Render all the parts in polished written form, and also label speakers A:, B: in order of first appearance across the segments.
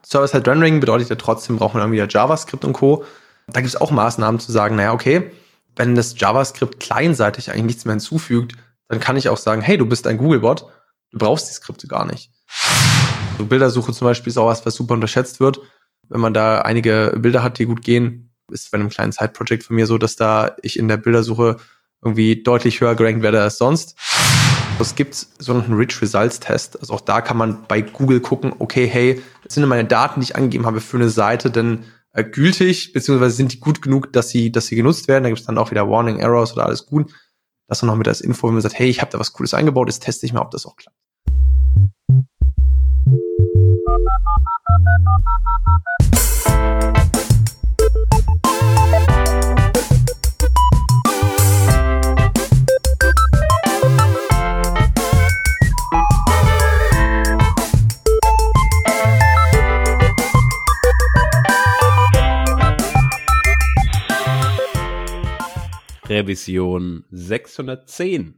A: Server-Side-Rendering bedeutet ja trotzdem, braucht man irgendwie ja JavaScript und Co. Da gibt es auch Maßnahmen zu sagen, naja, okay, wenn das JavaScript kleinseitig eigentlich nichts mehr hinzufügt, dann kann ich auch sagen, hey, du bist ein Googlebot, du brauchst die Skripte gar nicht. So Bildersuche zum Beispiel ist auch was super unterschätzt wird. Wenn man da einige Bilder hat, die gut gehen, ist bei einem kleinen Side-Project von mir so, dass da ich in der Bildersuche irgendwie deutlich höher gerankt werde als sonst. Es gibt so einen Rich Results Test. Also auch da kann man bei Google gucken, okay, hey, sind denn meine Daten, die ich angegeben habe für eine Seite, denn gültig, beziehungsweise sind die gut genug, dass sie genutzt werden. Da gibt es dann auch wieder Warning, Errors oder alles gut. Das dann noch mit als Info, wenn man sagt, hey, ich habe da was Cooles eingebaut, jetzt teste ich mal, ob das auch klappt.
B: Revision 610.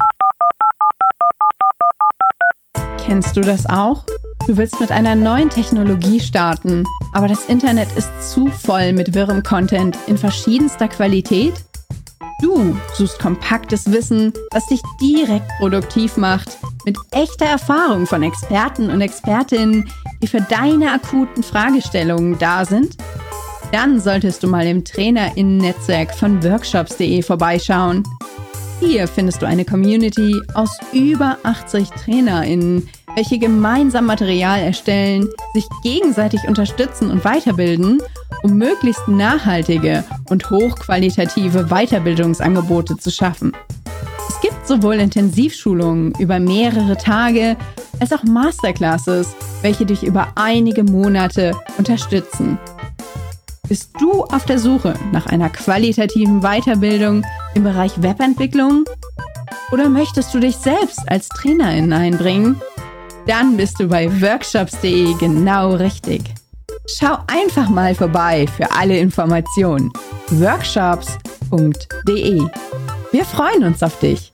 C: Kennst du das auch? Du willst mit einer neuen Technologie starten, aber das Internet ist zu voll mit wirrem Content in verschiedenster Qualität? Du suchst kompaktes Wissen, das dich direkt produktiv macht, mit echter Erfahrung von Experten und Expertinnen, die für deine akuten Fragestellungen da sind? Dann solltest du mal im TrainerInnen-Netzwerk von workshops.de vorbeischauen. Hier findest du eine Community aus über 80 TrainerInnen, welche gemeinsam Material erstellen, sich gegenseitig unterstützen und weiterbilden, um möglichst nachhaltige und hochqualitative Weiterbildungsangebote zu schaffen. Es gibt sowohl Intensivschulungen über mehrere Tage, als auch Masterclasses, welche dich über einige Monate unterstützen. Bist du auf der Suche nach einer qualitativen Weiterbildung im Bereich Webentwicklung? Oder möchtest du dich selbst als Trainerin einbringen? Dann bist du bei workshops.de genau richtig. Schau einfach mal vorbei für alle Informationen. workshops.de. Wir freuen uns auf dich.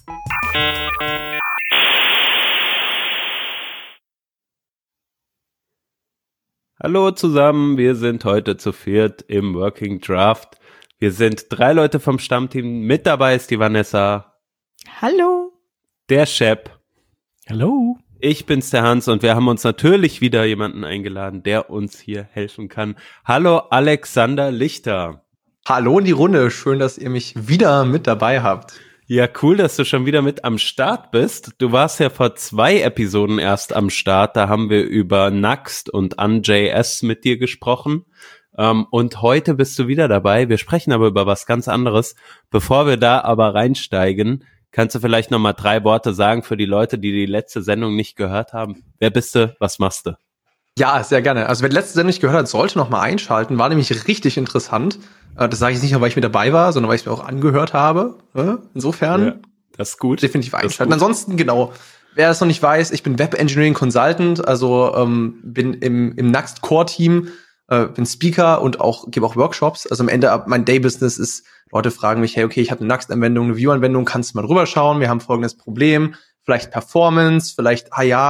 B: Hallo zusammen, wir sind heute zu viert im Working Draft. Wir sind 3 Leute vom Stammteam. Mit dabei ist die Vanessa.
C: Hallo.
B: Der Shep.
D: Hallo.
B: Ich bin's, der Hans, und wir haben uns natürlich wieder jemanden eingeladen, der uns hier helfen kann. Hallo Alexander Lichter.
A: Hallo in die Runde, schön, dass ihr mich wieder mit dabei habt.
B: Ja, cool, dass du schon wieder mit am Start bist. Du warst ja vor 2 Episoden erst am Start. Da haben wir über Nuxt und UnJS mit dir gesprochen. Und heute bist du wieder dabei. Wir sprechen aber über was ganz anderes. Bevor wir da aber reinsteigen, kannst du vielleicht noch mal 3 Worte sagen für die Leute, die die letzte Sendung nicht gehört haben? Wer bist du? Was machst du?
A: Ja, sehr gerne. Also wer die letzte Sendung nicht gehört hat, sollte noch mal einschalten. War nämlich richtig interessant. Das sage ich jetzt nicht nur, weil ich mit dabei war, sondern weil ich es mir auch angehört habe. Insofern,
B: ja, das ist gut.
A: Definitiv einschalten. Ansonsten, genau, wer es noch nicht weiß, ich bin Web Engineering Consultant, also bin im Nuxt Core Team, bin Speaker und gebe auch Workshops. Also am Ende, mein Day-Business ist, Leute fragen mich, hey, okay, ich habe eine Nuxt-Anwendung, eine Vue-Anwendung, kannst du mal drüber schauen? Wir haben folgendes Problem, vielleicht Performance, vielleicht,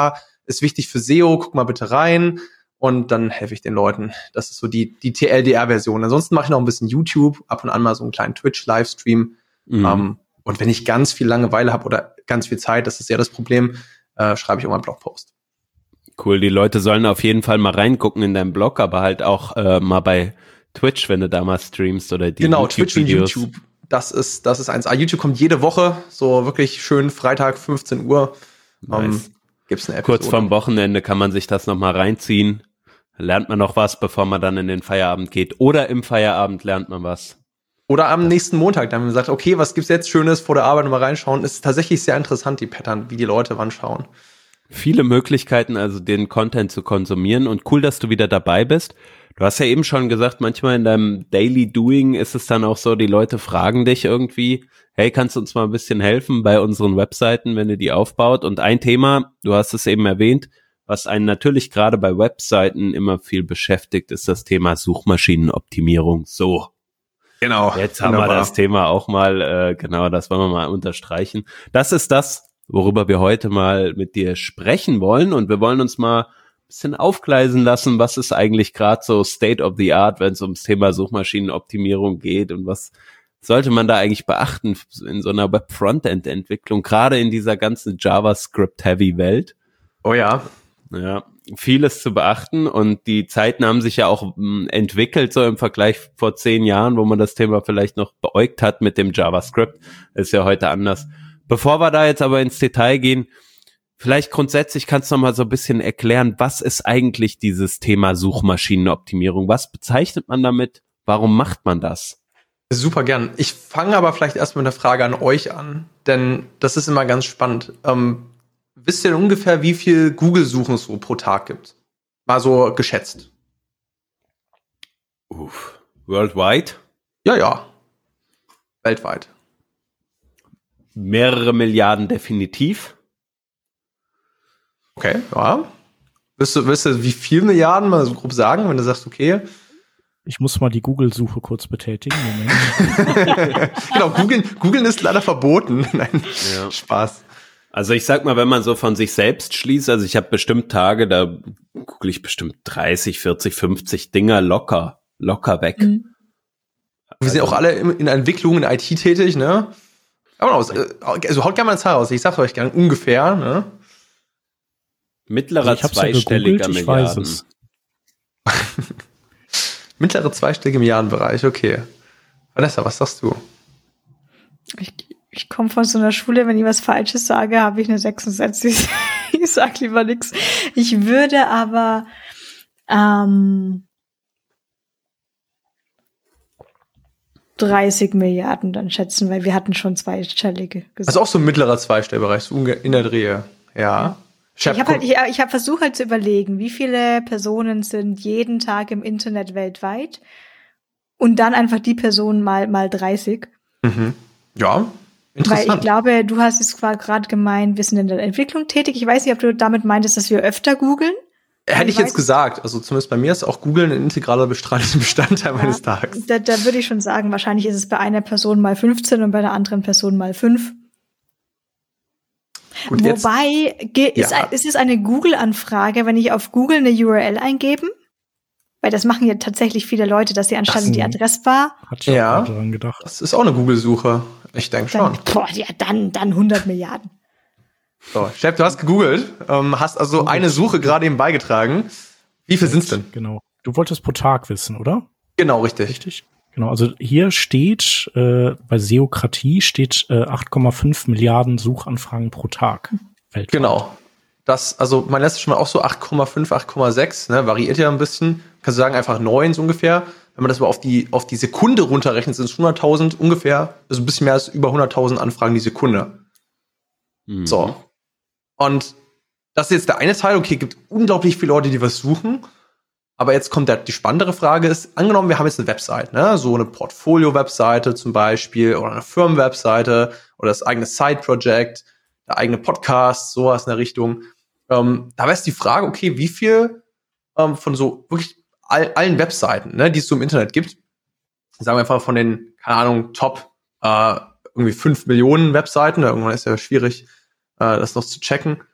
A: ist wichtig für SEO, guck mal bitte rein. Und dann helfe ich den Leuten. Das ist so die TLDR-Version. Ansonsten mache ich noch ein bisschen YouTube, ab und an mal so einen kleinen Twitch-Livestream. Und wenn ich ganz viel Langeweile habe oder ganz viel Zeit, das ist ja das Problem, schreibe ich auch mal einen Blogpost.
B: Cool, die Leute sollen auf jeden Fall mal reingucken in deinen Blog, aber halt auch mal bei Twitch, wenn du da mal streamst oder die
A: Genau, Twitch und YouTube. Das ist eins. YouTube kommt jede Woche, so wirklich schön Freitag, 15 Uhr.
B: Nice.
A: Gibt's eine Episode.
B: Kurz vorm Wochenende kann man sich das nochmal reinziehen. Lernt man noch was, bevor man dann in den Feierabend geht. Oder im Feierabend lernt man was.
A: Oder am nächsten Montag, dann man sagt, okay, was gibt's jetzt Schönes vor der Arbeit, mal reinschauen. Ist tatsächlich sehr interessant, die Pattern, wie die Leute wann schauen.
B: Viele Möglichkeiten, also den Content zu konsumieren. Und cool, dass du wieder dabei bist. Du hast ja eben schon gesagt, manchmal in deinem Daily Doing ist es dann auch so, die Leute fragen dich irgendwie, hey, kannst du uns mal ein bisschen helfen bei unseren Webseiten, wenn ihr die aufbaut? Und ein Thema, du hast es eben erwähnt, was einen natürlich gerade bei Webseiten immer viel beschäftigt, ist das Thema Suchmaschinenoptimierung. So.
A: Genau.
B: Jetzt haben wir das Thema auch mal, genau, das wollen wir mal unterstreichen. Das ist das, worüber wir heute mal mit dir sprechen wollen. Und wir wollen uns mal ein bisschen aufgleisen lassen, was ist eigentlich gerade so State of the Art, wenn es ums Thema Suchmaschinenoptimierung geht und was sollte man da eigentlich beachten in so einer Web-Frontend-Entwicklung, gerade in dieser ganzen JavaScript-Heavy-Welt.
A: Oh ja.
B: Ja, vieles zu beachten und die Zeiten haben sich ja auch entwickelt, so im Vergleich vor 10 Jahren, wo man das Thema vielleicht noch beäugt hat mit dem JavaScript. Ist ja heute anders. Bevor wir da jetzt aber ins Detail gehen, vielleicht grundsätzlich kannst du noch mal so ein bisschen erklären, was ist eigentlich dieses Thema Suchmaschinenoptimierung? Was bezeichnet man damit? Warum macht man das?
A: Super gern. Ich fange aber vielleicht erst mit einer Frage an euch an, denn das ist immer ganz spannend. Wisst ihr denn ungefähr, wie viel Google-Suchen es so pro Tag gibt? Mal so geschätzt.
B: Worldwide?
A: Ja. Weltweit.
B: Mehrere Milliarden definitiv.
A: Okay, ja. Willst du wie viel Milliarden mal so grob sagen, wenn du sagst, okay?
D: Ich muss mal die Google-Suche kurz betätigen. Moment.
A: Genau, Googlen ist leider verboten. Nein,
B: Ja.
A: Spaß.
B: Also ich sag mal, wenn man so von sich selbst schließt, also ich habe bestimmt Tage, da google ich bestimmt 30, 40, 50 Dinger locker weg.
C: Mhm.
A: Wir sind auch alle in der Entwicklung, in IT tätig, ne? Aber also haut gerne mal eine Zahl aus. Ich sag's euch gerne ungefähr, ne?
B: Mittlerer
D: Also ich hab's ja
B: zweistelliger
D: gegoogelt, ich weiß
B: Milliarden.
D: es.
A: Mittlere zweistellige Milliardenbereich, okay. Vanessa, was sagst du?
E: Ich komme von so einer Schule, wenn ich was Falsches sage, habe ich eine 66. Ich sag lieber nichts. Ich würde aber 30 Milliarden dann schätzen, weil wir hatten schon zweistellige gesagt.
A: Also auch so ein mittlerer Zweistellbereich, so in der Drehe. Ja.
E: Ich habe versucht halt zu überlegen, wie viele Personen sind jeden Tag im Internet weltweit und dann einfach die Personen mal 30.
A: Mhm. Ja, interessant.
E: Weil ich glaube, du hast jetzt gerade gemeint, wir sind in der Entwicklung tätig. Ich weiß nicht, ob du damit meintest, dass wir öfter googeln.
A: Hätte ich jetzt gesagt. Also zumindest bei mir ist auch Google ein integraler Bestandteil meines Tages.
E: Da würde ich schon sagen, wahrscheinlich ist es bei einer Person mal 15 und bei der anderen Person mal 5.
A: Gut,
E: Wobei, ist es eine Google-Anfrage, wenn ich auf Google eine URL eingeben? Weil das machen ja tatsächlich viele Leute, dass sie anstatt die Adressbar.
D: Hat ich auch dran gedacht.
A: Das ist auch eine Google-Suche. Ich denke schon.
E: Dann 100 Milliarden.
A: So, Steff, du hast gegoogelt, hast also eine Suche gerade eben beigetragen. Wie viel sind's denn?
D: Genau. Du wolltest pro Tag wissen, oder?
A: Genau, richtig.
D: Richtig. Genau, also hier steht, bei Seokratie steht 8,5 Milliarden Suchanfragen pro Tag weltweit.
A: Genau. Also mein letztes Mal auch so 8,5, 8,6, ne, variiert ja ein bisschen. Kannst du sagen, einfach 9 so ungefähr. Wenn man das aber auf die Sekunde runterrechnet, sind es 100.000 ungefähr, also ein bisschen mehr als über 100.000 Anfragen die Sekunde.
B: Mhm.
A: So. Und das ist jetzt der eine Teil, okay, gibt unglaublich viele Leute, die was suchen. Aber jetzt kommt die spannendere Frage ist, angenommen, wir haben jetzt eine Website, ne, so eine Portfolio-Webseite zum Beispiel oder eine Firmen-Webseite oder das eigene Side-Project, der eigene Podcast, sowas in der Richtung. Da wäre jetzt die Frage, okay, wie viel von so wirklich allen Webseiten, ne, die es so im Internet gibt, sagen wir einfach von den, keine Ahnung, Top irgendwie 5 Millionen Webseiten, irgendwann ist ja schwierig, das noch zu checken.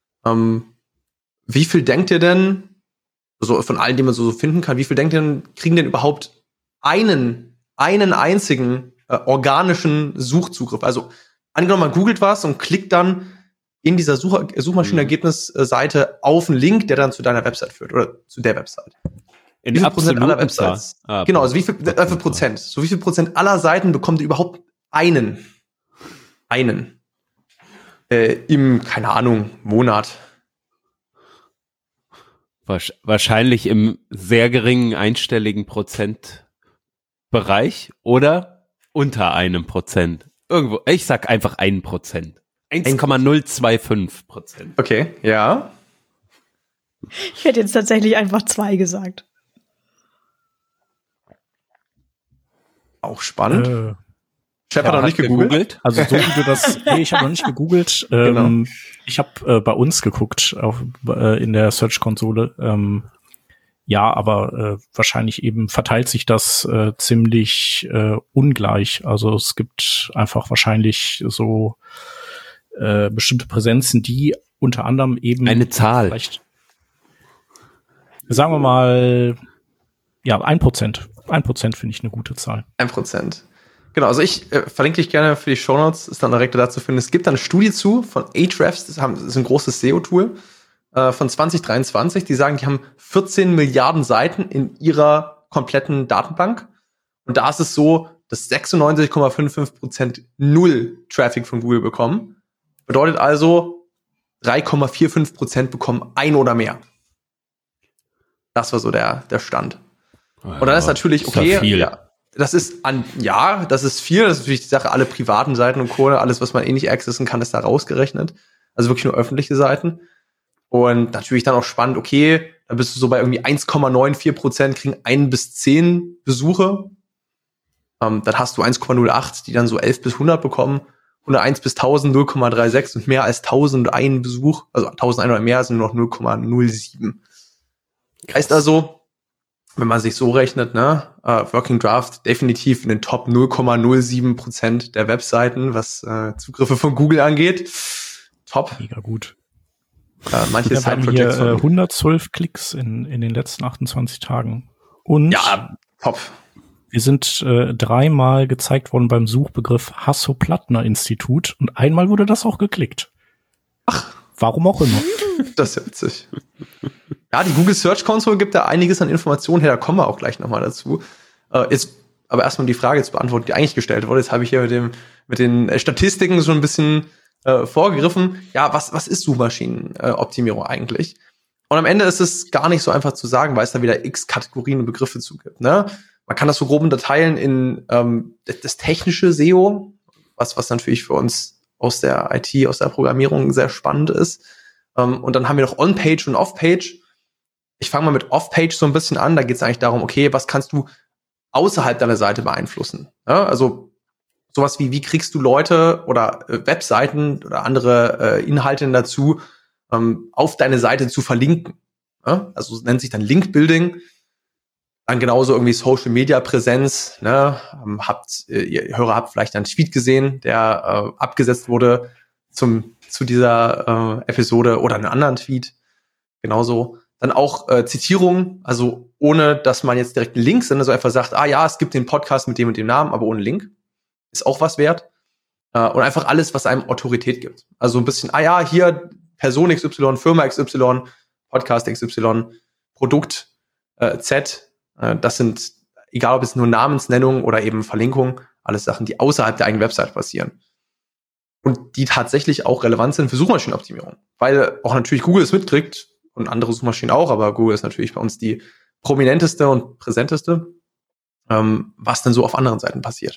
A: Wie viel denkt ihr denn, also von allen, die man so finden kann, wie viel denkt ihr denn, kriegen denn überhaupt einen einzigen organischen Suchzugriff? Also angenommen, man googelt was und klickt dann in dieser Suchmaschinenergebnisseite auf einen Link, der dann zu deiner Website führt oder zu der Website.
B: In
A: wie viel Prozent aller
B: absoluten
A: Websites? Genau, also wie viel Prozent? So wie viel Prozent aller Seiten bekommt ihr überhaupt einen im, keine Ahnung, Monat?
B: Wahrscheinlich im sehr geringen einstelligen Prozentbereich oder unter 1%. Irgendwo, ich sag einfach 1%. 1,025%.
A: Okay, ja.
E: Ich hätte jetzt tatsächlich einfach 2 gesagt.
A: Auch spannend. Chef hat noch nicht gegoogelt.
D: Also so wie du das, nee, ich habe noch nicht gegoogelt.
A: Genau.
D: Ich habe bei uns geguckt in der Search-Konsole. Ja, aber wahrscheinlich eben verteilt sich das ziemlich ungleich. Also es gibt einfach wahrscheinlich so bestimmte Präsenzen, die unter anderem eben
B: eine Zahl.
D: Vielleicht Sagen wir mal, ja, 1%. 1% finde ich eine gute Zahl.
A: 1%. Genau, also ich verlinke dich gerne für die Shownotes, ist dann direkt da zu finden. Es gibt da eine Studie von Ahrefs, das ist ein großes SEO-Tool von 2023, die sagen, die haben 14 Milliarden Seiten in ihrer kompletten Datenbank. Und da ist es so, dass 96,55% null Traffic von Google bekommen. Bedeutet also, 3,45% bekommen ein oder mehr. Das war so der Stand. Und dann ist natürlich, okay, das ist viel. Das ist natürlich die Sache, alle privaten Seiten und Co., alles, was man nicht accessen kann, ist da rausgerechnet. Also wirklich nur öffentliche Seiten. Und natürlich dann auch spannend, okay, da bist du so bei irgendwie 1,94% kriegen 1 bis 10 Besuche. Dann hast du 1,08, die dann so 11 bis 100 bekommen. 101 bis 1000, 0,36 und mehr als 1001 Besuch, also 1001 oder mehr sind nur noch 0,07. Heißt also, wenn man sich so rechnet, Working Draft definitiv in den Top 0,07% der Webseiten, was Zugriffe von Google angeht. Top.
D: Mega gut.
A: Manche
D: Wir haben hier 112 Klicks in den letzten 28 Tagen. Und
A: ja, top.
D: Wir sind 3-mal gezeigt worden beim Suchbegriff Hasso-Plattner-Institut und einmal wurde das auch geklickt.
A: Ach.
D: Warum auch immer.
A: Das ist ja witzig. Ja, die Google Search Console gibt da einiges an Informationen her, da kommen wir auch gleich nochmal dazu. Jetzt aber erstmal die Frage zu beantworten, die eigentlich gestellt wurde. Jetzt habe ich hier mit den Statistiken so ein bisschen vorgegriffen. Ja, was ist Suchmaschinenoptimierung eigentlich? Und am Ende ist es gar nicht so einfach zu sagen, weil es da wieder x Kategorien und Begriffe zu gibt. Ne? Man kann das so grob unterteilen in das technische SEO, was natürlich für uns aus der IT, aus der Programmierung sehr spannend ist. Und dann haben wir noch On-Page und Off-Page. Ich fange mal mit Off-Page so ein bisschen an. Da geht es eigentlich darum, okay, was kannst du außerhalb deiner Seite beeinflussen? Ja, also sowas wie kriegst du Leute oder Webseiten oder andere Inhalte dazu, auf deine Seite zu verlinken? Ja? Also nennt sich dann Link-Building. Dann genauso irgendwie Social-Media-Präsenz. Ne? Ihr Hörer habt vielleicht einen Tweet gesehen, der abgesetzt wurde zu dieser Episode oder einen anderen Tweet. Genauso. Dann auch Zitierungen, also ohne, dass man jetzt direkt einen Link sendet, so einfach sagt, es gibt den Podcast mit dem und dem Namen, aber ohne Link. Ist auch was wert. Und einfach alles, was einem Autorität gibt. Also ein bisschen, hier Person XY, Firma XY, Podcast XY, Produkt Z. Das sind, egal ob es nur Namensnennung oder eben Verlinkung, alles Sachen, die außerhalb der eigenen Website passieren. Und die tatsächlich auch relevant sind für Suchmaschinenoptimierung. Weil auch natürlich Google es mitkriegt und andere Suchmaschinen auch, aber Google ist natürlich bei uns die prominenteste und präsenteste, was dann so auf anderen Seiten passiert.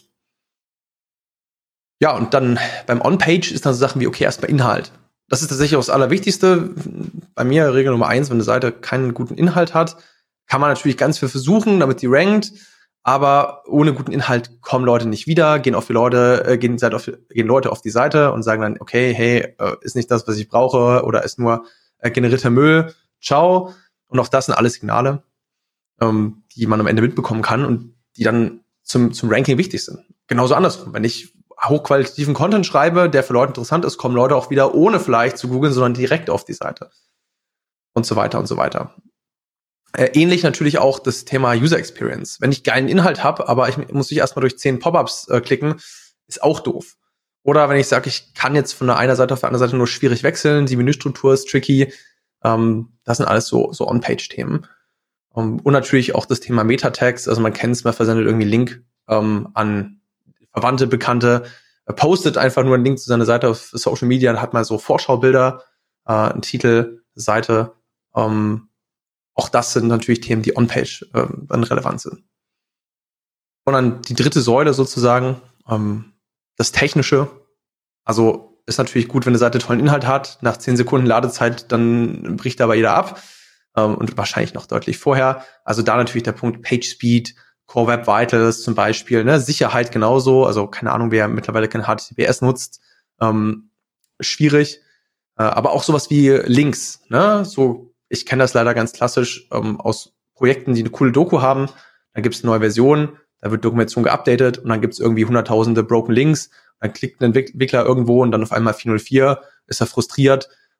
A: Ja, und dann beim On-Page ist dann so Sachen wie, okay, erstmal Inhalt. Das ist tatsächlich auch das Allerwichtigste. Bei mir Regel Nummer 1, wenn eine Seite keinen guten Inhalt hat, kann man natürlich ganz viel versuchen, damit die rankt, aber ohne guten Inhalt kommen Leute nicht wieder, gehen Leute auf die Seite und sagen dann, okay, hey, ist nicht das, was ich brauche, oder ist nur generierter Müll, ciao. Und auch das sind alles Signale, die man am Ende mitbekommen kann und die dann zum Ranking wichtig sind. Genauso andersrum. Wenn ich hochqualitativen Content schreibe, der für Leute interessant ist, kommen Leute auch wieder ohne vielleicht zu googeln, sondern direkt auf die Seite. Und so weiter und so weiter. Ähnlich natürlich auch das Thema User Experience. Wenn ich geilen Inhalt habe, aber ich muss mich erstmal durch 10 Pop-ups klicken, ist auch doof. Oder wenn ich sage, ich kann jetzt von der einen Seite auf die andere Seite nur schwierig wechseln, die Menüstruktur ist tricky, das sind alles so On-Page-Themen. Und natürlich auch das Thema Meta-Tags, also man kennt es, man versendet irgendwie Link an Verwandte, Bekannte, postet einfach nur einen Link zu seiner Seite auf Social Media, dann hat man so Vorschaubilder, einen Titel, Seite, auch das sind natürlich Themen, die On-Page dann relevant sind. Und dann die dritte Säule sozusagen, das Technische. Also ist natürlich gut, wenn eine Seite tollen Inhalt hat. Nach 10 Sekunden Ladezeit, dann bricht aber jeder ab. Und wahrscheinlich noch deutlich vorher. Also da natürlich der Punkt Page Speed, Core Web Vitals zum Beispiel. Ne? Sicherheit genauso. Also keine Ahnung, wer mittlerweile kein HTTPS nutzt. Schwierig. Aber auch sowas wie Links. Ne? So, ich kenne das leider ganz klassisch aus Projekten, die eine coole Doku haben. Dann gibt es eine neue Version, da wird Dokumentation geupdatet und dann gibt es irgendwie hunderttausende Broken Links. Dann klickt ein Entwickler irgendwo und dann auf einmal 404, ist er frustriert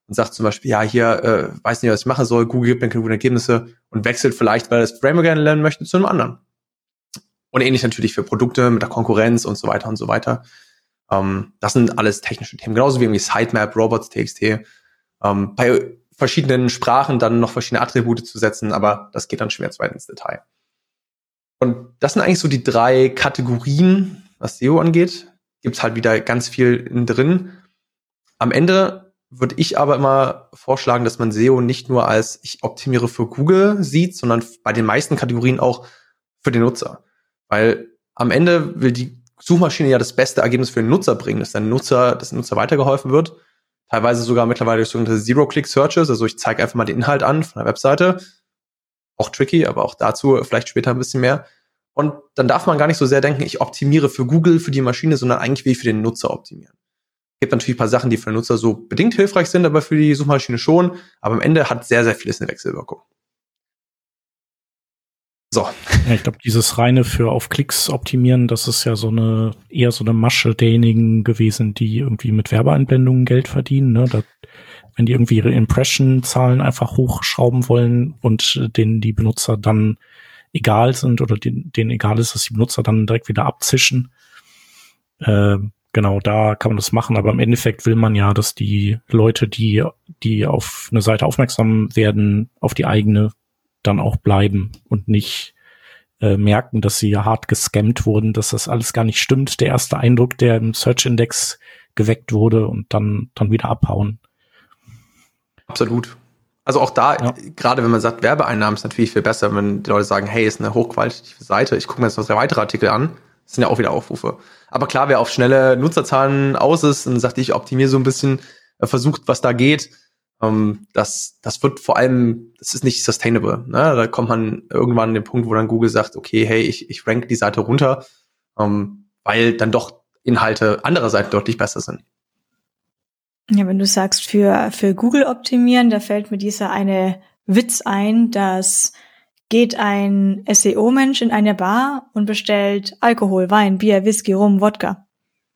A: und sagt zum Beispiel, ja, hier, weiß nicht, was ich machen soll, Google gibt mir keine guten Ergebnisse und wechselt vielleicht, weil er das Framework gerne lernen möchte, zu einem anderen. Und ähnlich natürlich für Produkte mit der Konkurrenz und so weiter und so weiter. Das sind alles technische Themen, genauso wie irgendwie Sitemap, Robots.txt. Bei verschiedenen Sprachen dann noch verschiedene Attribute zu setzen, aber das geht dann schwer zu weit ins Detail. Und das sind eigentlich so die 3 Kategorien, was SEO angeht. Gibt's halt wieder ganz viel drin. Am Ende würde ich aber immer vorschlagen, dass man SEO nicht nur als ich optimiere für Google sieht, sondern bei den meisten Kategorien auch für den Nutzer. Weil am Ende will die Suchmaschine ja das beste Ergebnis für den Nutzer bringen, dass dem Nutzer weitergeholfen wird. Teilweise sogar mittlerweile durch sogenannte Zero-Click-Searches. Also ich zeige einfach mal den Inhalt an von der Webseite. Auch tricky, aber auch dazu vielleicht später ein bisschen mehr. Und dann darf man gar nicht so sehr denken, ich optimiere für Google, für die Maschine, sondern eigentlich will ich für den Nutzer optimieren. Es gibt natürlich ein paar Sachen, die für den Nutzer so bedingt hilfreich sind, aber für die Suchmaschine schon. Aber am Ende hat sehr, sehr vieles eine Wechselwirkung. So.
D: Ja, ich glaube, dieses reine für auf Klicks optimieren, das ist ja eher so eine Masche derjenigen gewesen, die irgendwie mit Werbeeinblendungen Geld verdienen, ne? Wenn die irgendwie ihre Impression-Zahlen einfach hochschrauben wollen und denen die Benutzer dann egal sind oder denen egal ist, dass die Benutzer dann direkt wieder abzischen. Genau, da kann man das machen, aber im Endeffekt will man ja, dass die Leute, die auf eine Seite aufmerksam werden, auf die eigene dann auch bleiben und nicht merken, dass sie hart gescammt wurden, dass das alles gar nicht stimmt. Der erste Eindruck, der im Search-Index geweckt wurde und dann wieder abhauen.
A: Absolut. Also auch da, gerade wenn man sagt, Werbeeinnahmen ist natürlich viel besser, wenn die Leute sagen, hey, ist eine hochqualitative Seite, ich gucke mir jetzt noch 3 weitere Artikel an. Das sind ja auch wieder Aufrufe. Aber klar, wer auf schnelle Nutzerzahlen aus ist und sagt, ich optimiere so ein bisschen, versucht, was da geht, das wird vor allem, das ist nicht sustainable. Ne? Da kommt man irgendwann an den Punkt, wo dann Google sagt, okay, hey, ich ranke die Seite runter, weil dann doch Inhalte anderer Seiten deutlich besser sind.
E: Ja, wenn du sagst, für Google optimieren, da fällt mir dieser eine Witz ein, dass geht ein SEO-Mensch in eine Bar und bestellt Alkohol, Wein, Bier, Whisky, Rum, Wodka.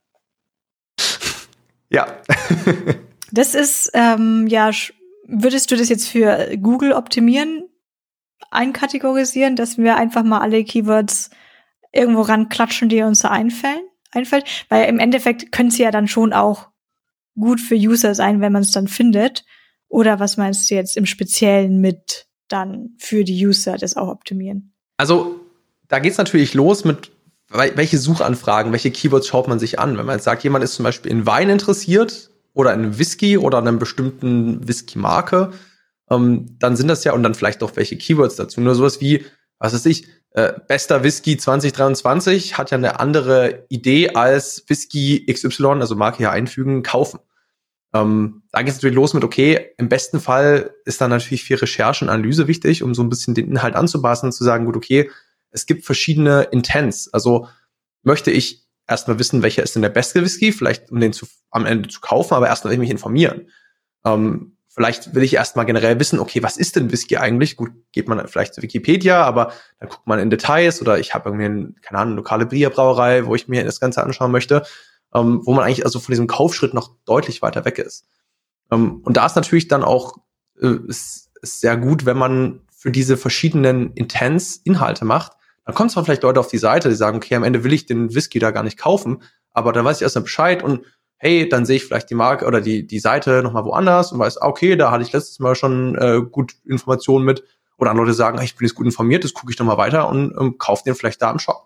A: Ja.
E: Das ist, würdest du das jetzt für Google optimieren, einkategorisieren, dass wir einfach mal alle Keywords irgendwo ranklatschen, die uns da einfällt? Weil im Endeffekt können sie ja dann schon auch gut für User sein, wenn man es dann findet. Oder was meinst du jetzt im Speziellen mit dann für die User das auch optimieren?
A: Also da geht's natürlich los mit, welche Suchanfragen, welche Keywords schaut man sich an. Wenn man jetzt sagt, jemand ist zum Beispiel in Wein interessiert oder in Whisky oder in einer bestimmten Whisky-Marke, dann sind das ja, und dann vielleicht auch welche Keywords dazu. Nur sowas wie, was weiß ich, bester Whisky 2023 hat ja eine andere Idee als Whisky XY, also Marke hier einfügen, kaufen. Da geht es natürlich los mit, okay, im besten Fall ist dann natürlich viel Recherche und Analyse wichtig, um so ein bisschen den Inhalt anzupassen und zu sagen, gut, okay, es gibt verschiedene Intents. Also möchte ich erstmal wissen, welcher ist denn der beste Whisky, vielleicht um den am Ende zu kaufen, aber erstmal will ich mich informieren. Vielleicht will ich erstmal generell wissen, okay, was ist denn Whisky eigentlich? Gut, geht man vielleicht zu Wikipedia, aber dann guckt man in Details oder ich habe irgendwie keine Ahnung, lokale Bierbrauerei, wo ich mir das Ganze anschauen möchte, wo man eigentlich also von diesem Kaufschritt noch deutlich weiter weg ist. Und da ist natürlich dann auch ist sehr gut, wenn man für diese verschiedenen Intents Inhalte macht. Dann kommt zwar vielleicht Leute auf die Seite, die sagen, okay, am Ende will ich den Whisky da gar nicht kaufen, aber dann weiß ich erstmal Bescheid und hey, dann sehe ich vielleicht die Marke oder die Seite nochmal woanders und weiß, okay, da hatte ich letztes Mal schon gut Informationen mit. Oder andere Leute sagen, hey, ich bin jetzt gut informiert, das gucke ich nochmal weiter und kaufe den vielleicht da im Shop.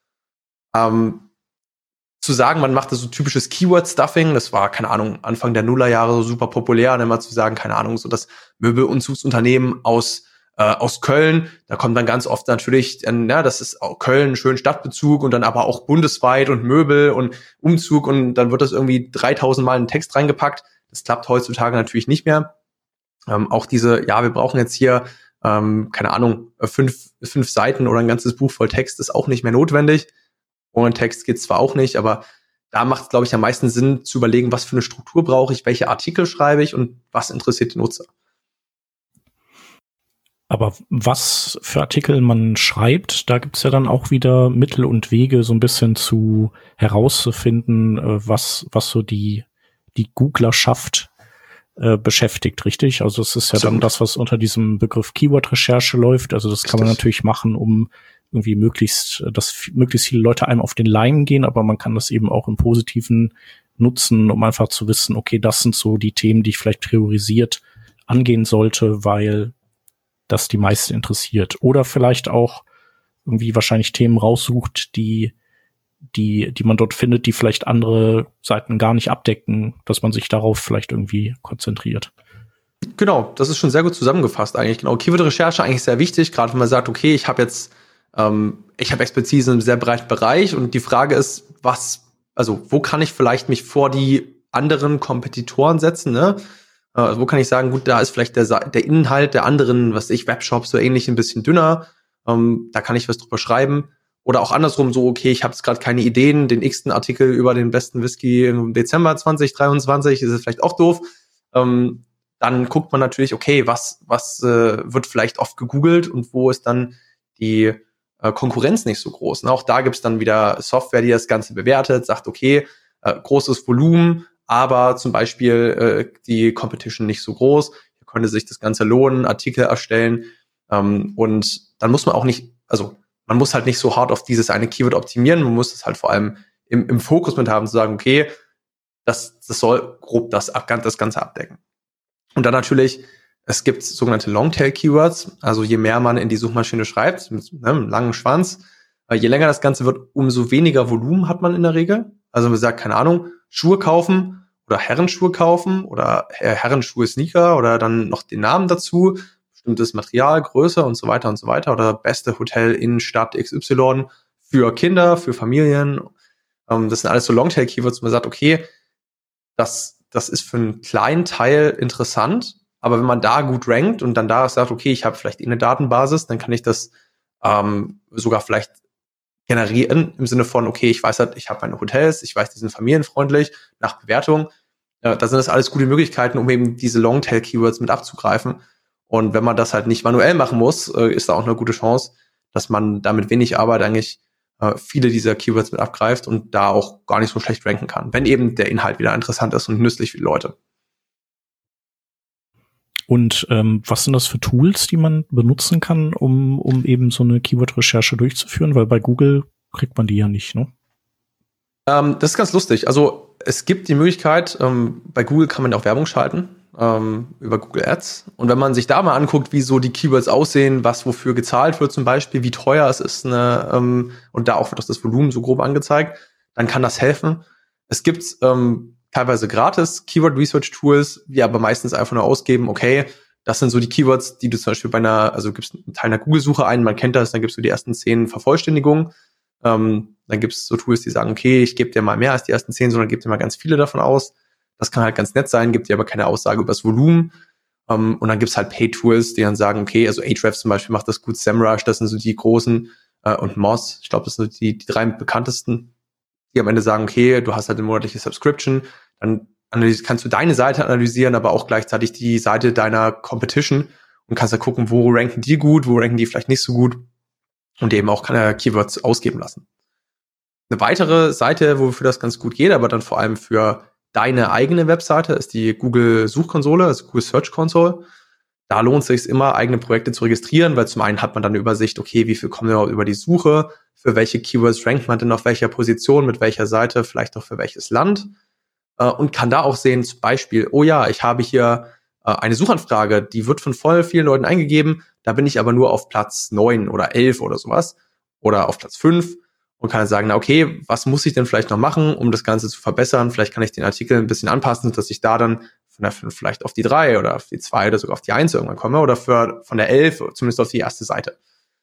A: Zu sagen, man macht das so typisches Keyword-Stuffing, das war, keine Ahnung, Anfang der Nullerjahre so super populär, und immer zu sagen, keine Ahnung, so das Möbelumzugsunternehmen aus Köln, da kommt dann ganz oft natürlich, das ist auch Köln, schön Stadtbezug und dann aber auch bundesweit und Möbel und Umzug und dann wird das irgendwie 3000 Mal in den Text reingepackt. Das klappt heutzutage natürlich nicht mehr. Auch diese, wir brauchen jetzt hier, keine Ahnung, 5 Seiten oder ein ganzes Buch voll Text ist auch nicht mehr notwendig. Ohne Text geht's zwar auch nicht, aber da macht es, glaube ich, am meisten Sinn zu überlegen, was für eine Struktur brauche ich, welche Artikel schreibe ich und was interessiert den Nutzer.
D: Aber was für Artikel man schreibt, da gibt's ja dann auch wieder Mittel und Wege, so ein bisschen zu herauszufinden, was so die Googlerschaft beschäftigt, richtig? Also es ist ja
A: Absolut.
D: dann das, was unter diesem Begriff Keyword-Recherche läuft. Also das kann man natürlich machen, um irgendwie möglichst viele Leute einem auf den Leim gehen, aber man kann das eben auch im Positiven nutzen, um einfach zu wissen, okay, das sind so die Themen, die ich vielleicht priorisiert angehen sollte, weil das die meisten interessiert. Oder vielleicht auch irgendwie wahrscheinlich Themen raussucht, die man dort findet, die vielleicht andere Seiten gar nicht abdecken, dass man sich darauf vielleicht irgendwie konzentriert.
A: Genau, das ist schon sehr gut zusammengefasst eigentlich. Genau, Keyword-Recherche eigentlich sehr wichtig, gerade wenn man sagt, okay, ich habe Expertise in einem sehr breiten Bereich und die Frage ist, wo kann ich vielleicht mich vor die anderen Kompetitoren setzen, ne? Wo kann ich sagen, gut, da ist vielleicht der Inhalt der anderen, Webshops so ähnlich, ein bisschen dünner, da kann ich was drüber schreiben. Oder auch andersrum so, okay, ich habe jetzt gerade keine Ideen, den x-ten Artikel über den besten Whisky im Dezember 2023, ist es vielleicht auch doof. Dann guckt man natürlich, okay, was wird vielleicht oft gegoogelt und wo ist dann die Konkurrenz nicht so groß. Und auch da gibt's dann wieder Software, die das Ganze bewertet, sagt, okay, großes Volumen, aber zum Beispiel die Competition nicht so groß. Hier könnte sich das Ganze lohnen, Artikel erstellen. Und dann muss man auch nicht, man muss halt nicht so hart auf dieses eine Keyword optimieren. Man muss es halt vor allem im Fokus mit haben, zu sagen, okay, das soll grob das Ganze abdecken. Und dann natürlich, es gibt sogenannte Longtail-Keywords. Also je mehr man in die Suchmaschine schreibt, mit einem langen Schwanz, je länger das Ganze wird, umso weniger Volumen hat man in der Regel. Also man sagt, keine Ahnung, Schuhe kaufen oder Herrenschuhe kaufen oder Herrenschuhe Sneaker oder dann noch den Namen dazu, bestimmtes Material, Größe und so weiter oder beste Hotel in Stadt XY für Kinder, für Familien. Das sind alles so Longtail-Keywords, wo man sagt, okay, das ist für einen kleinen Teil interessant, aber wenn man da gut rankt und dann da sagt, okay, ich habe vielleicht eine Datenbasis, dann kann ich das sogar vielleicht generieren im Sinne von, okay, ich weiß halt, ich habe meine Hotels, ich weiß, die sind familienfreundlich, nach Bewertung. Da sind das alles gute Möglichkeiten, um eben diese Longtail-Keywords mit abzugreifen. Und wenn man das halt nicht manuell machen muss, ist da auch eine gute Chance, dass man da mit wenig Arbeit eigentlich viele dieser Keywords mit abgreift und da auch gar nicht so schlecht ranken kann, wenn eben der Inhalt wieder interessant ist und nützlich für die Leute.
D: Und was sind das für Tools, die man benutzen kann, um eben so eine Keyword-Recherche durchzuführen? Weil bei Google kriegt man die ja nicht, ne?
A: Das ist ganz lustig. Also es gibt die Möglichkeit, bei Google kann man auch Werbung schalten über Google Ads. Und wenn man sich da mal anguckt, wie so die Keywords aussehen, was wofür gezahlt wird zum Beispiel, wie teuer es ist, und da auch wird das Volumen so grob angezeigt, dann kann das helfen. Es gibt teilweise gratis Keyword-Research-Tools, die aber meistens einfach nur ausgeben, okay, das sind so die Keywords, die du zum Beispiel gibst einen Teil einer Google-Suche ein, man kennt das, dann gibst du die ersten 10 Vervollständigungen. Dann gibt es so Tools, die sagen, okay, ich gebe dir mal mehr als die ersten 10, sondern gebe dir mal ganz viele davon aus. Das kann halt ganz nett sein, gibt dir aber keine Aussage über das Volumen. Und dann gibt's halt Pay-Tools, die dann sagen, okay, also Ahrefs zum Beispiel macht das gut, SEMrush, das sind so die großen, und Moz, ich glaube, das sind die 3 bekanntesten, die am Ende sagen, okay, du hast halt eine monatliche Subscription, dann kannst du deine Seite analysieren, aber auch gleichzeitig die Seite deiner Competition und kannst da gucken, wo ranken die gut, wo ranken die vielleicht nicht so gut und eben auch Keywords ausgeben lassen. Eine weitere Seite, wofür das ganz gut geht, aber dann vor allem für deine eigene Webseite, ist die Google Suchkonsole, also Google Search Console. Da lohnt es sich immer, eigene Projekte zu registrieren, weil zum einen hat man dann eine Übersicht, okay, wie viel kommen überhaupt über die Suche, für welche Keywords rankt man denn auf welcher Position, mit welcher Seite, vielleicht auch für welches Land, und kann da auch sehen, zum Beispiel, oh ja, ich habe hier eine Suchanfrage, die wird von voll vielen Leuten eingegeben, da bin ich aber nur auf Platz 9 oder 11 oder sowas oder auf Platz 5 und kann dann sagen, na okay, was muss ich denn vielleicht noch machen, um das Ganze zu verbessern? Vielleicht kann ich den Artikel ein bisschen anpassen, dass ich da dann von der 5 vielleicht auf die 3 oder auf die 2 oder sogar auf die 1 irgendwann komme oder von der 11 zumindest auf die erste Seite.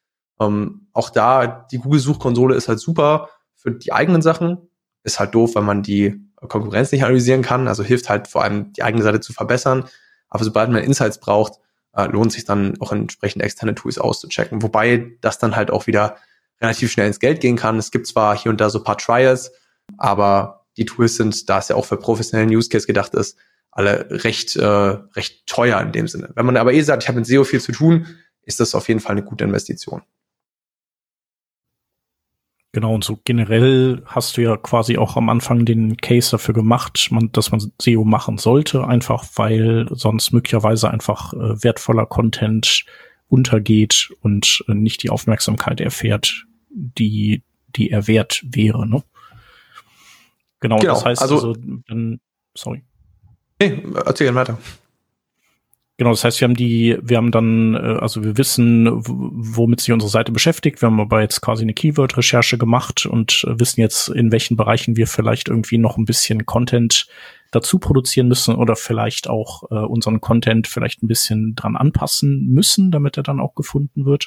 A: Auch da, die Google-Suchkonsole ist halt super für die eigenen Sachen. Ist halt doof, weil man die Konkurrenz nicht analysieren kann. Also hilft halt vor allem, die eigene Seite zu verbessern. Aber sobald man Insights braucht, lohnt sich dann auch entsprechend externe Tools auszuchecken. Wobei das dann halt auch wieder relativ schnell ins Geld gehen kann. Es gibt zwar hier und da so ein paar Trials, aber die Tools sind, da es ja auch für professionellen Use Case gedacht ist, alle recht teuer in dem Sinne. Wenn man aber sagt, ich habe mit SEO viel zu tun, ist das auf jeden Fall eine gute Investition.
D: Genau, und so generell hast du ja quasi auch am Anfang den Case dafür gemacht, dass man SEO machen sollte, einfach weil sonst möglicherweise einfach wertvoller Content untergeht und nicht die Aufmerksamkeit erfährt, die er wert wäre, ne? Genau, das heißt also dann, sorry.
A: Nee, erzähl gerne weiter.
D: Genau, das heißt, wir haben dann, also wir wissen, womit sich unsere Seite beschäftigt. Wir haben aber jetzt quasi eine Keyword-Recherche gemacht und wissen jetzt, in welchen Bereichen wir vielleicht irgendwie noch ein bisschen Content dazu produzieren müssen oder vielleicht auch unseren Content vielleicht ein bisschen dran anpassen müssen, damit er dann auch gefunden wird.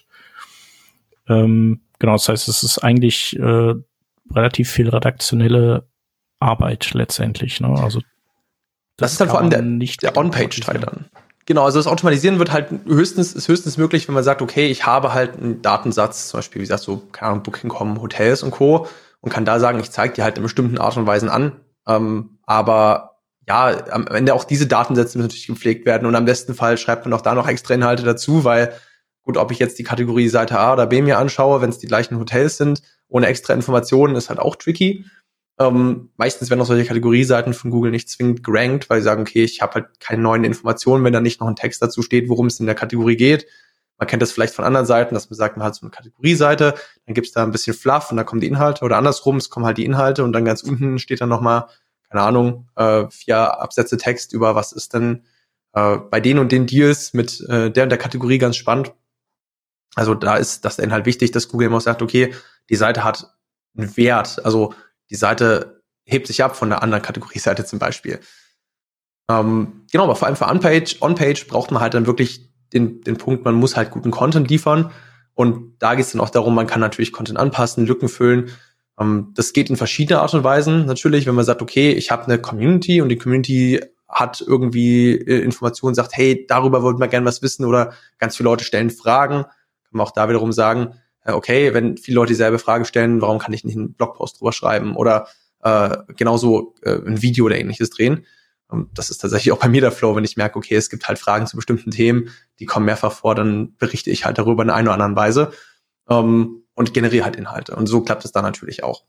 D: Genau, das heißt, es ist eigentlich relativ viel redaktionelle Arbeit letztendlich, ne? Also
A: das ist dann vor allem der On-Page-Teil dann. Genau, also das Automatisieren wird halt höchstens möglich, wenn man sagt, okay, ich habe halt einen Datensatz, zum Beispiel, wie gesagt, so, keine Ahnung, Booking.com, Hotels und Co. und kann da sagen, ich zeige die halt in bestimmten Art und Weisen an. Aber ja, am Ende auch diese Datensätze müssen natürlich gepflegt werden und am besten Fall schreibt man auch da noch extra Inhalte dazu, weil gut, ob ich jetzt die Kategorie Seite A oder B mir anschaue, wenn es die gleichen Hotels sind, ohne extra Informationen, ist halt auch tricky. Meistens werden auch solche Kategorieseiten von Google nicht zwingend gerankt, weil sie sagen, okay, ich habe halt keine neuen Informationen, wenn da nicht noch ein Text dazu steht, worum es in der Kategorie geht. Man kennt das vielleicht von anderen Seiten, dass man sagt, man hat so eine Kategorieseite, dann gibt's da ein bisschen Fluff und dann kommen die Inhalte oder andersrum, es kommen halt die Inhalte und dann ganz unten steht dann nochmal, keine Ahnung, 4 Absätze Text über was ist denn bei den und den Deals mit der und der Kategorie ganz spannend. Also da ist das Inhalt wichtig, dass Google immer sagt, okay, die Seite hat einen Wert, also die Seite hebt sich ab von der anderen Kategorieseite zum Beispiel. Genau, aber vor allem für On-Page braucht man halt dann wirklich den Punkt, man muss halt guten Content liefern. Und da geht es dann auch darum, man kann natürlich Content anpassen, Lücken füllen. Das geht in verschiedene Art und Weisen. Natürlich, wenn man sagt, okay, ich habe eine Community und die Community hat irgendwie Informationen, sagt, hey, darüber wollten wir gerne was wissen oder ganz viele Leute stellen Fragen, kann man auch da wiederum sagen, okay, wenn viele Leute dieselbe Frage stellen, warum kann ich nicht einen Blogpost drüber schreiben oder genauso ein Video oder ähnliches drehen. Das ist tatsächlich auch bei mir der Flow, wenn ich merke, okay, es gibt halt Fragen zu bestimmten Themen, die kommen mehrfach vor, dann berichte ich halt darüber in einer oder anderen Weise und generiere halt Inhalte. Und so klappt es dann natürlich auch.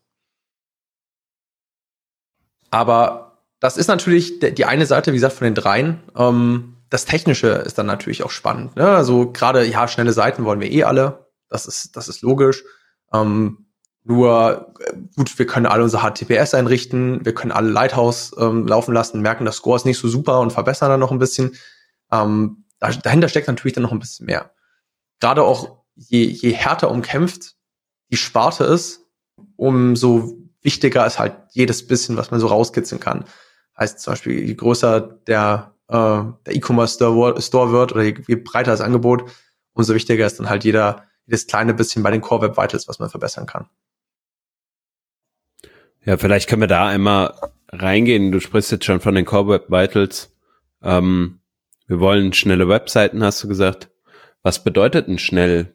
A: Aber das ist natürlich die eine Seite, wie gesagt, von den dreien. Das Technische ist dann natürlich auch spannend, ne? Also gerade, ja, schnelle Seiten wollen wir alle. Das ist logisch. Nur, gut, wir können alle unser HTTPS einrichten, wir können alle Lighthouse laufen lassen, merken, der Score ist nicht so super und verbessern dann noch ein bisschen. Dahinter steckt natürlich dann noch ein bisschen mehr. Gerade auch, je härter umkämpft die Sparte ist, umso wichtiger ist halt jedes bisschen, was man so rauskitzeln kann. Heißt zum Beispiel, je größer der E-Commerce-Store wird oder je breiter das Angebot, umso wichtiger ist dann halt jedes kleine bisschen bei den Core Web Vitals, was man verbessern kann.
B: Ja, vielleicht können wir da einmal reingehen. Du sprichst jetzt schon von den Core Web Vitals. Wir wollen schnelle Webseiten, hast du gesagt. Was bedeutet denn schnell?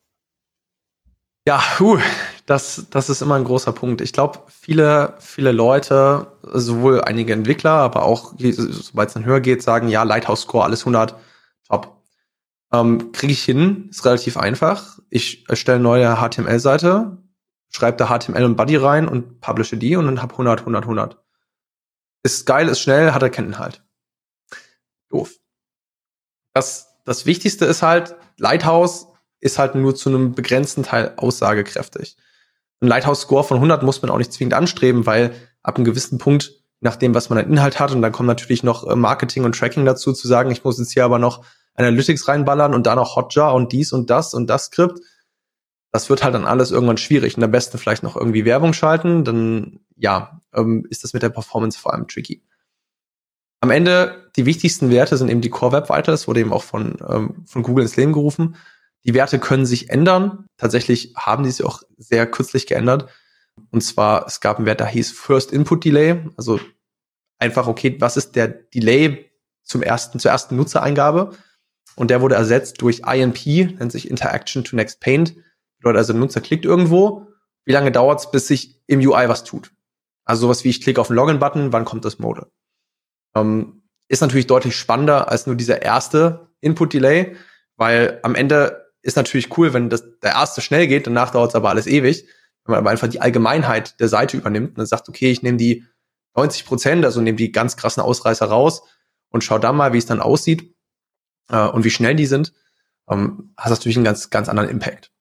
A: Ja, das ist immer ein großer Punkt. Ich glaube, viele Leute, sowohl einige Entwickler, aber auch, sobald es dann höher geht, sagen, ja, Lighthouse Score, alles 100, top. Kriege ich hin, ist relativ einfach. Ich erstelle eine neue HTML-Seite, schreibe da HTML und Body rein und publishe die und dann hab 100. Ist geil, ist schnell, hat er keinen Inhalt. Doof. Das Wichtigste ist halt, Lighthouse ist halt nur zu einem begrenzten Teil aussagekräftig. Ein Lighthouse-Score von 100 muss man auch nicht zwingend anstreben, weil ab einem gewissen Punkt, nachdem, was man an Inhalt hat, und dann kommt natürlich noch Marketing und Tracking dazu, zu sagen, ich muss jetzt hier aber noch Analytics reinballern und da noch Hotjar und dies und das Skript. Das wird halt dann alles irgendwann schwierig. Und am besten vielleicht noch irgendwie Werbung schalten, dann ja, ist das mit der Performance vor allem tricky. Am Ende, die wichtigsten Werte sind eben die Core Web Vitals, wurde eben auch von Google ins Leben gerufen. Die Werte können sich ändern. Tatsächlich haben die sich auch sehr kürzlich geändert. Und zwar, es gab einen Wert, der hieß First Input Delay. Also einfach, okay, was ist der Delay zur ersten Nutzereingabe? Und der wurde ersetzt durch INP, nennt sich Interaction to Next Paint. Bedeutet also, der Nutzer klickt irgendwo. Wie lange dauert es, bis sich im UI was tut? Also sowas wie, ich klicke auf den Login-Button, wann kommt das Modal? Ist natürlich deutlich spannender als nur dieser erste Input-Delay, weil am Ende ist natürlich cool, wenn der erste schnell geht, danach dauert es aber alles ewig. wenn man aber einfach die Allgemeinheit der Seite übernimmt und dann sagt, okay, ich nehme die 90%, also nehme die ganz krassen Ausreißer raus und schau dann mal, wie es dann aussieht und wie schnell die sind, hast natürlich einen ganz, ganz anderen Impact.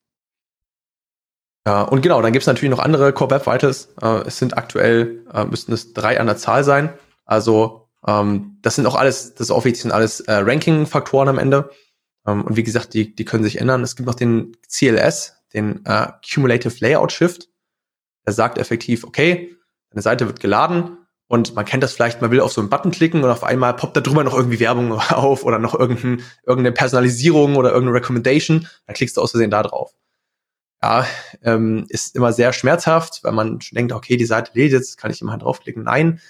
A: Und genau, dann gibt es natürlich noch andere Core Web Vitals. Es sind aktuell, müssten es 3 an der Zahl sein. Also das sind auch alles, das offiziell sind alles Ranking-Faktoren am Ende. Und wie gesagt, die können sich ändern. Es gibt noch den CLS, den Cumulative Layout Shift. Der sagt effektiv, okay, eine Seite wird geladen und man kennt das vielleicht, man will auf so einen Button klicken und auf einmal poppt da drüber noch irgendwie Werbung auf oder noch irgendeine Personalisierung oder irgendeine Recommendation. Dann klickst du aus Versehen da drauf. Ja, ist immer sehr schmerzhaft, weil man schon denkt, okay, die Seite lädt jetzt, kann ich immer draufklicken. Nein.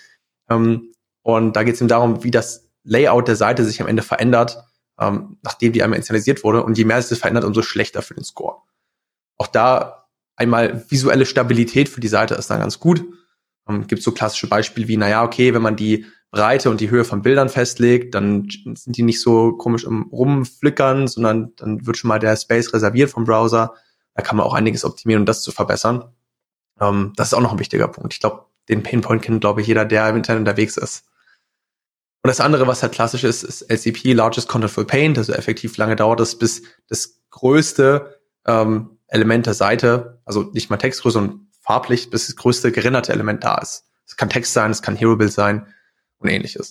A: Und da geht es eben darum, wie das Layout der Seite sich am Ende verändert, nachdem die einmal initialisiert wurde. Und je mehr es sich verändert, umso schlechter für den Score. Auch da einmal visuelle Stabilität für die Seite ist dann ganz gut. Gibt so klassische Beispiele wie, naja, okay, wenn man die Breite und die Höhe von Bildern festlegt, dann sind die nicht so komisch im Rumflickern, sondern dann wird schon mal der Space reserviert vom Browser. Da kann man auch einiges optimieren, um das zu verbessern. Das ist auch noch ein wichtiger Punkt. Ich glaube, den Painpoint kennt, glaube ich, jeder, der im Internet unterwegs ist. Und das andere, was halt klassisch ist, ist LCP, Largest Contentful Paint. Also effektiv lange dauert es, bis das größte Element der Seite, also nicht mal Textgröße, sondern farblich, bis das größte gerenderte Element da ist. Es kann Text sein, es kann Hero-Bild sein und ähnliches.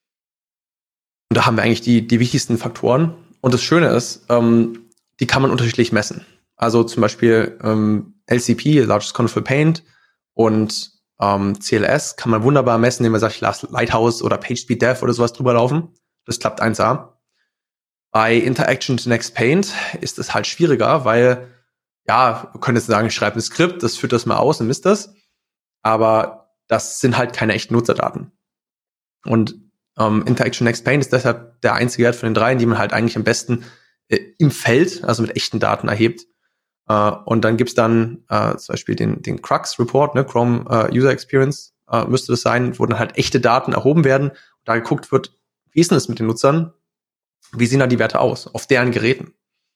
A: Und da haben wir eigentlich die wichtigsten Faktoren. Und das Schöne ist, die kann man unterschiedlich messen. Also zum Beispiel LCP, Largest Contentful Paint, und CLS kann man wunderbar messen, indem man sagt, ich lasse Lighthouse oder PageSpeed Dev oder sowas drüber laufen. Das klappt 1A. Bei Interaction to Next Paint ist es halt schwieriger, weil, ja, wir können jetzt sagen, ich schreibe ein Skript, das führt das mal aus und misst das. Aber das sind halt keine echten Nutzerdaten. Und Interaction Next Paint ist deshalb der einzige Wert von den 3, die man halt eigentlich am besten im Feld, also mit echten Daten erhebt. Und dann gibt's dann zum Beispiel den Crux Report, ne, Chrome User Experience müsste das sein, wo dann halt echte Daten erhoben werden und da geguckt wird, wie ist denn das mit den Nutzern? Wie sehen da die Werte aus auf deren Geräten?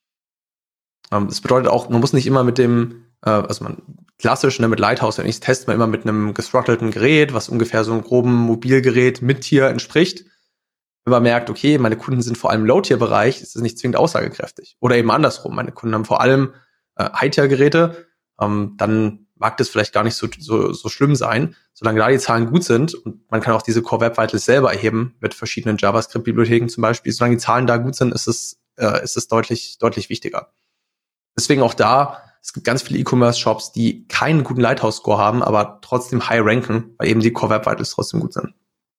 A: Das bedeutet auch, man muss nicht immer mit dem, also man klassisch, ne, mit Lighthouse, wenn ich teste, man immer mit einem gestrottelten Gerät, was ungefähr so einem groben Mobilgerät mit Tier entspricht. Wenn man merkt, okay, meine Kunden sind vor allem im Low-Tier-Bereich, ist das nicht zwingend aussagekräftig. Oder eben andersrum, meine Kunden haben vor allem High-Tier-Geräte, dann mag das vielleicht gar nicht so schlimm sein, solange da die Zahlen gut sind und man kann auch diese Core Web Vitals selber erheben mit verschiedenen JavaScript-Bibliotheken zum Beispiel. Solange die Zahlen da gut sind, ist es deutlich, deutlich wichtiger. Deswegen auch da, es gibt ganz viele E-Commerce-Shops, die keinen guten Lighthouse-Score haben, aber trotzdem high ranken, weil eben die Core Web Vitals trotzdem gut sind.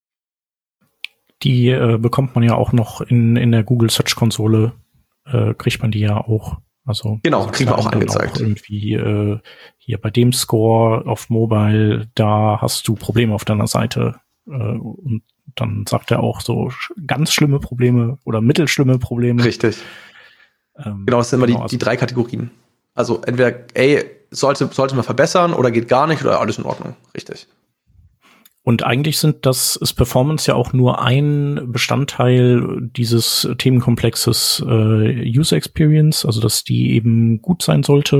D: Die bekommt man ja auch noch in der Google Search Konsole, kriegt man die ja auch. Also
A: genau, kriegt man auch angezeigt.
D: Auch irgendwie hier bei dem Score auf Mobile, da hast du Probleme auf deiner Seite. Und dann sagt er auch so ganz schlimme Probleme oder mittelschlimme Probleme.
A: Richtig. Genau, das sind immer die 3 Kategorien. Also entweder, sollte man verbessern oder geht gar nicht oder alles in Ordnung. Richtig.
D: Und eigentlich ist Performance ja auch nur ein Bestandteil dieses Themenkomplexes User Experience, also dass die eben gut sein sollte.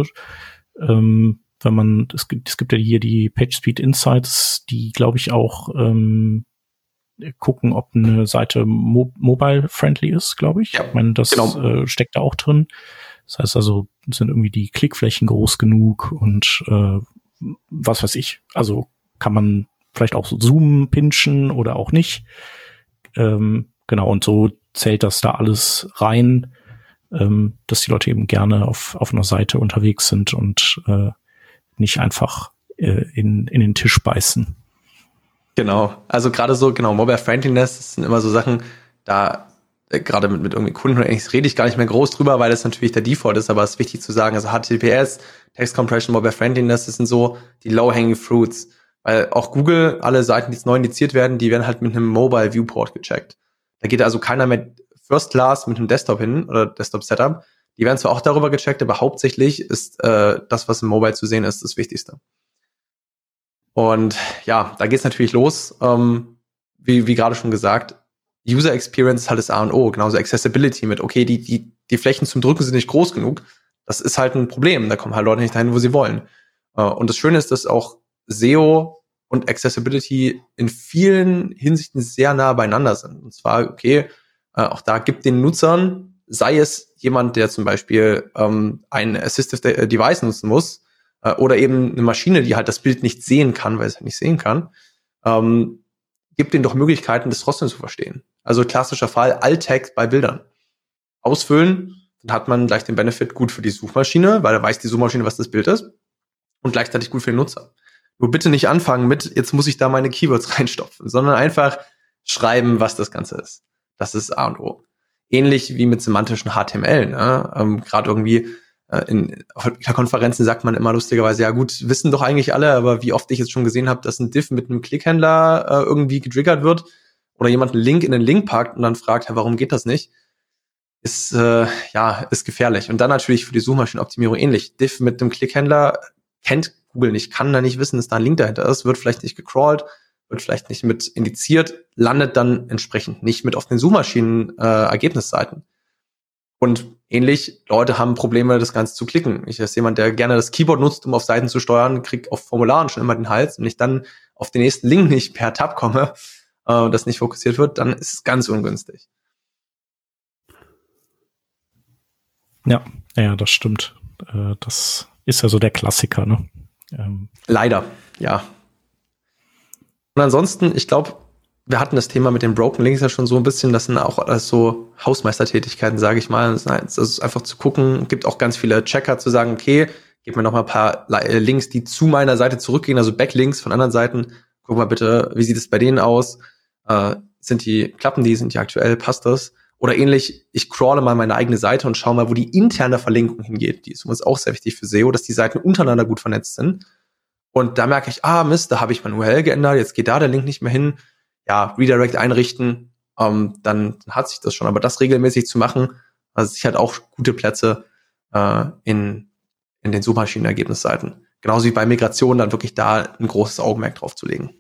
D: Es gibt ja hier die PageSpeed Insights, die, glaube ich, auch gucken, ob eine Seite mobile-friendly ist, glaube ich.
A: Ja,
D: ich meine, das steckt da auch drin. Das heißt also, sind irgendwie die Klickflächen groß genug und was weiß ich. Also kann man vielleicht auch so zoomen, pinchen oder auch nicht. Genau, und so zählt das da alles rein, dass die Leute eben gerne auf einer Seite unterwegs sind und nicht einfach in den Tisch beißen.
A: Genau, also gerade so, Mobile Friendliness, das sind immer so Sachen, da gerade mit irgendwie Kunden oder ähnliches rede ich gar nicht mehr groß drüber, weil das natürlich der Default ist, aber es ist wichtig zu sagen, also HTTPS, Text Compression, Mobile Friendliness, das sind so die Low-Hanging Fruits. Weil auch Google, alle Seiten, die jetzt neu indiziert werden, die werden halt mit einem Mobile Viewport gecheckt. Da geht also keiner mit First Class mit einem Desktop hin oder Desktop-Setup. Die werden zwar auch darüber gecheckt, aber hauptsächlich ist das, was im Mobile zu sehen ist, das Wichtigste. Und ja, da geht's natürlich los. Wie gerade schon gesagt, User Experience ist halt das A und O. Genauso Accessibility mit, okay, die Flächen zum Drücken sind nicht groß genug. Das ist halt ein Problem. Da kommen halt Leute nicht dahin, wo sie wollen. Und das Schöne ist, dass auch SEO und Accessibility in vielen Hinsichten sehr nah beieinander sind. Und zwar, okay, auch da gibt den Nutzern, sei es jemand, der zum Beispiel ein Assistive Device nutzen muss, oder eben eine Maschine, die halt das Bild nicht sehen kann, weil es halt nicht sehen kann, gibt denen doch Möglichkeiten, das trotzdem zu verstehen. Also klassischer Fall, Alt-Text bei Bildern. Ausfüllen, dann hat man gleich den Benefit gut für die Suchmaschine, weil da weiß die Suchmaschine, was das Bild ist, und gleichzeitig gut für den Nutzer. Nur bitte nicht anfangen mit, jetzt muss ich da meine Keywords reinstopfen, sondern einfach schreiben, was das Ganze ist. Das ist A und O. Ähnlich wie mit semantischen HTML. Ne? Gerade irgendwie auf Konferenzen sagt man immer lustigerweise, ja gut, wissen doch eigentlich alle, aber wie oft ich jetzt schon gesehen habe, dass ein Div mit einem Klickhändler irgendwie getriggert wird oder jemand einen Link in den Link packt und dann fragt, warum geht das nicht, ist gefährlich. Und dann natürlich für die Suchmaschinenoptimierung ähnlich. Div mit einem Klickhändler kennt Google nicht, kann da nicht wissen, dass da ein Link dahinter ist, wird vielleicht nicht gecrawlt, wird vielleicht nicht mit indiziert, landet dann entsprechend nicht mit auf den Suchmaschinen Ergebnisseiten. Und ähnlich, Leute haben Probleme, das Ganze zu klicken. Ich als jemand, der gerne das Keyboard nutzt, um auf Seiten zu steuern, kriegt auf Formularen schon immer den Hals. Und ich dann auf den nächsten Link nicht per Tab komme, das nicht fokussiert wird, dann ist es ganz ungünstig.
D: Ja, das stimmt. Das ist ja so der Klassiker, ne?
A: Leider, ja. Und ansonsten, ich glaube, wir hatten das Thema mit den Broken Links ja schon so ein bisschen, das sind auch alles so Hausmeistertätigkeiten, sage ich mal. Das ist einfach zu gucken, gibt auch ganz viele Checker zu sagen, okay, gib mir noch mal ein paar Links, die zu meiner Seite zurückgehen, also Backlinks von anderen Seiten. Guck mal bitte, wie sieht es bei denen aus? Klappen die, sind die aktuell, passt das? Oder ähnlich, ich crawle mal meine eigene Seite und schaue mal, wo die interne Verlinkung hingeht. Die ist übrigens auch sehr wichtig für SEO, dass die Seiten untereinander gut vernetzt sind. Und da merke ich, Mist, da habe ich mein URL geändert, jetzt geht da der Link nicht mehr hin. Ja, Redirect einrichten, dann hat sich das schon. Aber das regelmäßig zu machen, also sich halt auch gute Plätze in den Suchmaschinenergebnisseiten. Genauso wie bei Migration, dann wirklich da ein großes Augenmerk drauf zu legen.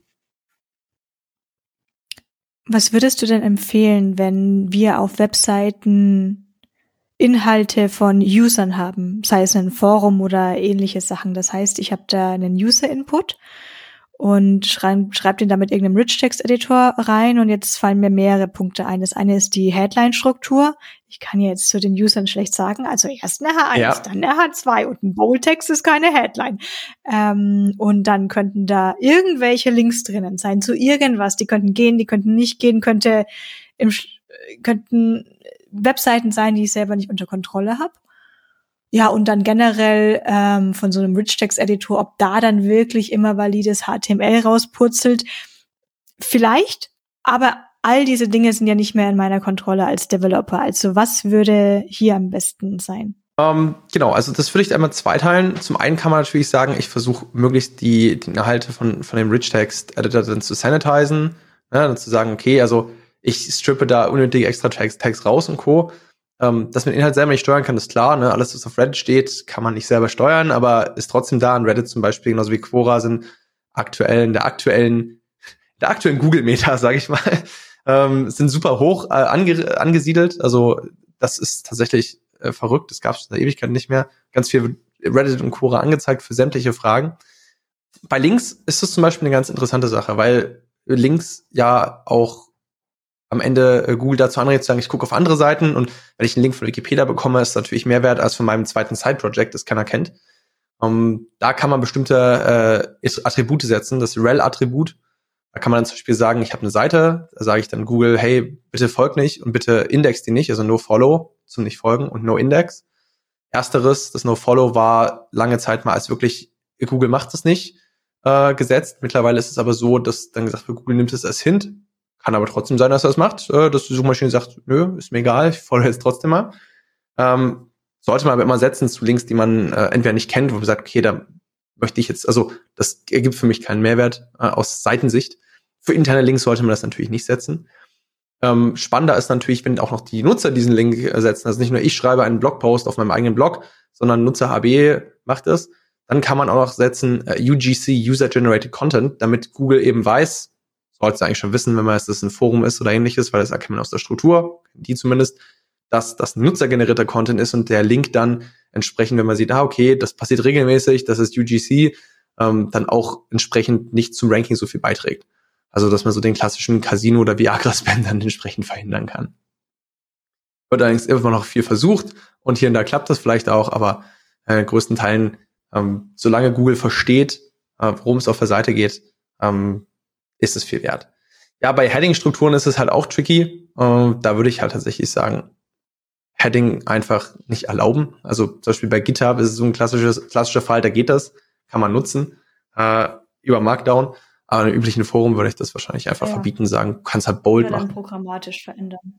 E: Was würdest du denn empfehlen, wenn wir auf Webseiten Inhalte von Usern haben, sei es ein Forum oder ähnliche Sachen? Das heißt, ich habe da einen User-Input und schreib den da mit irgendeinem Rich-Text-Editor rein und jetzt fallen mir mehrere Punkte ein. Das eine ist die Headline-Struktur. Ich kann ja jetzt zu den Usern schlecht sagen, also erst eine H1, dann eine H2 und ein Bold-Text ist keine Headline. Und dann könnten da irgendwelche Links drinnen sein zu irgendwas. Die könnten gehen, die könnten nicht gehen, könnten Webseiten sein, die ich selber nicht unter Kontrolle habe. Ja, und dann generell von so einem Rich-Text-Editor, ob da dann wirklich immer valides HTML rauspurzelt. Vielleicht, aber all diese Dinge sind ja nicht mehr in meiner Kontrolle als Developer. Also was würde hier am besten sein?
A: Genau, also das würde ich einmal zweiteilen. Zum einen kann man natürlich sagen, ich versuche möglichst die Inhalte von dem Rich-Text-Editor dann zu sanitizen. Ja, dann zu sagen, okay, also ich strippe da unnötige extra Tags raus und Co. Dass man Inhalt selber nicht steuern kann, ist klar. Ne? Alles, was auf Reddit steht, kann man nicht selber steuern, aber ist trotzdem da. Und Reddit zum Beispiel, genauso wie Quora, sind in der aktuellen Google-Meta, sage ich mal, sind super hoch angesiedelt. Also das ist tatsächlich verrückt. Das gab es in der Ewigkeit nicht mehr. Ganz viel Reddit und Quora angezeigt für sämtliche Fragen. Bei Links ist das zum Beispiel eine ganz interessante Sache, weil Links ja auch am Ende Google dazu anregt zu sagen, ich gucke auf andere Seiten und wenn ich einen Link von Wikipedia bekomme, ist natürlich mehr wert als von meinem zweiten Side-Project, das keiner kennt. Da kann man bestimmte Attribute setzen, das rel-Attribut. Da kann man dann zum Beispiel sagen, ich habe eine Seite, da sage ich dann Google, hey, bitte folg nicht und bitte index die nicht, also no follow zum nicht folgen und no index. Ersteres, das no follow war lange Zeit mal als wirklich, Google macht das nicht, gesetzt. Mittlerweile ist es aber so, dass dann gesagt wird, Google nimmt es als Hint. Kann aber trotzdem sein, dass er das macht, dass die Suchmaschine sagt, nö, ist mir egal, ich folge jetzt trotzdem mal. Sollte man aber immer setzen zu Links, die man entweder nicht kennt, wo man sagt, okay, da möchte ich jetzt, also das ergibt für mich keinen Mehrwert aus Seitensicht. Für interne Links sollte man das natürlich nicht setzen. Spannender ist natürlich, wenn auch noch die Nutzer diesen Link setzen. Also nicht nur ich schreibe einen Blogpost auf meinem eigenen Blog, sondern Nutzer HB macht es. Dann kann man auch noch setzen UGC, User Generated Content, damit Google eben weiß, sollte es eigentlich schon wissen, wenn man es ein Forum ist oder ähnliches, weil das erkennt man aus der Struktur, die zumindest, dass das nutzergenerierter Content ist und der Link dann entsprechend, wenn man sieht, okay, das passiert regelmäßig, das ist UGC, dann auch entsprechend nicht zum Ranking so viel beiträgt. Also, dass man so den klassischen Casino- oder Viagra-Spam dann entsprechend verhindern kann. Wird allerdings immer noch viel versucht und hier und da klappt das vielleicht auch, aber in größten Teilen, solange Google versteht, worum es auf der Seite geht, ist es viel wert. Ja, bei Heading-Strukturen ist es halt auch tricky. Da würde ich halt tatsächlich sagen, Heading einfach nicht erlauben. Also zum Beispiel bei GitHub ist es so ein klassischer Fall, da geht das, kann man nutzen, über Markdown. Aber im üblichen Forum würde ich das wahrscheinlich einfach verbieten, sagen, du kannst halt bold
E: oder dann
A: machen.
E: programmatisch verändern.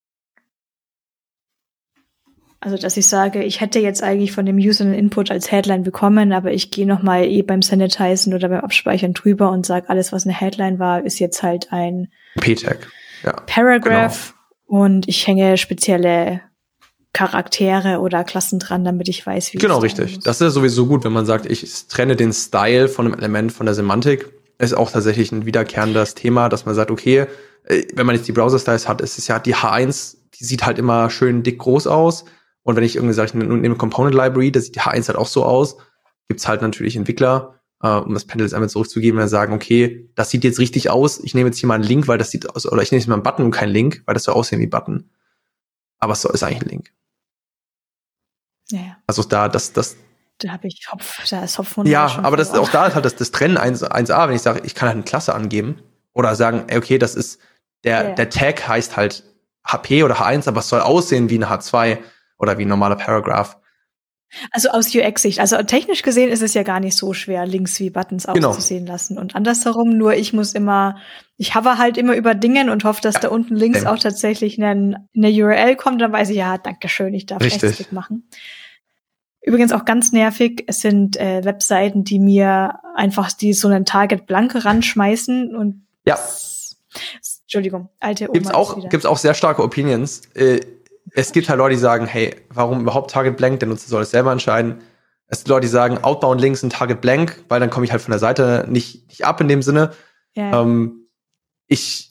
E: Also, dass ich sage, ich hätte jetzt eigentlich von dem User einen Input als Headline bekommen, aber ich gehe nochmal beim Sanitizen oder beim Abspeichern drüber und sage, alles, was eine Headline war, ist jetzt halt ein
A: P-Tag. Ja,
E: Paragraph und ich hänge spezielle Charaktere oder Klassen dran, damit ich weiß, wie
A: genau,
E: ich
A: richtig.
E: muss.
A: Das ist sowieso gut, wenn man sagt, ich trenne den Style von einem Element von der Semantik. Ist auch tatsächlich ein wiederkehrendes Thema, dass man sagt, okay, wenn man jetzt die Browser-Styles hat, ist es ja die H1, die sieht halt immer schön dick groß aus. Und wenn ich irgendwie sage, ich nehme Component Library, da sieht die H1 halt auch so aus, gibt's halt natürlich Entwickler, um das Pendel jetzt einmal zurückzugeben, und sagen, okay, das sieht jetzt richtig aus, ich nehme jetzt hier mal einen Link, weil das sieht aus, oder ich nehme jetzt mal einen Button und keinen Link, weil das so aussehen wie Button. Aber es ist eigentlich ein Link.
E: Ja.
A: Also da
E: habe ich da ist Hopfen und
A: ja,
E: Malz schon
A: aber das
E: verloren.
A: auch da ist halt das Trennen 1a, wenn ich sage, ich kann halt eine Klasse angeben oder sagen, okay, das ist der Tag heißt halt HP oder H1, aber es soll aussehen wie eine H2 oder wie ein normaler Paragraph.
E: Also aus UX-Sicht, also technisch gesehen ist es ja gar nicht so schwer, Links wie Buttons auszusehen lassen. Und andersherum, nur ich hover halt immer über Dingen und hoffe, dass da unten links auch tatsächlich eine URL kommt, dann weiß ich, ja, danke schön, ich darf Rechtsklick machen. Übrigens auch ganz nervig, es sind Webseiten, die mir einfach so einen Target blank ranschmeißen und Entschuldigung, alte Oma.
A: Gibt's auch sehr starke Opinions. Es gibt halt Leute, die sagen, hey, warum überhaupt Target Blank? Der Nutzer soll es selber entscheiden. Es gibt Leute, die sagen, Outbound Links sind Target Blank, weil dann komme ich halt von der Seite nicht ab in dem Sinne.
E: Ja.
A: Ich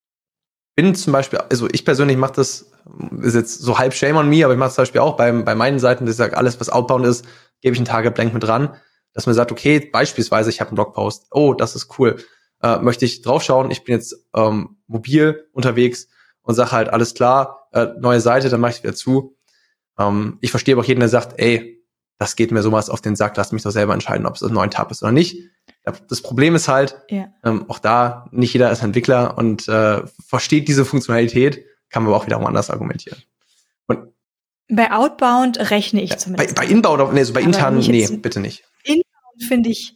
A: bin zum Beispiel, also ich persönlich mache das, ist jetzt so halb Shame on me, aber ich mache es zum Beispiel auch bei meinen Seiten, dass ich sage, alles, was Outbound ist, gebe ich einen Target Blank mit ran, dass man sagt, okay, beispielsweise, ich habe einen Blogpost, oh, das ist cool, möchte ich draufschauen, ich bin jetzt mobil unterwegs und sage halt, alles klar, neue Seite, dann mache ich wieder zu. Ich verstehe aber auch jeden, der sagt, ey, das geht mir sowas auf den Sack, lass mich doch selber entscheiden, ob es ein neuer Tab ist oder nicht. Das Problem ist halt, auch da, nicht jeder ist Entwickler und versteht diese Funktionalität, kann man aber auch wiederum anders argumentieren. Und
E: bei Outbound rechne ich zumindest.
A: Bei Inbound, bei intern, bitte nicht.
E: Inbound finde ich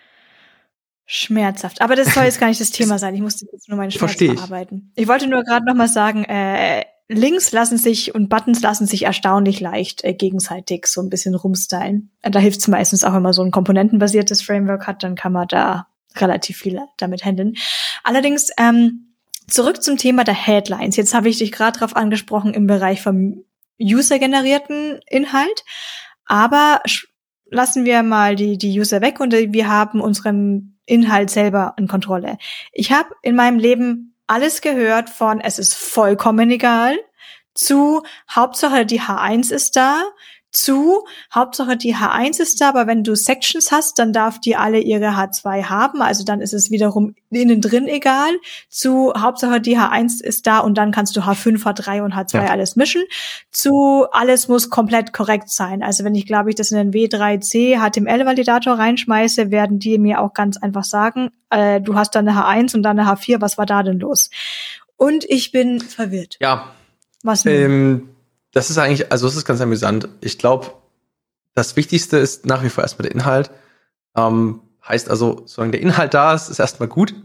E: schmerzhaft. Aber das soll jetzt gar nicht das Thema sein. Ich musste jetzt nur meine Schmerz verarbeiten. Ich wollte nur gerade noch mal sagen, Links und Buttons lassen sich erstaunlich leicht gegenseitig so ein bisschen rumstylen. Da hilft es meistens auch, wenn man so ein komponentenbasiertes Framework hat, dann kann man da relativ viel damit handeln. Allerdings zurück zum Thema der Headlines. Jetzt habe ich dich gerade drauf angesprochen im Bereich vom user-generierten Inhalt. Aber lassen wir mal die User weg und wir haben unseren Inhalt selber in Kontrolle. Ich habe in meinem Leben alles gehört von es ist vollkommen egal zu Hauptsache die H1 ist da zu Hauptsache die H1 ist da, aber wenn du Sections hast, dann darf die alle ihre H2 haben, also dann ist es wiederum innen drin egal, zu Hauptsache die H1 ist da und dann kannst du H5, H3 und H2 alles mischen, zu alles muss komplett korrekt sein. Also wenn ich, glaube ich, das in den W3C HTML-Validator reinschmeiße, werden die mir auch ganz einfach sagen, du hast da eine H1 und dann eine H4, was war da denn los? Und ich bin verwirrt.
A: Ja.
E: Was nun?
A: Das ist eigentlich, also es ist ganz amüsant. Ich glaube, das Wichtigste ist nach wie vor erstmal der Inhalt. Heißt also, solange der Inhalt da ist, ist erstmal gut.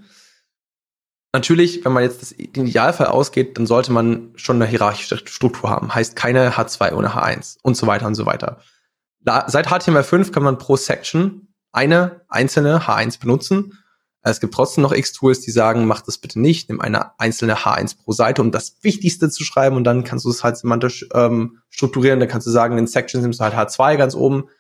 A: Natürlich, wenn man jetzt den Idealfall ausgeht, dann sollte man schon eine hierarchische Struktur haben. Heißt keine H2 ohne H1 und so weiter und so weiter. Seit HTML5 kann man pro Section eine einzelne H1 benutzen. Es gibt trotzdem noch X-Tools, die sagen, mach das bitte nicht, nimm eine einzelne H1 pro Seite, um das Wichtigste zu schreiben und dann kannst du es halt semantisch strukturieren. Dann kannst du sagen, in Sections nimmst du halt H2 ganz oben.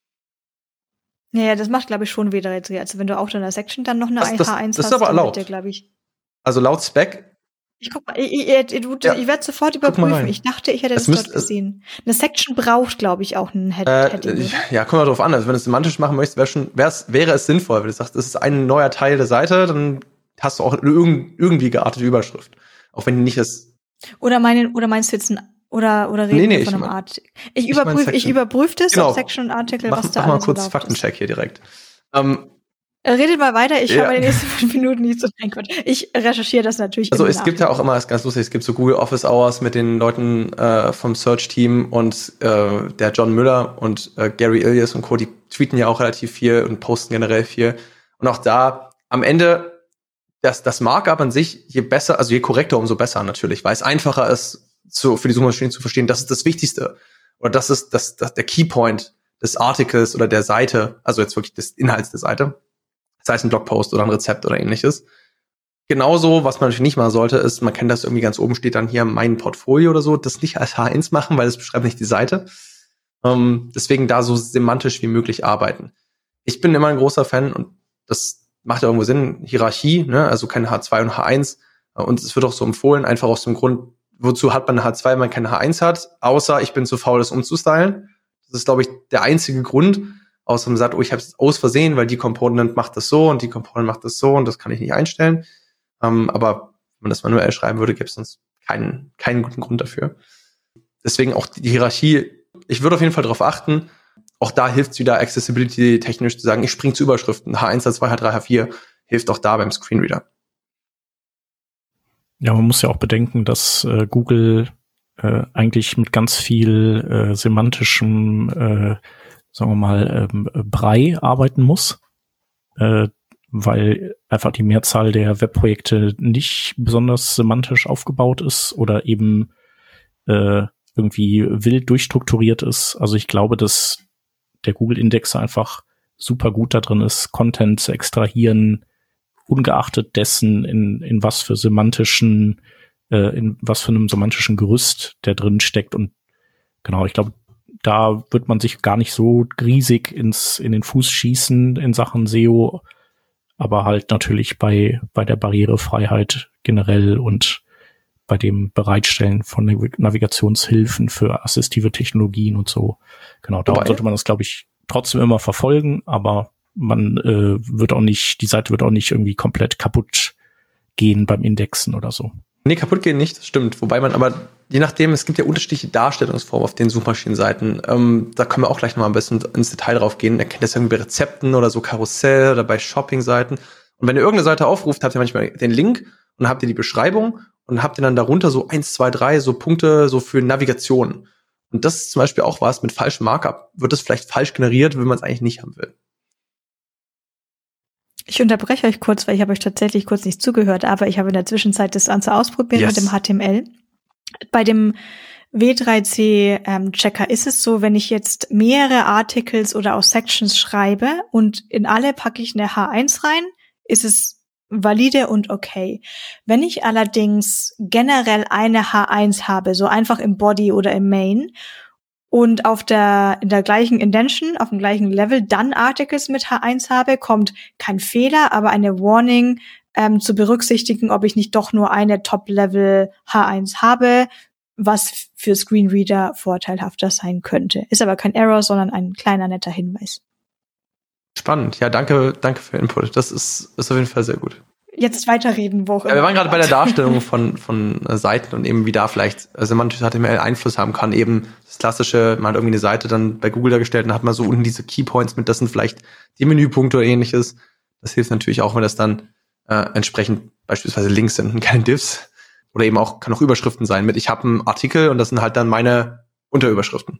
E: Ja, das macht, glaube ich, schon wieder jetzt. Also wenn du auch in der Section dann noch eine H1 hast,
A: das ist aber erlaubt.
E: glaube ich.
A: Also laut Spec
E: Ich guck mal, ich werde sofort überprüfen. Ich dachte, ich hätte das dort gesehen. Eine Section braucht, glaube ich, auch ein Heading.
A: Ja, kommt mal drauf an. Also wenn du es semantisch machen möchtest, wäre es sinnvoll, wenn du sagst, das ist ein neuer Teil der Seite, dann hast du auch irgendwie geartete Überschrift. Auch wenn die nicht das.
E: Oder meinst du jetzt oder reden wir von einem Artikel? Ich überprüfe das,
A: genau.
E: Ob Section und Artikel, was da
A: alles
E: alles
A: mal kurz Faktencheck hier direkt.
E: Redet mal weiter, ich habe in den nächsten 5 Minuten nicht so ein Quatsch. Ich recherchiere das natürlich.
A: Also es gibt ja auch immer, ist ganz lustig, es gibt so Google Office Hours mit den Leuten vom Search-Team und der John Müller und Gary Ilias und Co., die tweeten ja auch relativ viel und posten generell viel. Und auch da am Ende, das Markup an sich, je besser, also je korrekter, umso besser natürlich, weil es einfacher ist, für die Suchmaschine zu verstehen, das ist das Wichtigste. Oder das ist der Keypoint des Artikels oder der Seite, also jetzt wirklich des Inhalts der Seite. Sei es ein Blogpost oder ein Rezept oder ähnliches. Genauso, was man natürlich nicht machen sollte, ist, man kennt das irgendwie ganz oben, steht dann hier mein Portfolio oder so, das nicht als H1 machen, weil das beschreibt nicht die Seite. Deswegen da so semantisch wie möglich arbeiten. Ich bin immer ein großer Fan und das macht ja irgendwo Sinn, Hierarchie, ne? Also keine H2 und H1. Und es wird auch so empfohlen, einfach aus dem Grund, wozu hat man eine H2, wenn man keine H1 hat, außer ich bin zu faul, das umzustylen. Das ist, glaube ich, der einzige Grund, außer man sagt, ich habe es aus Versehen, weil die Component macht das so und die Component macht das so und das kann ich nicht einstellen. Aber wenn man das manuell schreiben würde, gäbe es sonst keinen guten Grund dafür. Deswegen auch die Hierarchie, ich würde auf jeden Fall darauf achten, auch da hilft es wieder Accessibility technisch zu sagen, ich springe zu Überschriften, H1, H2, H3, H4, hilft auch da beim Screenreader.
D: Ja, man muss ja auch bedenken, dass Google eigentlich mit ganz viel semantischem sagen wir mal, Brei arbeiten muss, weil einfach die Mehrzahl der Webprojekte nicht besonders semantisch aufgebaut ist oder eben irgendwie wild durchstrukturiert ist. Also ich glaube, dass der Google-Index einfach super gut da drin ist, Content zu extrahieren, ungeachtet dessen, in was für semantischen, in was für einem semantischen Gerüst der drin steckt. Und genau, ich glaube, da wird man sich gar nicht so riesig in den Fuß schießen in Sachen SEO, aber halt natürlich bei der Barrierefreiheit generell und bei dem Bereitstellen von Navigationshilfen für assistive Technologien und so. Genau, darum sollte man das, glaube ich, trotzdem immer verfolgen, aber man die Seite wird auch nicht irgendwie komplett kaputt gehen beim Indexen oder so.
A: Nee, kaputt gehen nicht, das stimmt. Wobei man aber, je nachdem, es gibt ja unterschiedliche Darstellungsformen auf den Suchmaschinenseiten. Da können wir auch gleich noch mal ein bisschen ins Detail drauf gehen. Ihr kennt das irgendwie bei Rezepten oder so Karussell oder bei Shopping-Seiten. Und wenn ihr irgendeine Seite aufruft, habt ihr manchmal den Link und dann habt ihr die Beschreibung und habt ihr dann darunter so 1, 2, 3 so Punkte so für Navigation. Und das ist zum Beispiel auch was mit falschem Markup. Wird es vielleicht falsch generiert, wenn man es eigentlich nicht haben will.
E: Ich unterbreche euch kurz, weil ich habe euch tatsächlich kurz nicht zugehört, aber ich habe in der Zwischenzeit das Ganze ausprobiert mit dem HTML. Bei dem W3C Checker ist es so, wenn ich jetzt mehrere Articles oder auch Sections schreibe und in alle packe ich eine H1 rein, ist es valide und okay. Wenn ich allerdings generell eine H1 habe, so einfach im Body oder im Main und in der gleichen Indention, auf dem gleichen Level, dann Articles mit H1 habe, kommt kein Fehler, aber eine Warning zu berücksichtigen, ob ich nicht doch nur eine Top-Level H1 habe, was für Screenreader vorteilhafter sein könnte. Ist aber kein Error, sondern ein kleiner, netter Hinweis.
A: Spannend. Ja, danke für Input. Das ist auf jeden Fall sehr gut.
E: Jetzt weiterreden, wo auch immer.
A: Wir waren gerade bei der Darstellung von Seiten und eben wie da vielleicht semantisches HTML Einfluss haben kann. Eben das klassische, man hat irgendwie eine Seite dann bei Google dargestellt und hat man so unten diese Keypoints mit, das sind vielleicht die Menüpunkte oder ähnliches. Das hilft natürlich auch, wenn das dann entsprechend beispielsweise Links sind und keine Divs. Oder eben auch, kann auch Überschriften sein mit, ich habe einen Artikel und das sind halt dann meine Unterüberschriften.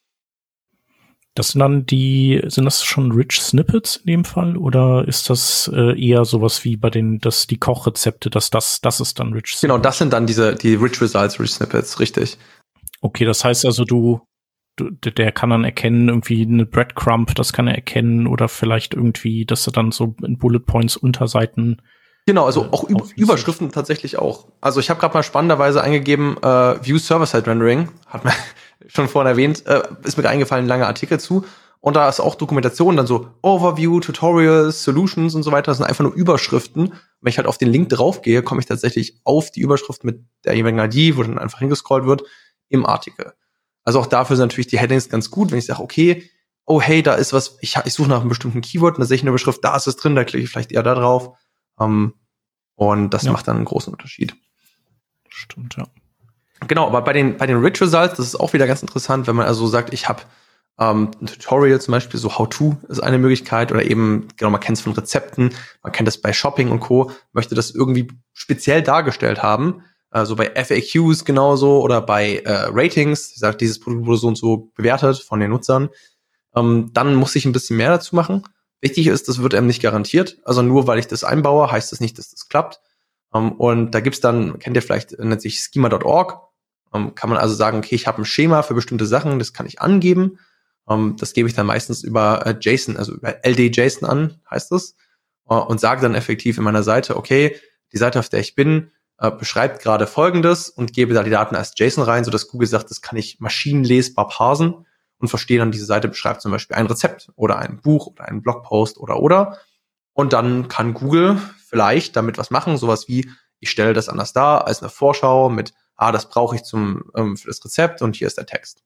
D: Sind das schon Rich Snippets in dem Fall? Oder ist das eher sowas wie bei die Kochrezepte, das ist dann Rich Snippets?
A: Genau, das sind dann die Rich Results, Rich Snippets, richtig.
D: Okay, das heißt also, der kann dann erkennen, irgendwie eine Breadcrumb, das kann er erkennen, oder vielleicht irgendwie, dass er dann so in Bullet Points Unterseiten.
A: Genau, also auch Überschriften tatsächlich auch. Also ich habe gerade mal spannenderweise eingegeben, View Server-Side Rendering, hat man schon vorhin erwähnt, ist mir eingefallen, ein langer Artikel zu. Und da ist auch Dokumentation, dann so Overview, Tutorials, Solutions und so weiter. Das sind einfach nur Überschriften. Und wenn ich halt auf den Link draufgehe, komme ich tatsächlich auf die Überschrift mit der jeweiligen ID, wo dann einfach hingescrollt wird, im Artikel. Also auch dafür sind natürlich die Headings ganz gut, wenn ich sage, okay, oh hey, da ist was, ich suche nach einem bestimmten Keyword und da sehe ich eine Überschrift, da ist es drin, da klicke ich vielleicht eher da drauf. Und das macht dann einen großen Unterschied.
D: Stimmt, ja.
A: Genau, aber bei den Rich Results, das ist auch wieder ganz interessant, wenn man also sagt, ich habe ein Tutorial zum Beispiel, so How-To ist eine Möglichkeit oder eben, genau, man kennt es von Rezepten, man kennt das bei Shopping und Co., möchte das irgendwie speziell dargestellt haben, so bei FAQs genauso oder bei Ratings, sagt, dieses Produkt wurde so und so bewertet von den Nutzern, dann muss ich ein bisschen mehr dazu machen. Wichtig ist, das wird einem nicht garantiert, also nur weil ich das einbaue, heißt das nicht, dass das klappt. Und da gibt's dann, kennt ihr vielleicht, nennt sich schema.org, kann man also sagen, okay, ich habe ein Schema für bestimmte Sachen, das kann ich angeben. Das gebe ich dann meistens über JSON, also über LD-JSON an, heißt es, und sage dann effektiv in meiner Seite, okay, die Seite, auf der ich bin, beschreibt gerade Folgendes und gebe da die Daten als JSON rein, sodass Google sagt, das kann ich maschinenlesbar parsen und verstehe dann, diese Seite beschreibt zum Beispiel ein Rezept oder ein Buch oder einen Blogpost oder. Und dann kann Google vielleicht damit was machen, sowas wie, ich stelle das anders dar als eine Vorschau mit, das brauche ich für das Rezept und hier ist der Text.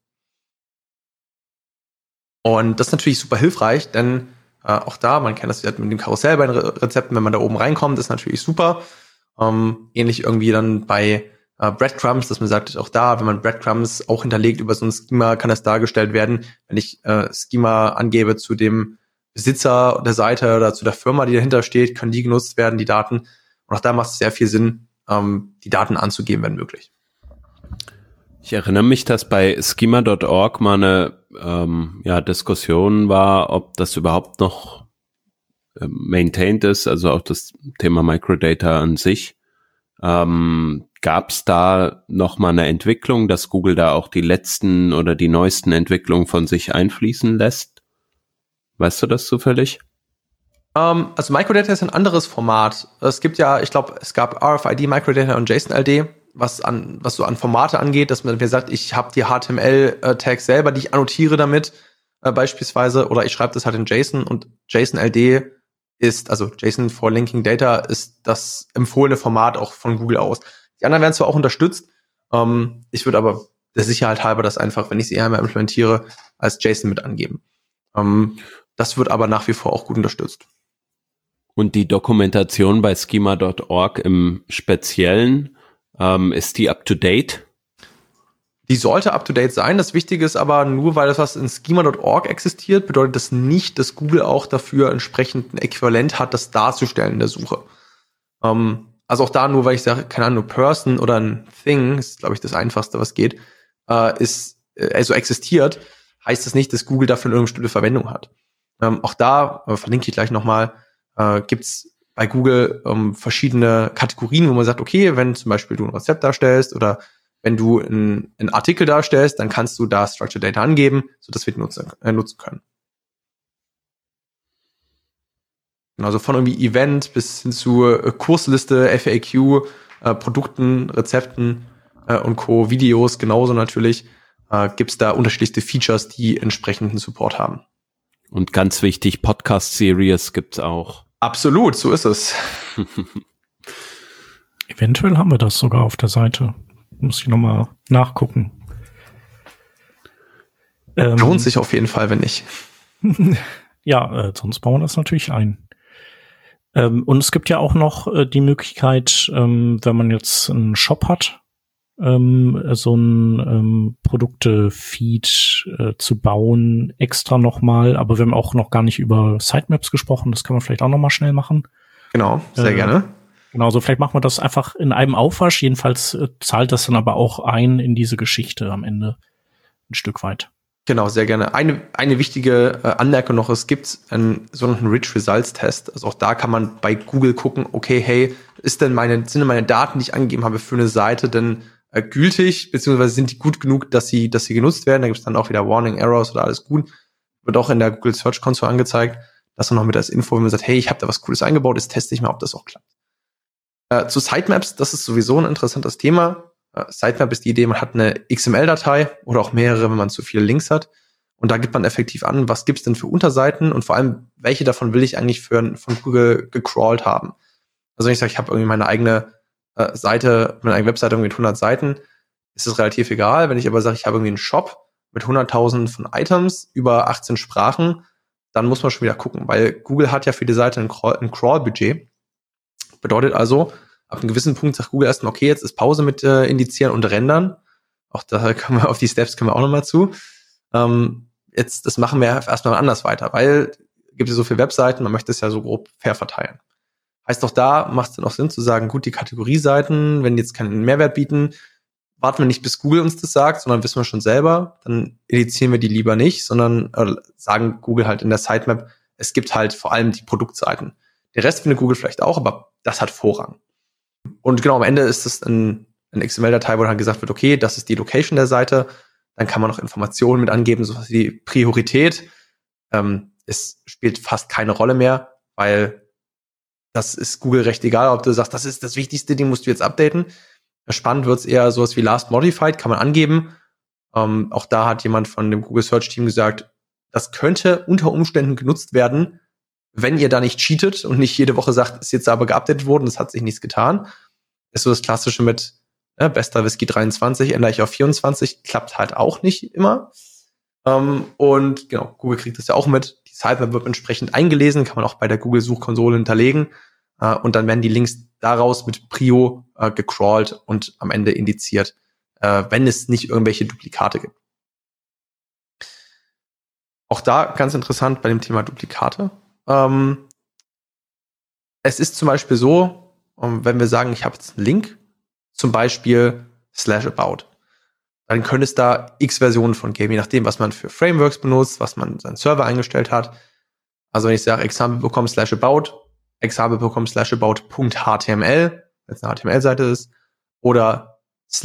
A: Und das ist natürlich super hilfreich, denn auch da, man kennt das ja mit dem Karussell bei den Rezepten, wenn man da oben reinkommt, ist natürlich super. Ähnlich irgendwie dann bei Breadcrumbs, dass man sagt, auch da, wenn man Breadcrumbs auch hinterlegt über so ein Schema, kann das dargestellt werden. Wenn ich Schema angebe zu dem Besitzer der Seite oder zu der Firma, die dahinter steht, können die genutzt werden, die Daten. Und auch da macht es sehr viel Sinn, die Daten anzugeben, wenn möglich.
B: Ich erinnere mich, dass bei schema.org mal eine Diskussion war, ob das überhaupt noch maintained ist, also auch das Thema Microdata an sich. Gab es da noch mal eine Entwicklung, dass Google da auch die letzten oder die neuesten Entwicklungen von sich einfließen lässt? Weißt du das zufällig?
A: Also Microdata ist ein anderes Format. Es gibt ja, ich glaube, es gab RFID, Microdata und JSON-LD, was so an Formate angeht, dass man sagt, ich habe die HTML-Tags selber, die ich annotiere damit, beispielsweise, oder ich schreibe das halt in JSON und JSON-LD ist, also JSON for Linking Data, ist das empfohlene Format auch von Google aus. Die anderen werden zwar auch unterstützt, ich würde aber der Sicherheit halber das einfach, wenn ich sie eher mehr implementiere, als JSON mit angeben. Das wird aber nach wie vor auch gut unterstützt.
B: Und die Dokumentation bei schema.org im Speziellen, ist die up-to-date?
A: Die sollte up-to-date sein. Das Wichtige ist aber, nur weil das was in schema.org existiert, bedeutet das nicht, dass Google auch dafür entsprechend ein Äquivalent hat, das darzustellen in der Suche. Also auch da, nur weil ich sage, keine Ahnung, Person oder ein Thing, ist, glaube ich, das Einfachste, was geht, existiert, heißt das nicht, dass Google dafür eine bestimmte Verwendung hat. Auch da, verlinke ich gleich nochmal, gibt's bei Google verschiedene Kategorien, wo man sagt, okay, wenn zum Beispiel du ein Rezept darstellst oder wenn du einen Artikel darstellst, dann kannst du da Structured Data angeben, sodass wir die nutzen können. Also von irgendwie Event bis hin zu Kursliste, FAQ, Produkten, Rezepten und Co., Videos genauso natürlich, gibt's da unterschiedlichste Features, die entsprechenden Support haben.
B: Und ganz wichtig, Podcast-Series gibt's auch.
A: Absolut, so ist es.
D: Eventuell haben wir das sogar auf der Seite. Muss ich nochmal nachgucken.
A: Lohnt sich auf jeden Fall, wenn nicht.
D: Ja, sonst bauen wir das natürlich ein. Und es gibt ja auch noch die Möglichkeit, wenn man jetzt einen Shop hat, so ein Produkte-Feed zu bauen, extra nochmal. Aber wir haben auch noch gar nicht über Sitemaps gesprochen. Das kann man vielleicht auch nochmal schnell machen.
A: Genau, sehr gerne.
D: Genau, so vielleicht machen wir das einfach in einem Aufwasch. Jedenfalls zahlt das dann aber auch ein in diese Geschichte am Ende ein Stück weit.
A: Genau, sehr gerne. Eine wichtige Anmerkung noch, es gibt einen sogenannten Rich Results Test. Also auch da kann man bei Google gucken, okay, hey, sind denn meine Daten, die ich angegeben habe für eine Seite denn gültig, beziehungsweise sind die gut genug, dass sie genutzt werden. Da gibt es dann auch wieder Warning, Errors oder alles gut. Wird auch in der Google Search Console angezeigt. Das noch mit als Info, wenn man sagt, hey, ich habe da was Cooles eingebaut, jetzt teste ich mal, ob das auch klappt. Zu Sitemaps, das ist sowieso ein interessantes Thema. Sitemap ist die Idee, man hat eine XML-Datei oder auch mehrere, wenn man zu viele Links hat. Und da gibt man effektiv an, was gibt's denn für Unterseiten und vor allem, welche davon will ich eigentlich von Google gecrawlt haben. Also wenn ich sage, ich habe irgendwie meine eigene Seite, meine eigene Webseite mit 100 Seiten, ist es relativ egal. Wenn ich aber sage, ich habe irgendwie einen Shop mit 100.000 von Items über 18 Sprachen, dann muss man schon wieder gucken, weil Google hat ja für die Seite ein Crawl-Budget. Bedeutet also, ab einem gewissen Punkt sagt Google erstmal, okay, jetzt ist Pause mit Indizieren und Rendern. Auch da können wir auf die Steps können wir auch nochmal zu. Das machen wir erstmal anders weiter, weil gibt es so viele Webseiten, man möchte es ja so grob fair verteilen. Heißt auch da macht es dann auch Sinn zu sagen, gut, die Kategorieseiten, wenn die jetzt keinen Mehrwert bieten, warten wir nicht, bis Google uns das sagt, sondern wissen wir schon selber, dann indizieren wir die lieber nicht, sondern sagen Google halt in der Sitemap, es gibt halt vor allem die Produktseiten. Der Rest findet Google vielleicht auch, aber das hat Vorrang. Und genau, am Ende ist es eine XML-Datei, wo dann gesagt wird, okay, das ist die Location der Seite, dann kann man noch Informationen mit angeben, sowas wie die Priorität. Es spielt fast keine Rolle mehr, weil das ist Google recht egal, ob du sagst, das ist das Wichtigste, den musst du jetzt updaten. Spannend wird's eher sowas wie Last Modified, kann man angeben. Auch da hat jemand von dem Google Search Team gesagt, das könnte unter Umständen genutzt werden, wenn ihr da nicht cheatet und nicht jede Woche sagt, ist jetzt aber geupdatet worden, das hat sich nichts getan. Ist so das Klassische mit bester Whisky 23, ändere ich auf 24, klappt halt auch nicht immer. Und genau, Google kriegt das ja auch mit. Die Sitemap wird entsprechend eingelesen, kann man auch bei der Google-Suchkonsole hinterlegen. Und dann werden die Links daraus mit Prio gecrawlt und am Ende indiziert, wenn es nicht irgendwelche Duplikate gibt. Auch da ganz interessant bei dem Thema Duplikate. Es ist zum Beispiel so, wenn wir sagen, ich habe jetzt einen Link, zum Beispiel /about, dann könnte es da x Versionen von geben, je nachdem, was man für Frameworks benutzt, was man seinen Server eingestellt hat. Also wenn ich sage, example.com /about, example.com /about.html, wenn es eine HTML-Seite ist, oder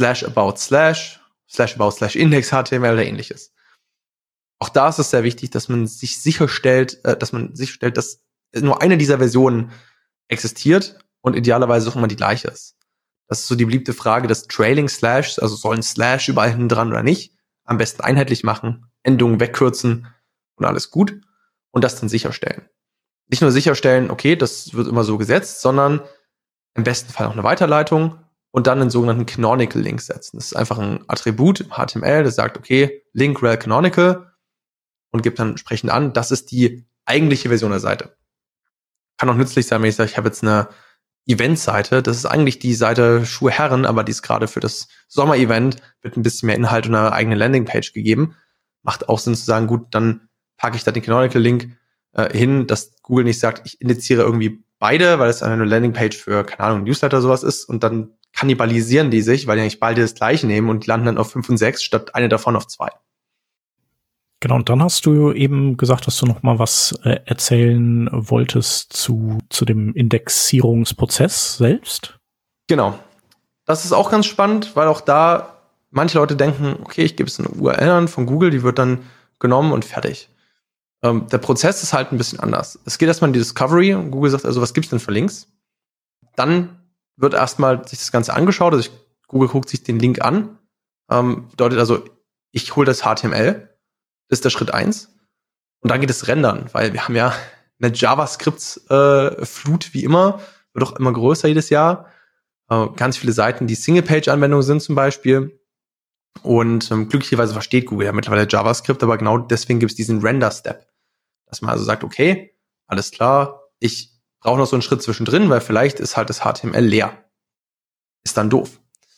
A: /about/index.html oder ähnliches. Auch da ist es sehr wichtig, dass man sich sicherstellt, dass nur eine dieser Versionen existiert und idealerweise auch immer die gleiche ist. Das ist so die beliebte Frage des Trailing Slash, also soll ein Slash überall hinten dran oder nicht? Am besten einheitlich machen, Endungen wegkürzen und alles gut und das dann sicherstellen. Nicht nur sicherstellen, okay, das wird immer so gesetzt, sondern im besten Fall auch eine Weiterleitung und dann einen sogenannten Canonical Link setzen. Das ist einfach ein Attribut im HTML, das sagt, okay, Link rel canonical und gibt dann entsprechend an, das ist die eigentliche Version der Seite. Kann auch nützlich sein, wenn ich sage, ich habe jetzt eine Event-Seite, das ist eigentlich die Seite Schuhe Herren, aber die ist gerade für das Sommer-Event, wird ein bisschen mehr Inhalt und eine eigene Landingpage gegeben. Macht auch Sinn zu sagen, gut, dann packe ich da den Canonical-Link hin, dass Google nicht sagt, ich indiziere irgendwie beide, weil es eine Landingpage für, keine Ahnung, Newsletter sowas ist und dann kannibalisieren die sich, weil die eigentlich beide das gleiche nehmen und die landen dann auf 5 und 6 statt eine davon auf 2.
D: Genau, und dann hast du eben gesagt, dass du noch mal was erzählen wolltest zu dem Indexierungsprozess selbst.
A: Genau. Das ist auch ganz spannend, weil auch da manche Leute denken, okay, ich gebe es eine URL an von Google, die wird dann genommen und fertig. Der Prozess ist halt ein bisschen anders. Es geht erstmal in die Discovery und Google sagt also, was gibt's denn für Links? Dann wird erstmal sich das Ganze angeschaut, also Google guckt sich den Link an, bedeutet also, ich hole das HTML, das ist der Schritt 1. Und dann geht es rendern, weil wir haben ja eine JavaScript-Flut wie immer, wird auch immer größer jedes Jahr. Ganz viele Seiten, die Single-Page-Anwendungen sind zum Beispiel. Und glücklicherweise versteht Google ja mittlerweile JavaScript, aber genau deswegen gibt es diesen Render-Step. Dass man also sagt, okay, alles klar, ich brauche noch so einen Schritt zwischendrin, weil vielleicht ist halt das HTML leer. Ist dann doof.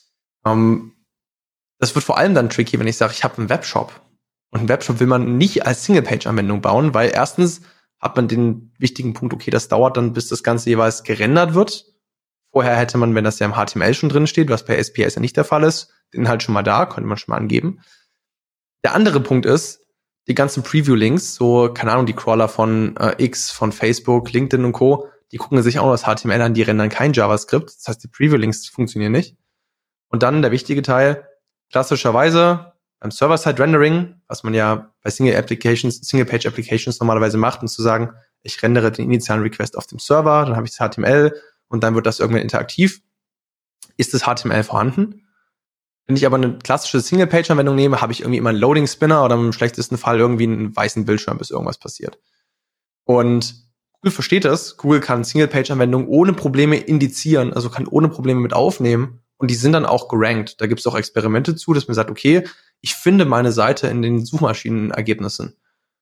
A: Das wird vor allem dann tricky, wenn ich sage, ich habe einen Webshop. Und einen Webshop will man nicht als Single-Page-Anwendung bauen, weil erstens hat man den wichtigen Punkt, okay, das dauert dann, bis das Ganze jeweils gerendert wird. Vorher hätte man, wenn das ja im HTML schon drin steht, was bei SPS ja nicht der Fall ist, den Inhalt schon mal da, könnte man schon mal angeben. Der andere Punkt ist, die ganzen Preview-Links, so, keine Ahnung, die Crawler von X, von Facebook, LinkedIn und Co., die gucken sich auch noch das HTML an, die rendern kein JavaScript. Das heißt, die Preview-Links funktionieren nicht. Und dann der wichtige Teil, klassischerweise beim Server-Side-Rendering, was man ja bei Single-Page-Applications normalerweise macht, um zu sagen, ich rendere den initialen Request auf dem Server, dann habe ich das HTML und dann wird das irgendwann interaktiv. Ist das HTML vorhanden? Wenn ich aber eine klassische Single-Page-Anwendung nehme, habe ich irgendwie immer einen Loading-Spinner oder im schlechtesten Fall irgendwie einen weißen Bildschirm, bis irgendwas passiert. Und Google versteht das. Google kann Single-Page-Anwendungen ohne Probleme indizieren, also kann ohne Probleme mit aufnehmen. Und die sind dann auch gerankt. Da gibt es auch Experimente zu, dass man sagt, okay, ich finde meine Seite in den Suchmaschinenergebnissen.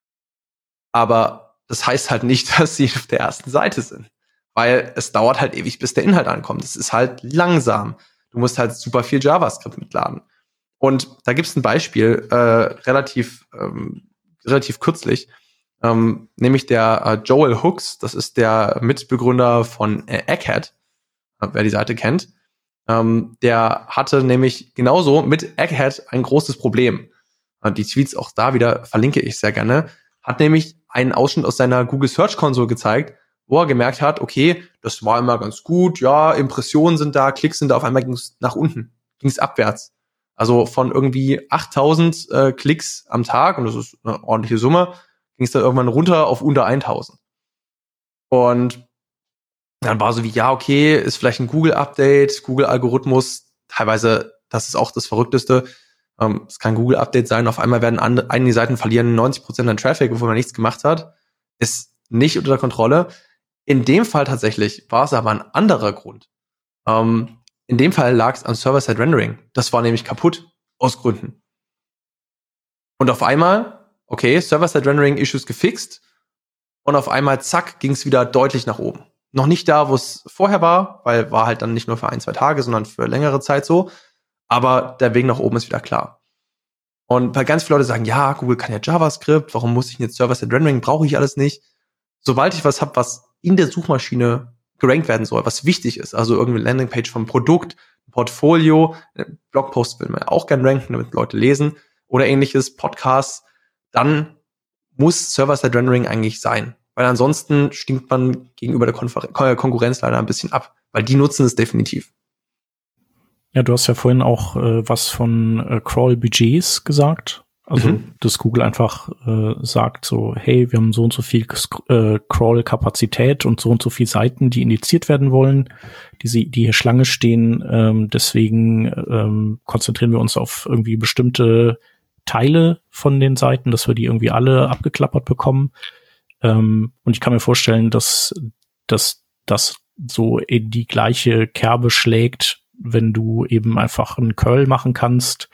A: Aber das heißt halt nicht, dass sie auf der ersten Seite sind. Weil es dauert halt ewig, bis der Inhalt ankommt. Es ist halt langsam. Du musst halt super viel JavaScript mitladen. Und da gibt es ein Beispiel, relativ kürzlich, nämlich der Joel Hooks, das ist der Mitbegründer von Egghead, wer die Seite kennt. Der hatte nämlich genauso mit Egghead ein großes Problem. Die Tweets auch da wieder verlinke ich sehr gerne. Hat nämlich einen Ausschnitt aus seiner Google Search Console gezeigt, wo er gemerkt hat, okay, das war immer ganz gut, ja, Impressionen sind da, Klicks sind da, auf einmal ging es nach unten, ging es abwärts. Also von irgendwie 8000 Klicks am Tag, und das ist eine ordentliche Summe, ging es dann irgendwann runter auf unter 1000. Und dann war so wie, ja, okay, ist vielleicht ein Google-Update, Google-Algorithmus, teilweise, das ist auch das Verrückteste, es kann Google-Update sein, auf einmal werden einige Seiten verlieren 90% an Traffic, obwohl man nichts gemacht hat, ist nicht unter Kontrolle. In dem Fall tatsächlich war es aber ein anderer Grund. In dem Fall lag es am Server-Side-Rendering. Das war nämlich kaputt, aus Gründen. Und auf einmal, okay, Server-Side-Rendering-Issues gefixt, und auf einmal, zack, ging es wieder deutlich nach oben. Noch nicht da, wo es vorher war, weil war halt dann nicht nur für 1-2 Tage, sondern für längere Zeit so. Aber der Weg nach oben ist wieder klar. Und weil ganz viele Leute sagen, ja, Google kann ja JavaScript, warum muss ich jetzt Server-Side-Rendering, brauche ich alles nicht. Sobald ich was habe, was in der Suchmaschine gerankt werden soll, was wichtig ist, also irgendeine Landingpage vom Produkt, ein Portfolio, Blogpost will man auch gern ranken, damit Leute lesen oder ähnliches, Podcasts, dann muss Server-Side-Rendering eigentlich sein. Weil ansonsten stinkt man gegenüber der Konkurrenz leider ein bisschen ab, weil die nutzen es definitiv.
D: Ja, du hast ja vorhin auch was von Crawl-Budgets gesagt. Also, dass Google einfach sagt so, hey, wir haben so und so viel Crawl-Kapazität und so viel Seiten, die indiziert werden wollen, die hier Schlange stehen. Deswegen konzentrieren wir uns auf irgendwie bestimmte Teile von den Seiten, dass wir die irgendwie alle abgeklappert bekommen. Und ich kann mir vorstellen, dass das so in die gleiche Kerbe schlägt, wenn du eben einfach einen Curl machen kannst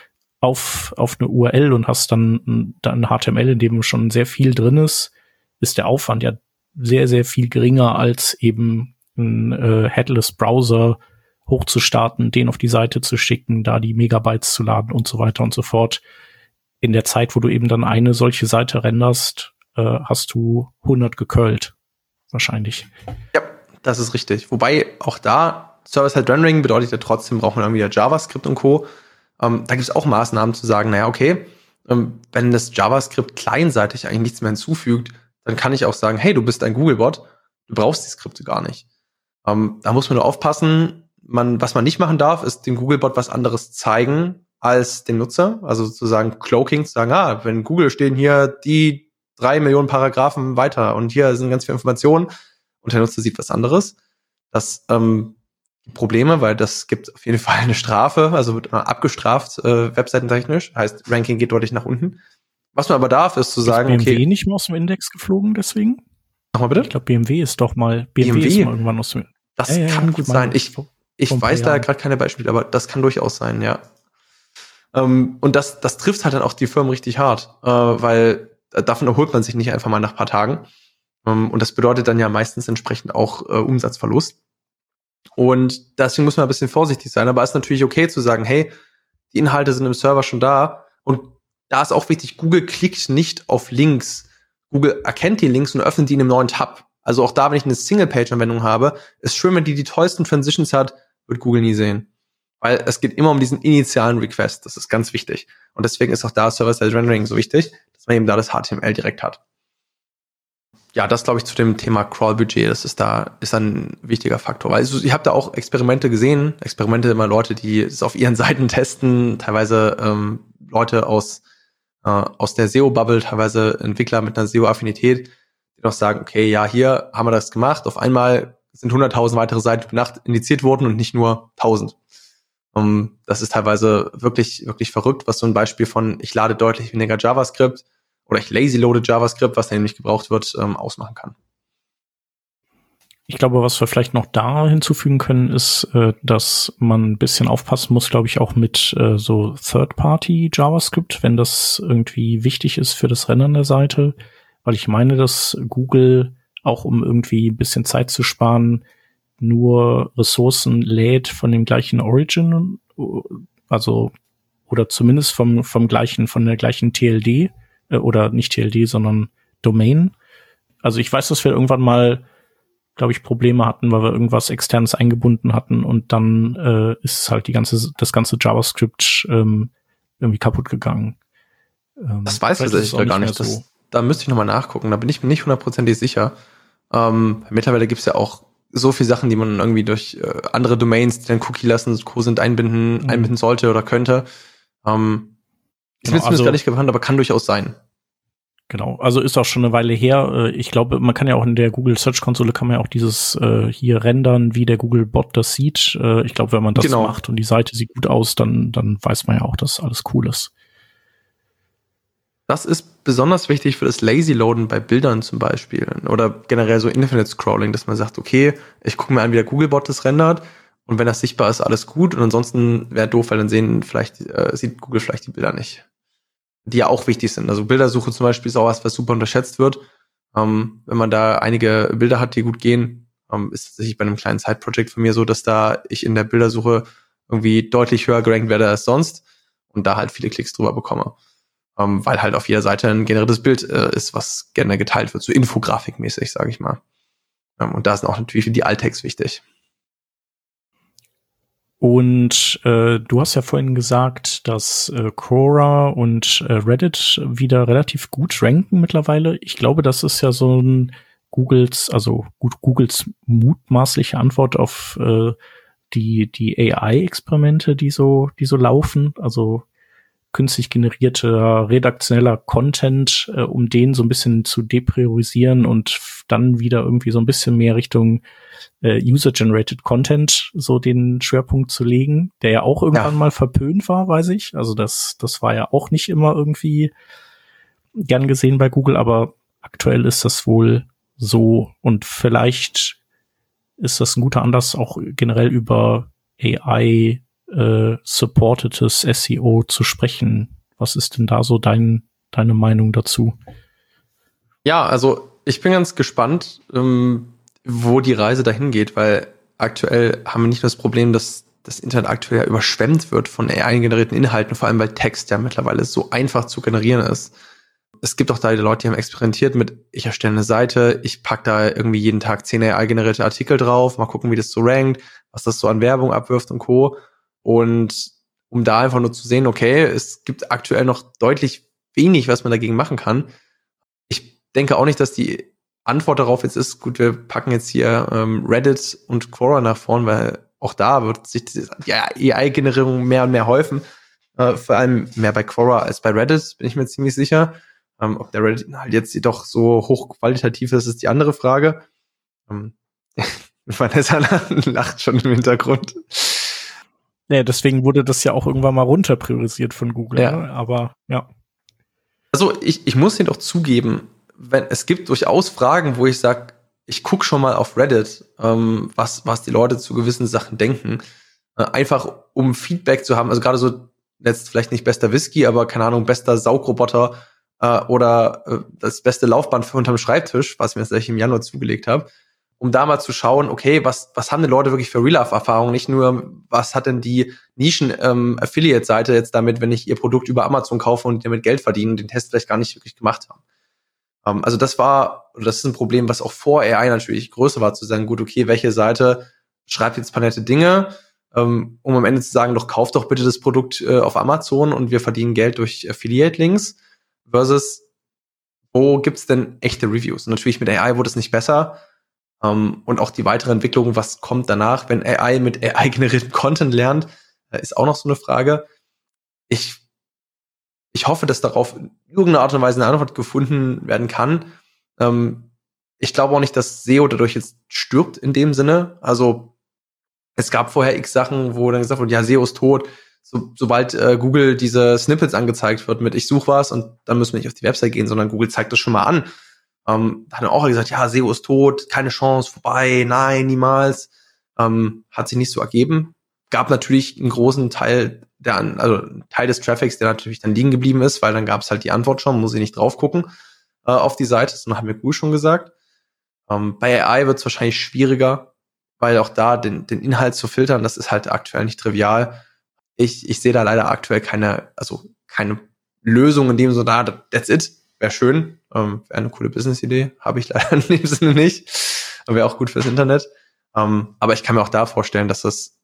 D: auf eine URL und hast dann HTML, in dem schon sehr viel drin ist der Aufwand ja sehr, sehr viel geringer, als eben einen Headless-Browser hochzustarten, den auf die Seite zu schicken, da die Megabytes zu laden und so weiter und so fort. In der Zeit, wo du eben dann eine solche Seite renderst, hast du 100 gecurlt. Wahrscheinlich.
A: Ja, das ist richtig. Wobei auch da Server-Side-Rendering bedeutet ja trotzdem, braucht man irgendwie ja JavaScript und Co. Da gibt es auch Maßnahmen zu sagen, naja, okay, wenn das JavaScript kleinseitig eigentlich nichts mehr hinzufügt, dann kann ich auch sagen, hey, du bist ein Googlebot, du brauchst die Skripte gar nicht. Da muss man nur aufpassen, was man nicht machen darf, ist dem Googlebot was anderes zeigen als dem Nutzer. Also sozusagen Cloaking, zu sagen, wenn Google stehen hier die 3 Millionen Paragraphen weiter und hier sind ganz viele Informationen und der Nutzer sieht was anderes. Das Probleme, weil das gibt auf jeden Fall eine Strafe, also wird immer abgestraft, webseitentechnisch, heißt Ranking geht deutlich nach unten. Was man aber darf, ist zu sagen,
D: ist BMW
A: okay.
D: nicht mal aus dem Index geflogen deswegen?
A: Nochmal bitte?
D: Ich glaube, BMW ist mal irgendwann aus dem
A: Das kann gut sein. Ich weiß da gerade keine Beispiele, aber das kann durchaus sein, ja. Und das trifft halt dann auch die Firmen richtig hart, weil davon erholt man sich nicht einfach mal nach ein paar Tagen. Und das bedeutet dann ja meistens entsprechend auch Umsatzverlust. Und deswegen muss man ein bisschen vorsichtig sein. Aber es ist natürlich okay zu sagen, hey, die Inhalte sind im Server schon da. Und da ist auch wichtig, Google klickt nicht auf Links. Google erkennt die Links und öffnet die in einem neuen Tab. Also auch da, wenn ich eine Single-Page-Anwendung habe, ist schön, wenn die tollsten Transitions hat, wird Google nie sehen. Weil es geht immer um diesen initialen Request. Das ist ganz wichtig. Und deswegen ist auch da Server-Side-Rendering so wichtig, dass man eben da das HTML direkt hat. Ja, das glaube ich zu dem Thema Crawl-Budget, das ist ein wichtiger Faktor. Weil ich habe da auch Experimente gesehen, immer Leute, die es auf ihren Seiten testen, teilweise Leute aus der SEO-Bubble, teilweise Entwickler mit einer SEO-Affinität, die noch sagen, okay, ja, hier haben wir das gemacht, auf einmal sind 100.000 weitere Seiten pro Nacht indiziert worden und nicht nur 1.000. Das ist teilweise wirklich, wirklich verrückt, was so ein Beispiel von ich lade deutlich weniger JavaScript oder ich lazy loade JavaScript, was nämlich gebraucht wird, ausmachen kann.
D: Ich glaube, was wir vielleicht noch da hinzufügen können, ist, dass man ein bisschen aufpassen muss, glaube ich, auch mit so Third-Party JavaScript, wenn das irgendwie wichtig ist für das Rendern der Seite, weil ich meine, dass Google auch, um irgendwie ein bisschen Zeit zu sparen, nur Ressourcen lädt von dem gleichen Origin, also oder zumindest von der gleichen TLD oder nicht TLD, sondern Domain. Also ich weiß, dass wir irgendwann mal, glaube ich, Probleme hatten, weil wir irgendwas Externes eingebunden hatten und dann ist halt das ganze JavaScript irgendwie kaputt gegangen.
A: Das weiß ich gar nicht. Da müsste ich nochmal nachgucken. Da bin ich mir nicht 100% sicher. Mittlerweile gibt's ja auch so viele Sachen, die man irgendwie durch andere Domains, die dann Cookie lassen, Co. sind einbinden sollte oder könnte. Ist mir zumindest gar nicht gewandt, aber kann durchaus sein.
D: Genau, also ist auch schon eine Weile her. Ich glaube, man kann ja auch in der Google Search Konsole kann man ja auch dieses hier rendern, wie der Google Bot das sieht. Ich glaube, wenn man das macht und die Seite sieht gut aus, dann weiß man ja auch, dass alles cool ist.
A: Das ist besonders wichtig für das Lazy Loaden bei Bildern zum Beispiel oder generell so Infinite Scrolling, dass man sagt, okay, ich gucke mir an, wie der Googlebot das rendert und wenn das sichtbar ist, alles gut und ansonsten wäre doof, weil dann sieht Google vielleicht die Bilder nicht, die ja auch wichtig sind. Also Bildersuche zum Beispiel ist auch was super unterschätzt wird. Wenn man da einige Bilder hat, die gut gehen, ist es tatsächlich bei einem kleinen Side-Project von mir so, dass da ich in der Bildersuche irgendwie deutlich höher gerankt werde als sonst und da halt viele Klicks drüber bekomme. Weil halt auf jeder Seite ein generiertes Bild ist, was gerne geteilt wird, so infografikmäßig, sage ich mal. Und da sind auch natürlich die Alttext wichtig.
D: Und du hast ja vorhin gesagt, dass Quora und Reddit wieder relativ gut ranken mittlerweile. Ich glaube, das ist ja so ein Googles mutmaßliche Antwort auf die AI-Experimente, die so laufen. Also künstlich generierter, redaktioneller Content, um den so ein bisschen zu depriorisieren und dann wieder irgendwie so ein bisschen mehr Richtung User-Generated Content so den Schwerpunkt zu legen, der ja auch irgendwann mal verpönt war, weiß ich. Also das war ja auch nicht immer irgendwie gern gesehen bei Google, aber aktuell ist das wohl so und vielleicht ist das ein guter Anlass, auch generell über AI supportedes SEO zu sprechen. Was ist denn da so deine Meinung dazu?
A: Ja, also ich bin ganz gespannt, wo die Reise dahin geht, weil aktuell haben wir nicht nur das Problem, dass das Internet aktuell ja überschwemmt wird von AI-generierten Inhalten, vor allem weil Text ja mittlerweile so einfach zu generieren ist. Es gibt auch da Leute, die haben experimentiert mit, ich erstelle eine Seite, ich packe da irgendwie jeden Tag 10 AI-generierte Artikel drauf, mal gucken, wie das so rankt, was das so an Werbung abwirft und Co. Und um da einfach nur zu sehen, okay, es gibt aktuell noch deutlich wenig, was man dagegen machen kann. Ich denke auch nicht, dass die Antwort darauf jetzt ist, gut, wir packen jetzt hier Reddit und Quora nach vorn, weil auch da wird sich die AI-Generierung mehr und mehr häufen. Vor allem mehr bei Quora als bei Reddit, bin ich mir ziemlich sicher. Ob der Reddit-Inhalt jetzt jedoch so hochqualitativ ist, ist die andere Frage. Vanessa lacht schon im Hintergrund.
D: Ja, deswegen wurde das ja auch irgendwann mal runter priorisiert von Google.
A: Ja.
D: Ne? Aber ja.
A: Also ich muss dir doch zugeben, es gibt durchaus Fragen, wo ich sage, ich gucke schon mal auf Reddit, was die Leute zu gewissen Sachen denken. Einfach um Feedback zu haben, also gerade so jetzt vielleicht nicht bester Whisky, aber keine Ahnung, bester Saugroboter oder das beste Laufband für unterm Schreibtisch, was ich mir tatsächlich im Januar zugelegt habe, um da mal zu schauen, okay, was haben die Leute wirklich für Real-Life-Erfahrungen? Nicht nur, was hat denn die Nischen-Affiliate-Seite jetzt damit, wenn ich ihr Produkt über Amazon kaufe und damit Geld verdiene und den Test vielleicht gar nicht wirklich gemacht haben. Also das ist ein Problem, was auch vor AI natürlich größer war, zu sagen, gut, okay, welche Seite schreibt jetzt ein paar nette Dinge, um am Ende zu sagen, doch kauft doch bitte das Produkt auf Amazon und wir verdienen Geld durch Affiliate-Links versus, wo gibt's denn echte Reviews? Und natürlich mit AI wurde es nicht besser. Und auch die weitere Entwicklung, was kommt danach, wenn AI mit AI-generiertem Content lernt, ist auch noch so eine Frage. Ich hoffe, dass darauf in irgendeiner Art und Weise eine Antwort gefunden werden kann. Ich glaube auch nicht, dass SEO dadurch jetzt stirbt in dem Sinne. Also Es gab vorher x Sachen, wo dann gesagt wurde, ja, SEO ist tot. Sobald Google diese Snippets angezeigt wird mit ich suche was und dann müssen wir nicht auf die Website gehen, sondern Google zeigt das schon mal an. Da hat er auch gesagt, ja, SEO ist tot, keine Chance, vorbei, nein, niemals. Hat sich nicht so ergeben. Gab natürlich einen großen Teil Teil des Traffics, der natürlich dann liegen geblieben ist, weil dann gab es halt die Antwort schon, muss ich nicht drauf gucken auf die Seite. Das haben wir Google schon gesagt. Bei AI wird es wahrscheinlich schwieriger, weil auch da den Inhalt zu filtern, das ist halt aktuell nicht trivial. Ich sehe da leider aktuell keine Lösung in dem so, that's it. Wäre schön, wäre eine coole Business-Idee, habe ich leider in dem Sinne nicht. Wäre auch gut fürs Internet. Aber ich kann mir auch da vorstellen, dass das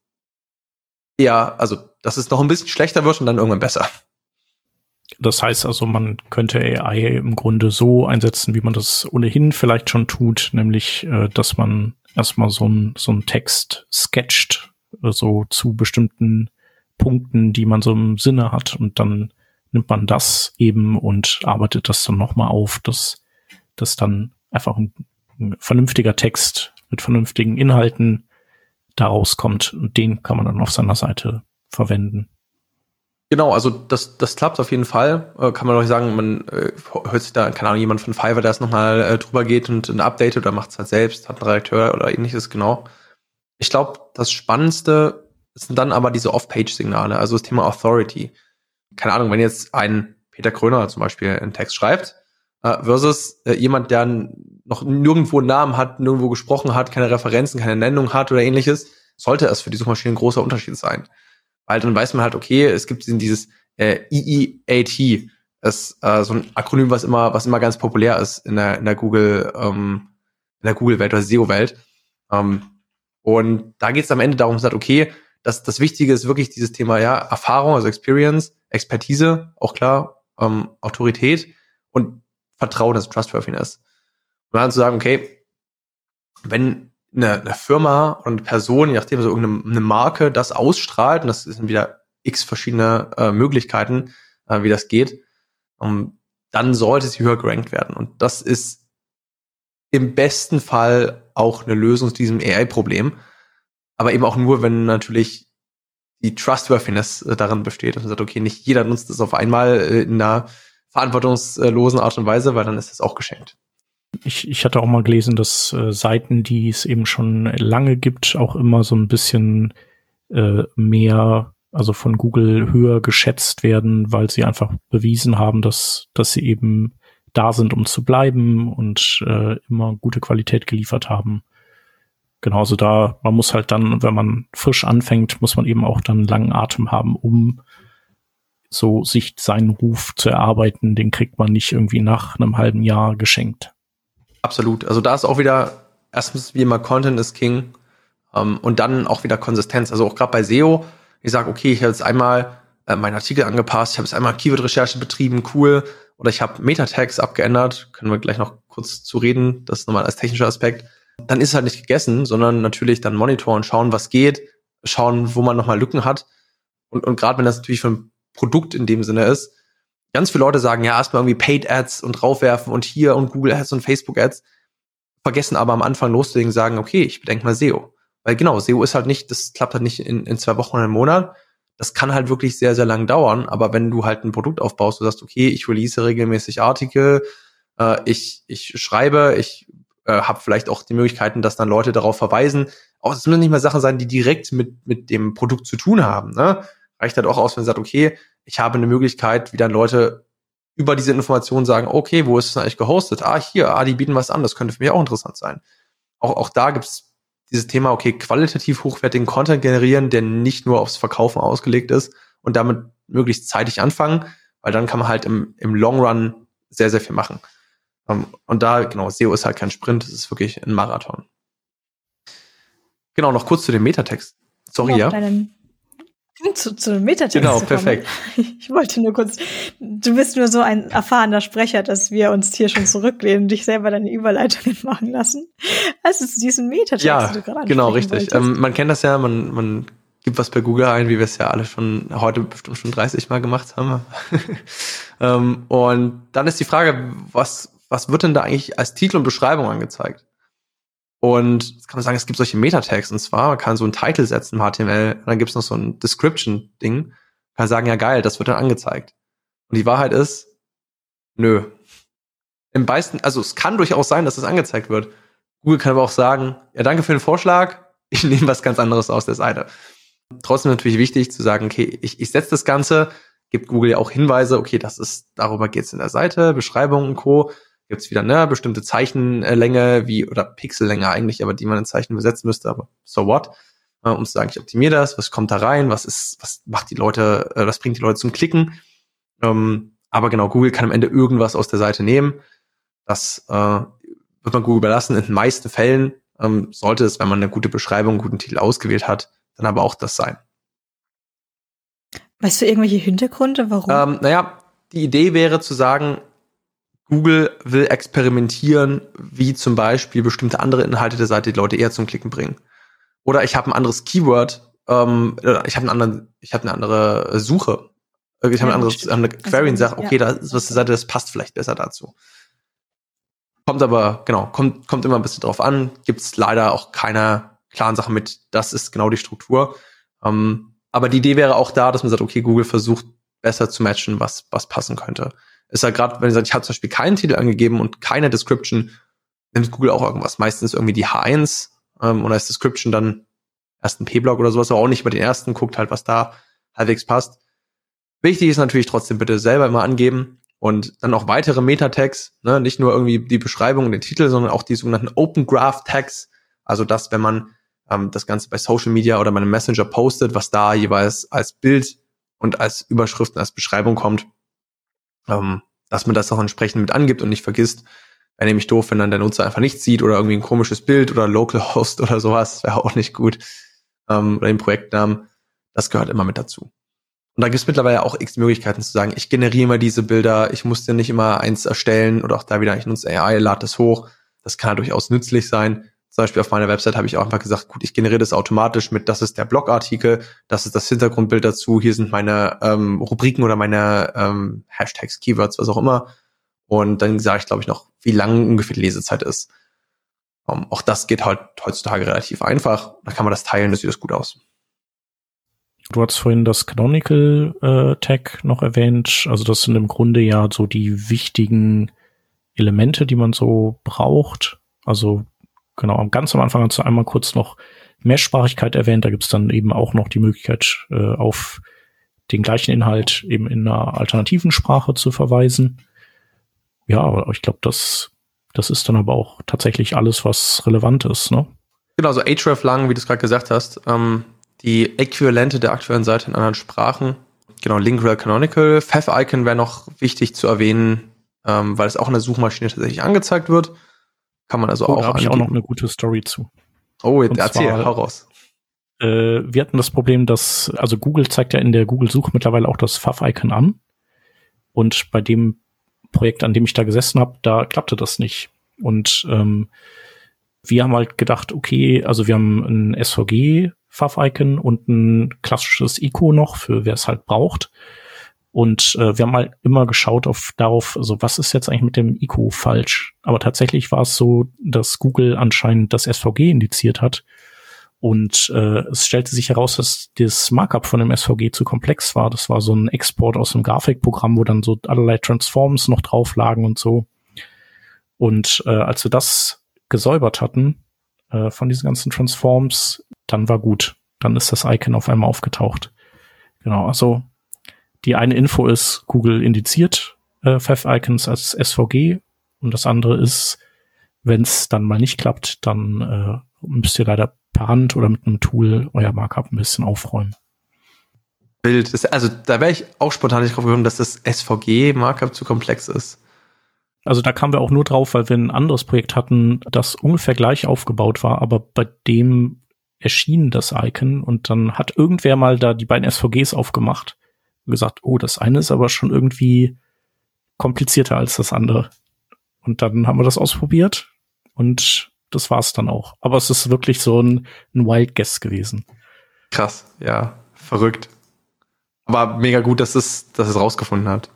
A: dass es noch ein bisschen schlechter wird und dann irgendwann besser.
D: Das heißt also, man könnte AI im Grunde so einsetzen, wie man das ohnehin vielleicht schon tut, nämlich, dass man erstmal so ein Text sketcht, so zu bestimmten Punkten, die man so im Sinne hat, und dann nimmt man das eben und arbeitet das dann nochmal auf, dass das dann einfach ein vernünftiger Text mit vernünftigen Inhalten daraus kommt, und den kann man dann auf seiner Seite verwenden.
A: Genau, also das klappt auf jeden Fall. Kann man doch sagen, man hört sich da, keine Ahnung, jemand von Fiverr, der es nochmal drüber geht und ein Update oder macht es halt selbst, hat einen Redakteur oder ähnliches, genau. Ich glaube, das Spannendste sind dann aber diese Off-Page-Signale, also das Thema Authority. Keine Ahnung, wenn jetzt ein Peter Kröner zum Beispiel einen Text schreibt, versus jemand, der noch nirgendwo einen Namen hat, nirgendwo gesprochen hat, keine Referenzen, keine Nennung hat oder ähnliches, sollte es für die Suchmaschine ein großer Unterschied sein. Weil dann weiß man halt, okay, es gibt dieses EEAT, das so ein Akronym, was immer ganz populär ist in der Google Welt oder SEO-Welt. Und da geht es am Ende darum, dass okay, das Wichtige ist wirklich dieses Thema, Erfahrung, also Experience, Expertise, auch klar, Autorität und Vertrauen, also Trustworthiness. Und dann zu sagen, okay, wenn eine Firma und eine Person, je nachdem, so irgendeine Marke das ausstrahlt, und das sind wieder x verschiedene Möglichkeiten, wie das geht, dann sollte sie höher gerankt werden. Und das ist im besten Fall auch eine Lösung zu diesem AI-Problem, aber eben auch nur, wenn natürlich die Trustworthiness darin besteht, dass man sagt, okay, nicht jeder nutzt das auf einmal in einer verantwortungslosen Art und Weise, weil dann ist das auch geschenkt.
D: Ich hatte auch mal gelesen, dass Seiten, die es eben schon lange gibt, auch immer so ein bisschen mehr, also von Google höher geschätzt werden, weil sie einfach bewiesen haben, dass sie eben da sind, um zu bleiben und immer gute Qualität geliefert haben. Genauso man muss halt dann, wenn man frisch anfängt, muss man eben auch dann einen langen Atem haben, um so sich seinen Ruf zu erarbeiten. Den kriegt man nicht irgendwie nach einem halben Jahr geschenkt. Absolut.
A: Also da ist auch wieder, erstens wie immer, Content ist King, und dann auch wieder Konsistenz. Also auch gerade bei SEO, ich sage, okay, ich habe jetzt einmal meinen Artikel angepasst, ich habe jetzt einmal Keyword-Recherche betrieben, cool, oder ich habe Meta-Tags abgeändert, können wir gleich noch kurz zu reden, das ist nochmal als technischer Aspekt. Dann ist es halt nicht gegessen, sondern natürlich dann monitoren, schauen, was geht, schauen, wo man nochmal Lücken hat. Und gerade wenn das natürlich für ein Produkt in dem Sinne ist, ganz viele Leute sagen, ja, erstmal irgendwie Paid Ads und draufwerfen und hier und Google Ads und Facebook Ads, vergessen aber am Anfang loszulegen, sagen, okay, ich bedenke mal SEO. Weil genau, SEO ist halt nicht, das klappt halt nicht in 2 Wochen oder einem Monat. Das kann halt wirklich sehr, sehr lang dauern. Aber wenn du halt ein Produkt aufbaust, du sagst, okay, ich release regelmäßig Artikel, ich schreibe, ich habe vielleicht auch die Möglichkeiten, dass dann Leute darauf verweisen. Auch es müssen nicht mal Sachen sein, die direkt mit dem Produkt zu tun haben. Ne? Reicht halt auch aus, wenn man sagt, okay, ich habe eine Möglichkeit, wie dann Leute über diese Informationen sagen, okay, wo ist es eigentlich gehostet? Die bieten was an, das könnte für mich auch interessant sein. Auch da gibt es dieses Thema, okay, qualitativ hochwertigen Content generieren, der nicht nur aufs Verkaufen ausgelegt ist und damit möglichst zeitig anfangen, weil dann kann man halt im Long Run sehr, sehr viel machen. Und da, genau, SEO ist halt kein Sprint, es ist wirklich ein Marathon. Genau, noch kurz zu dem Metatext. Sorry, ja.
E: Zu dem Metatext.
A: Genau, perfekt.
E: Ich wollte nur kurz, du bist nur so ein erfahrener Sprecher, dass wir uns hier schon zurücklehnen und dich selber deine Überleitungen machen lassen. Also zu diesem Metatext, den du gerade ansprechen
A: genau, richtig. Man kennt das ja, man gibt was bei Google ein, wie wir es ja alle schon heute bestimmt schon 30 Mal gemacht haben. Und dann ist die Frage, was wird denn da eigentlich als Titel und Beschreibung angezeigt? Und jetzt kann man sagen, es gibt solche Meta-Tags, und zwar, man kann so einen Title setzen im HTML, und dann gibt es noch so ein Description-Ding, man kann sagen, ja geil, das wird dann angezeigt. Und die Wahrheit ist, nö. Im meisten, also es kann durchaus sein, dass es angezeigt wird. Google kann aber auch sagen, ja danke für den Vorschlag, ich nehme was ganz anderes aus der Seite. Trotzdem natürlich wichtig zu sagen, okay, ich setze das Ganze, gibt Google ja auch Hinweise, okay, darüber geht's in der Seite, Beschreibung und Co., gibt's wieder eine bestimmte Zeichenlänge oder Pixellänge eigentlich, aber die man in Zeichen übersetzen müsste, aber so what? Um zu sagen, ich optimiere das, was kommt da rein, was bringt die Leute zum Klicken? Aber genau, Google kann am Ende irgendwas aus der Seite nehmen. Das wird man Google überlassen. In den meisten Fällen sollte es, wenn man eine gute Beschreibung, einen guten Titel ausgewählt hat, dann aber auch das sein.
E: Weißt du irgendwelche Hintergründe, warum?
A: Die Idee wäre zu sagen, Google will experimentieren, wie zum Beispiel bestimmte andere Inhalte der Seite die Leute eher zum Klicken bringen. Oder ich habe ein anderes Keyword, ich habe eine andere Suche. Ich habe eine Query und sage, okay, da ist was der Seite, das passt vielleicht besser dazu. Kommt immer ein bisschen drauf an. Gibt es leider auch keine klaren Sachen mit, das ist genau die Struktur. Aber die Idee wäre auch da, dass man sagt, okay, Google versucht besser zu matchen, was passen könnte. Ist ja gerade, wenn ihr sagt, ich habe zum Beispiel keinen Titel angegeben und keine Description, nimmt Google auch irgendwas. Meistens irgendwie die H1 und als Description dann erst ein P-Block oder sowas, aber auch nicht über den ersten, guckt halt, was da halbwegs passt. Wichtig ist natürlich trotzdem bitte selber immer angeben und dann auch weitere Meta-Tags, ne? Nicht nur irgendwie die Beschreibung und den Titel, sondern auch die sogenannten Open Graph Tags. Also das, wenn man das Ganze bei Social Media oder bei einem Messenger postet, was da jeweils als Bild und als Überschrift und als Beschreibung kommt, dass man das auch entsprechend mit angibt und nicht vergisst. Wäre nämlich doof, wenn dann der Nutzer einfach nichts sieht oder irgendwie ein komisches Bild oder Localhost oder sowas, wäre auch nicht gut. Oder den Projektnamen, das gehört immer mit dazu. Und da gibt es mittlerweile auch x Möglichkeiten zu sagen, ich generiere immer diese Bilder, ich muss dir nicht immer eins erstellen oder auch da wieder, ich nutze AI, lade das hoch. Das kann ja durchaus nützlich sein. Zum Beispiel auf meiner Website habe ich auch einfach gesagt, gut, ich generiere das automatisch mit, das ist der Blogartikel, das ist das Hintergrundbild dazu, hier sind meine Rubriken oder meine Hashtags, Keywords, was auch immer. Und dann sage ich, glaube ich, noch, wie lang ungefähr die Lesezeit ist. Auch das geht halt heutzutage relativ einfach. Da kann man das teilen, das sieht gut aus.
D: Du hast vorhin das Canonical Tag noch erwähnt. Also das sind im Grunde ja so die wichtigen Elemente, die man so braucht. Also genau, ganz am Anfang hast du einmal kurz noch Mehrsprachigkeit erwähnt. Da gibt es dann eben auch noch die Möglichkeit, auf den gleichen Inhalt eben in einer alternativen Sprache zu verweisen. Ja, aber ich glaube, das ist dann aber auch tatsächlich alles, was relevant ist, ne?
A: Genau, so hreflang, wie du es gerade gesagt hast, die Äquivalente der aktuellen Seite in anderen Sprachen. Genau, Link-Rel Canonical. Favicon wäre noch wichtig zu erwähnen, weil es auch in der Suchmaschine tatsächlich angezeigt wird. Kann man also auch
D: da habe ich auch noch eine gute Story zu.
A: Oh, jetzt erzähl, hau raus.
D: Wir hatten das Problem, dass, also Google zeigt ja in der Google-Suche mittlerweile auch das Fav-Icon an. Und bei dem Projekt, an dem ich da gesessen habe, da klappte das nicht. Und wir haben halt gedacht, okay, also wir haben ein SVG-Fav-Icon und ein klassisches ICO noch, für wer es halt braucht. Und wir haben halt immer geschaut darauf, also was ist jetzt eigentlich mit dem ICO falsch? Aber tatsächlich war es so, dass Google anscheinend das SVG indiziert hat. Und es stellte sich heraus, dass das Markup von dem SVG zu komplex war. Das war so ein Export aus einem Grafikprogramm, wo dann so allerlei Transforms noch drauf lagen und so. Und als wir das gesäubert hatten von diesen ganzen Transforms, dann war gut. Dann ist das Icon auf einmal aufgetaucht. Genau, also die eine Info ist, Google indiziert Fav-Icons als SVG. Und das andere ist, wenn es dann mal nicht klappt, dann müsst ihr leider per Hand oder mit einem Tool euer Markup ein bisschen aufräumen.
A: Bild. Also da wäre ich auch spontan nicht drauf gekommen, dass das SVG-Markup zu komplex ist.
D: Also da kamen wir auch nur drauf, weil wir ein anderes Projekt hatten, das ungefähr gleich aufgebaut war, aber bei dem erschien das Icon und dann hat irgendwer mal da die beiden SVGs aufgemacht und gesagt, oh, das eine ist aber schon irgendwie komplizierter als das andere. Und dann haben wir das ausprobiert und das war's dann auch. Aber es ist wirklich so ein Wild Guess gewesen.
A: Krass, ja, verrückt. Aber mega gut, dass es rausgefunden hat.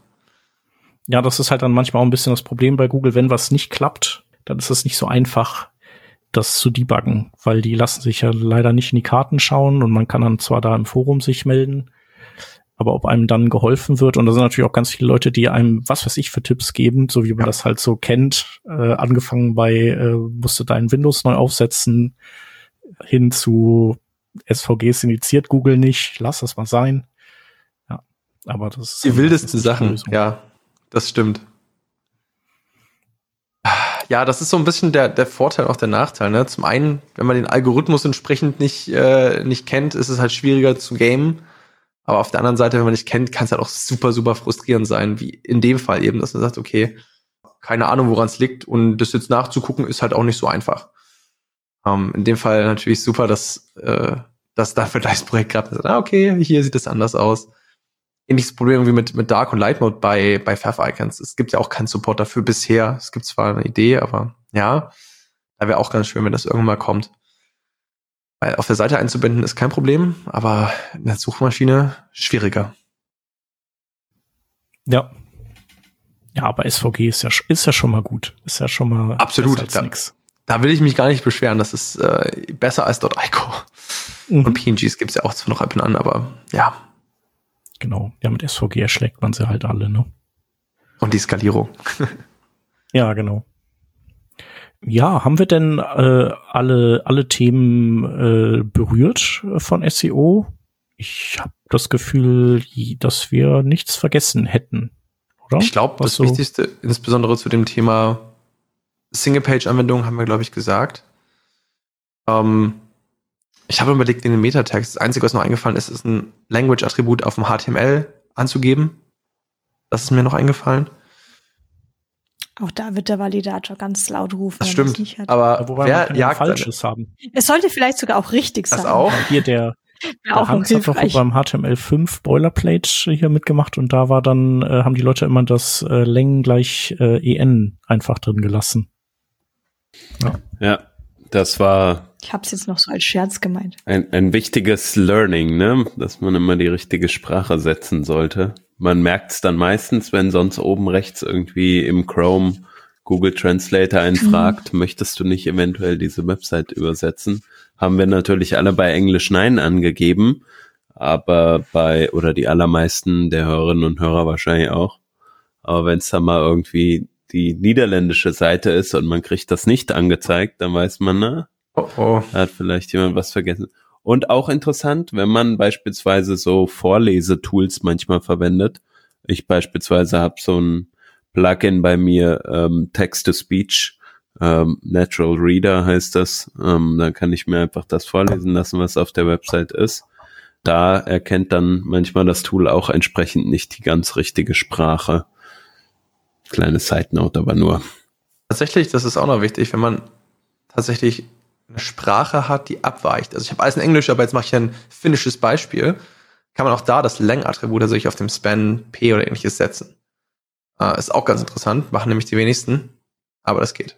D: Ja, das ist halt dann manchmal auch ein bisschen das Problem bei Google. Wenn was nicht klappt, dann ist es nicht so einfach, das zu debuggen, weil die lassen sich ja leider nicht in die Karten schauen und man kann dann zwar da im Forum sich melden, aber ob einem dann geholfen wird, und da sind natürlich auch ganz viele Leute, die einem, was weiß ich, für Tipps geben, so wie man das halt so kennt, angefangen bei, musst du dein Windows neu aufsetzen, hin zu SVGs initiiert Google nicht, lass das mal sein. Ja, aber das ist
A: die wildesten Sachen,
D: Lösung.
A: ja, das stimmt. Ja, das ist so ein bisschen der Vorteil, auch der Nachteil, ne? Zum einen, wenn man den Algorithmus entsprechend nicht kennt, ist es halt schwieriger zu gamen. Aber auf der anderen Seite, wenn man nicht kennt, kann es halt auch super, super frustrierend sein, wie in dem Fall eben, dass man sagt, okay, keine Ahnung, woran es liegt, und das jetzt nachzugucken, ist halt auch nicht so einfach. In dem Fall natürlich super, dass da Vergleichsprojekt gab, okay, hier sieht das anders aus. Ähnliches Problem wie mit Dark und Light Mode bei Favicons. Es gibt ja auch keinen Support dafür bisher. Es gibt zwar eine Idee, aber ja, da wäre auch ganz schön, wenn das irgendwann mal kommt. Weil auf der Seite einzubinden ist kein Problem, aber in der Suchmaschine schwieriger.
D: Ja. Ja, aber SVG ist ja schon mal gut. Ist ja schon mal
A: absolut
D: besser als nix.
A: Da will ich mich gar nicht beschweren. Das ist besser als .ico. Und PNGs gibt's ja auch zwar noch ab und an, aber ja.
D: Genau. Ja, mit SVG erschlägt man sie halt alle, ne?
A: Und die Skalierung.
D: Ja, genau. Ja, haben wir denn alle Themen berührt von SEO? Ich habe das Gefühl, dass wir nichts vergessen hätten, oder?
A: Ich glaube, das Wichtigste, insbesondere zu dem Thema Single-Page-Anwendungen, haben wir, glaube ich, gesagt. Ich habe überlegt, in den Metatext, das Einzige, was noch eingefallen ist, ist ein Language-Attribut auf dem HTML anzugeben. Das ist mir noch eingefallen.
E: Auch da wird der Validator ganz laut rufen.
A: Das stimmt,
E: nicht hat.
A: aber
D: wobei
A: wer jagt
D: Falsches haben?
E: Es sollte vielleicht sogar auch richtig sein.
A: Das auch?
D: Hier der
E: auch
D: Hans hat doch beim HTML5 Boilerplate hier mitgemacht, und da war dann, haben die Leute immer das Längen gleich EN einfach drin gelassen.
B: Ja, das war
E: Ich habe es jetzt noch so als Scherz gemeint.
B: ein wichtiges Learning, ne? Dass man immer die richtige Sprache setzen sollte. Man merkt es dann meistens, wenn sonst oben rechts irgendwie im Chrome Google Translator einen fragt, möchtest du nicht eventuell diese Website übersetzen? Haben wir natürlich alle bei Englisch Nein angegeben, aber oder die allermeisten der Hörerinnen und Hörer wahrscheinlich auch. Aber wenn es dann mal irgendwie die niederländische Seite ist und man kriegt das nicht angezeigt, dann weiß man, da hat vielleicht jemand was vergessen. Und auch interessant, wenn man beispielsweise so Vorlesetools manchmal verwendet. Ich beispielsweise habe so ein Plugin bei mir, Text-to-Speech, Natural Reader heißt das. Da kann ich mir einfach das vorlesen lassen, was auf der Website ist. Da erkennt dann manchmal das Tool auch entsprechend nicht die ganz richtige Sprache. Kleine Side-Note aber nur.
A: Tatsächlich, das ist auch noch wichtig, wenn man tatsächlich eine Sprache hat, die abweicht. Also ich habe alles in Englisch, aber jetzt mache ich ein finnisches Beispiel. Kann man auch da das Lang-Attribut tatsächlich auf dem Span P oder ähnliches setzen. Ist auch ganz interessant, machen nämlich die wenigsten, aber das geht.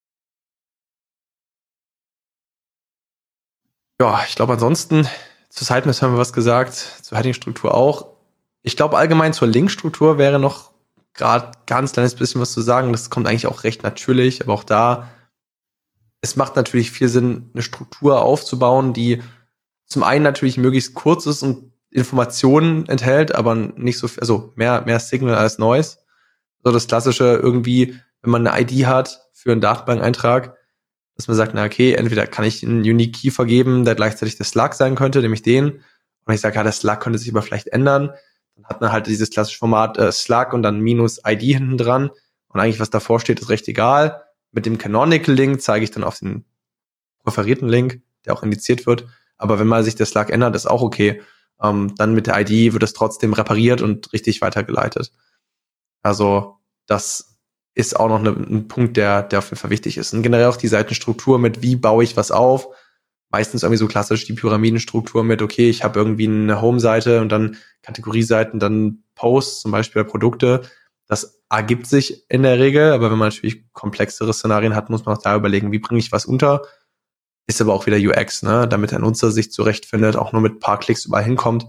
A: Ja, ich glaube ansonsten, zur Sitemap haben wir was gesagt, zur Heading-Struktur auch. Ich glaube allgemein zur Link-Struktur wäre noch gerade ganz kleines bisschen was zu sagen. Das kommt eigentlich auch recht natürlich, aber auch da, es macht natürlich viel Sinn, eine Struktur aufzubauen, die zum einen natürlich möglichst kurz ist und Informationen enthält, aber nicht so viel, also mehr Signal als Noise. So das klassische irgendwie, wenn man eine ID hat für einen Datenbankeintrag, dass man sagt, na okay, entweder kann ich einen Unique Key vergeben, der gleichzeitig der Slug sein könnte, nämlich den. Und ich sage, ja, der Slug könnte sich aber vielleicht ändern. Dann hat man halt dieses klassische Format Slug und dann -ID hinten dran. Und eigentlich, was davor steht, ist recht egal. Mit dem Canonical-Link zeige ich dann auf den präferierten Link, der auch indiziert wird. Aber wenn mal sich der Slug ändert, ist auch okay. Dann mit der ID wird es trotzdem repariert und richtig weitergeleitet. Also das ist auch noch ein Punkt, der auf jeden Fall wichtig ist. Und generell auch die Seitenstruktur mit, wie baue ich was auf. Meistens irgendwie so klassisch die Pyramidenstruktur mit, okay, ich habe irgendwie eine Home-Seite und dann Kategorieseiten, dann Posts, zum Beispiel Produkte. Das ergibt sich in der Regel, aber wenn man natürlich komplexere Szenarien hat, muss man auch da überlegen, wie bringe ich was unter. Ist aber auch wieder UX, ne, damit der Nutzer sich zurechtfindet, auch nur mit ein paar Klicks überall hinkommt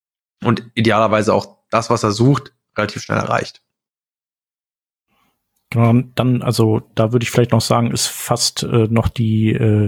A: und idealerweise auch das, was er sucht, relativ schnell erreicht.
D: Genau, dann, also da würde ich vielleicht noch sagen, ist fast noch die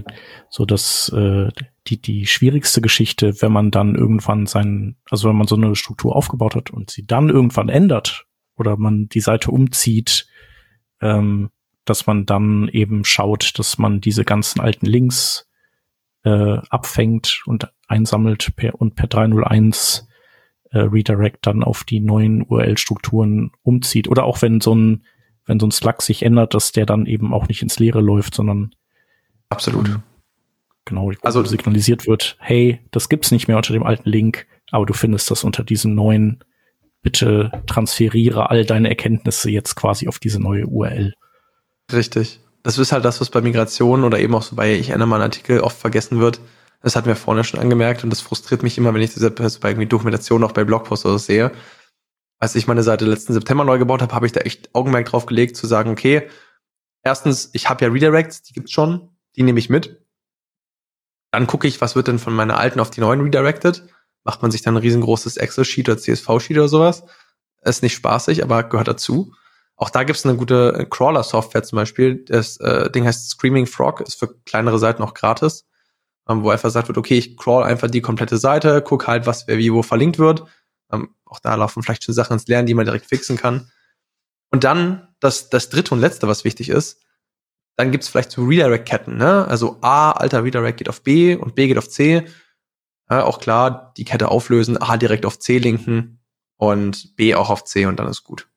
D: schwierigste Geschichte, wenn man dann irgendwann wenn man so eine Struktur aufgebaut hat und sie dann irgendwann ändert oder man die Seite umzieht, dass man dann eben schaut, dass man diese ganzen alten Links abfängt und einsammelt per 301 Redirect dann auf die neuen URL-Strukturen umzieht. Oder auch wenn so ein Slug sich ändert, dass der dann eben auch nicht ins Leere läuft, sondern
A: absolut.
D: Genau, also signalisiert wird, hey, das gibt's nicht mehr unter dem alten Link, aber du findest das unter diesem neuen. Bitte transferiere all deine Erkenntnisse jetzt quasi auf diese neue URL.
A: Richtig. Das ist halt das, was bei Migration oder eben auch so bei Ich ändere mal einen Artikel oft vergessen wird. Das hatten wir vorne schon angemerkt und das frustriert mich immer, wenn ich das bei irgendwie Dokumentation auch bei Blogposts oder so sehe. Als ich meine Seite letzten September neu gebaut habe, habe ich da echt Augenmerk drauf gelegt, zu sagen, okay, erstens, ich habe ja Redirects, die gibt's schon, die nehme ich mit. Dann gucke ich, was wird denn von meiner alten auf die neuen redirected. Macht man sich dann ein riesengroßes Excel-Sheet oder CSV-Sheet oder sowas. Ist nicht spaßig, aber gehört dazu. Auch da gibt's eine gute Crawler-Software zum Beispiel. Das Ding heißt Screaming Frog, ist für kleinere Seiten auch gratis. Wo einfach sagt wird, okay, ich crawl einfach die komplette Seite, guck halt, was wer wie wo verlinkt wird. Auch da laufen vielleicht schon Sachen ins Lernen, die man direkt fixen kann. Und dann das dritte und letzte, was wichtig ist, dann gibt's vielleicht so Redirect-Ketten, ne? Also A, alter Redirect geht auf B und B geht auf C. Ja, auch klar, die Kette auflösen, A direkt auf C linken und B auch auf C und dann ist gut.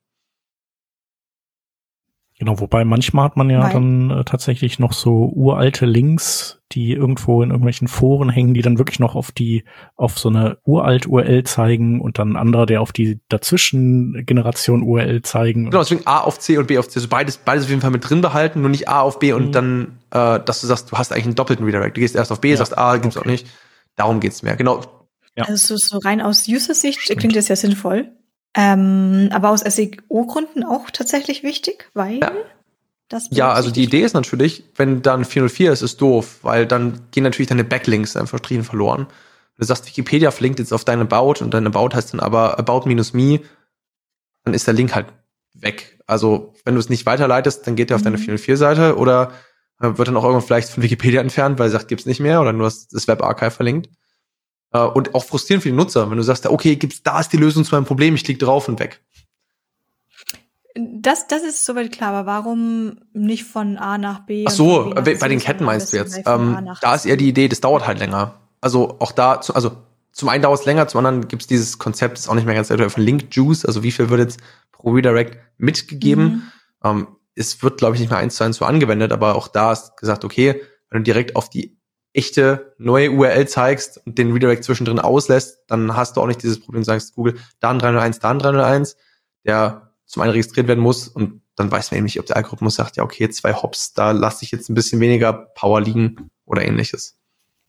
D: Genau, wobei manchmal hat man ja dann tatsächlich noch so uralte Links, die irgendwo in irgendwelchen Foren hängen, die dann wirklich noch auf so eine uralt URL zeigen und dann ein anderer, der auf die dazwischen Generation URL zeigen.
A: Genau, deswegen A auf C und B auf C. Also beides auf jeden Fall mit drin behalten, nur nicht A auf B und dann, dass du sagst, du hast eigentlich einen doppelten Redirect. Du gehst erst auf B, sagst A, gibt's auch nicht. Darum geht's mehr. Genau.
E: Ja. Also so rein aus User-Sicht klingt das ja sinnvoll. Aber aus SEO-Gründen auch tatsächlich wichtig, weil
A: ja, also die Idee ist natürlich, wenn dann 404 ist, ist doof, weil dann gehen natürlich deine Backlinks einfach Strichen verloren. Wenn du sagst, Wikipedia verlinkt jetzt auf dein About und dein About heißt dann aber about-me, dann ist der Link halt weg. Also wenn du es nicht weiterleitest, dann geht der auf deine 404-Seite oder wird dann auch irgendwann vielleicht von Wikipedia entfernt, weil er sagt, gibt's nicht mehr oder nur das Webarchive verlinkt. Und auch frustrierend für die Nutzer, wenn du sagst, okay, da ist die Lösung zu meinem Problem, ich klicke drauf und weg.
E: Das ist soweit klar, aber warum nicht von A nach B?
A: Ach so, bei den Ketten meinst du jetzt. Da ist eher die Idee, das dauert halt länger. Also auch da, zum einen dauert es länger, zum anderen gibt es dieses Konzept, ist auch nicht mehr ganz aktuell, von Link Juice, also wie viel wird jetzt pro Redirect mitgegeben. Es wird, glaube ich, nicht mehr 1:1 so angewendet, aber auch da ist gesagt, okay, wenn du direkt auf die echte neue URL zeigst und den Redirect zwischendrin auslässt, dann hast du auch nicht dieses Problem, sagst Google, da ein 301, da ein 301, der zum einen registriert werden muss und dann weiß man eben nicht, ob der Algorithmus sagt, ja okay, 2 Hops, da lasse ich jetzt ein bisschen weniger Power liegen oder ähnliches.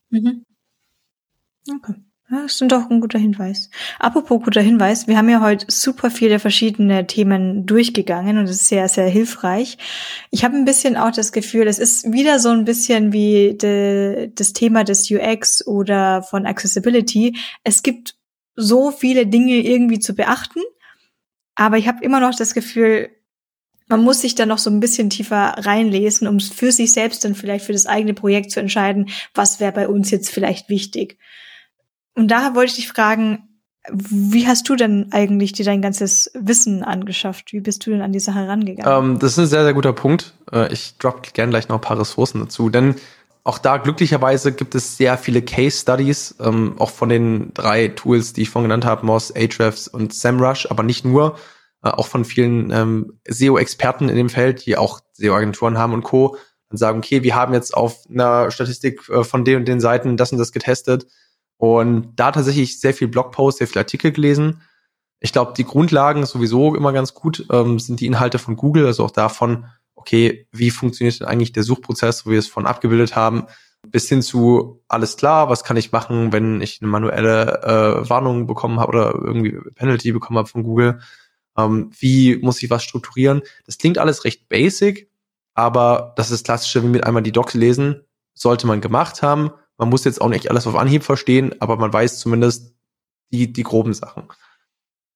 E: Okay. Ja, das ist doch ein guter Hinweis. Apropos guter Hinweis, wir haben ja heute super viele verschiedene Themen durchgegangen und das ist sehr, sehr hilfreich. Ich habe ein bisschen auch das Gefühl, es ist wieder so ein bisschen wie das Thema des UX oder von Accessibility. Es gibt so viele Dinge irgendwie zu beachten, aber ich habe immer noch das Gefühl, man muss sich da noch so ein bisschen tiefer reinlesen, um für sich selbst dann vielleicht für das eigene Projekt zu entscheiden, was wäre bei uns jetzt vielleicht wichtig. Und daher wollte ich dich fragen, wie hast du denn eigentlich dir dein ganzes Wissen angeschafft? Wie bist du denn an die Sache rangegangen?
A: Das ist ein sehr, sehr guter Punkt. Ich droppe gerne gleich noch ein paar Ressourcen dazu, denn auch da glücklicherweise gibt es sehr viele Case Studies, auch von den 3 Tools, die ich vorhin genannt habe, Moz, Ahrefs und SEMrush, aber nicht nur, auch von vielen SEO-Experten in dem Feld, die auch SEO-Agenturen haben und Co. und sagen, okay, wir haben jetzt auf einer Statistik von den und den Seiten das und das getestet. Und da tatsächlich sehr viel Blogposts, sehr viel Artikel gelesen. Ich glaube, die Grundlagen sowieso immer ganz gut sind die Inhalte von Google, also auch davon, okay, wie funktioniert denn eigentlich der Suchprozess, wo wir es von abgebildet haben, bis hin zu, alles klar, was kann ich machen, wenn ich eine manuelle Warnung bekommen habe oder irgendwie Penalty bekommen habe von Google. Wie muss ich was strukturieren? Das klingt alles recht basic, aber das ist das Klassische, wie mit einmal die Docs lesen, sollte man gemacht haben. Man muss jetzt auch nicht alles auf Anhieb verstehen, aber man weiß zumindest die groben Sachen.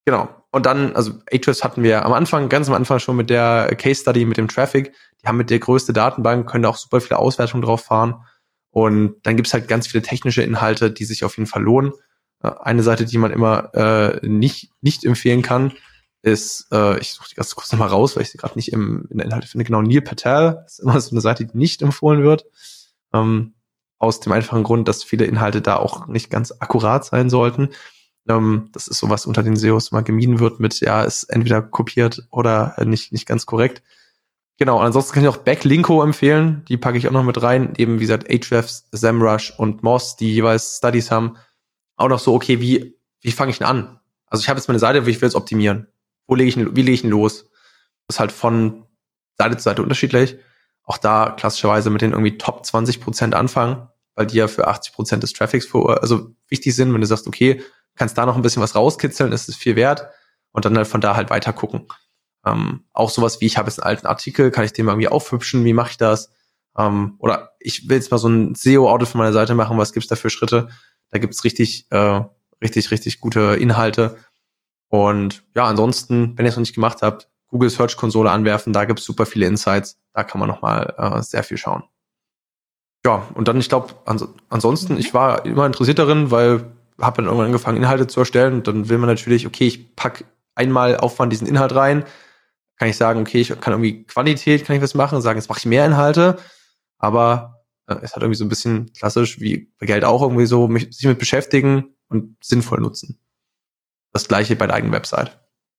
A: Genau. Und dann, also Ahrefs hatten wir ganz am Anfang schon mit der Case Study, mit dem Traffic. Die haben mit der größte Datenbank, können da auch super viele Auswertungen drauf fahren. Und dann gibt's halt ganz viele technische Inhalte, die sich auf jeden Fall lohnen. Eine Seite, die man immer nicht empfehlen kann, ist, ich suche die ganz kurz nochmal raus, weil ich sie gerade nicht in der Inhalte finde, genau, Neil Patel. Das ist immer so eine Seite, die nicht empfohlen wird. Aus dem einfachen Grund, dass viele Inhalte da auch nicht ganz akkurat sein sollten. Das ist sowas unter den SEOs mal gemieden wird mit, ja, ist entweder kopiert oder nicht ganz korrekt. Genau, und ansonsten kann ich auch Backlinko empfehlen. Die packe ich auch noch mit rein. Eben, wie gesagt, Ahrefs, SEMrush und Moz, die jeweils Studies haben. Auch noch so, okay, wie fange ich denn an? Also ich habe jetzt meine Seite, ich will es optimieren. Wie lege ich denn los? Das ist halt von Seite zu Seite unterschiedlich. Auch da klassischerweise mit den irgendwie Top 20% anfangen, weil die ja für 80% des Traffics wichtig sind. Wenn du sagst, okay, kannst da noch ein bisschen was rauskitzeln, ist es viel wert. Und dann halt von da halt weiter gucken. Auch sowas wie, ich habe jetzt einen alten Artikel, kann ich den mal irgendwie aufhübschen, wie mache ich das? Oder ich will jetzt mal so ein SEO-Audit von meiner Seite machen, was gibt's da für Schritte? Da gibt's richtig gute Inhalte. Und ja, ansonsten, wenn ihr es noch nicht gemacht habt, Google Search Konsole anwerfen, da gibt's super viele Insights, da kann man nochmal sehr viel schauen. Ja, und dann, ich glaube, ansonsten, ich war immer interessiert darin, weil habe dann irgendwann angefangen, Inhalte zu erstellen und dann will man natürlich, okay, ich pack einmal Aufwand diesen Inhalt rein, kann ich sagen, okay, ich kann irgendwie Quantität, kann ich was machen, sagen, jetzt mache ich mehr Inhalte, aber es hat irgendwie so ein bisschen klassisch, wie bei Geld auch irgendwie so, sich mit beschäftigen und sinnvoll nutzen. Das Gleiche bei der eigenen Website.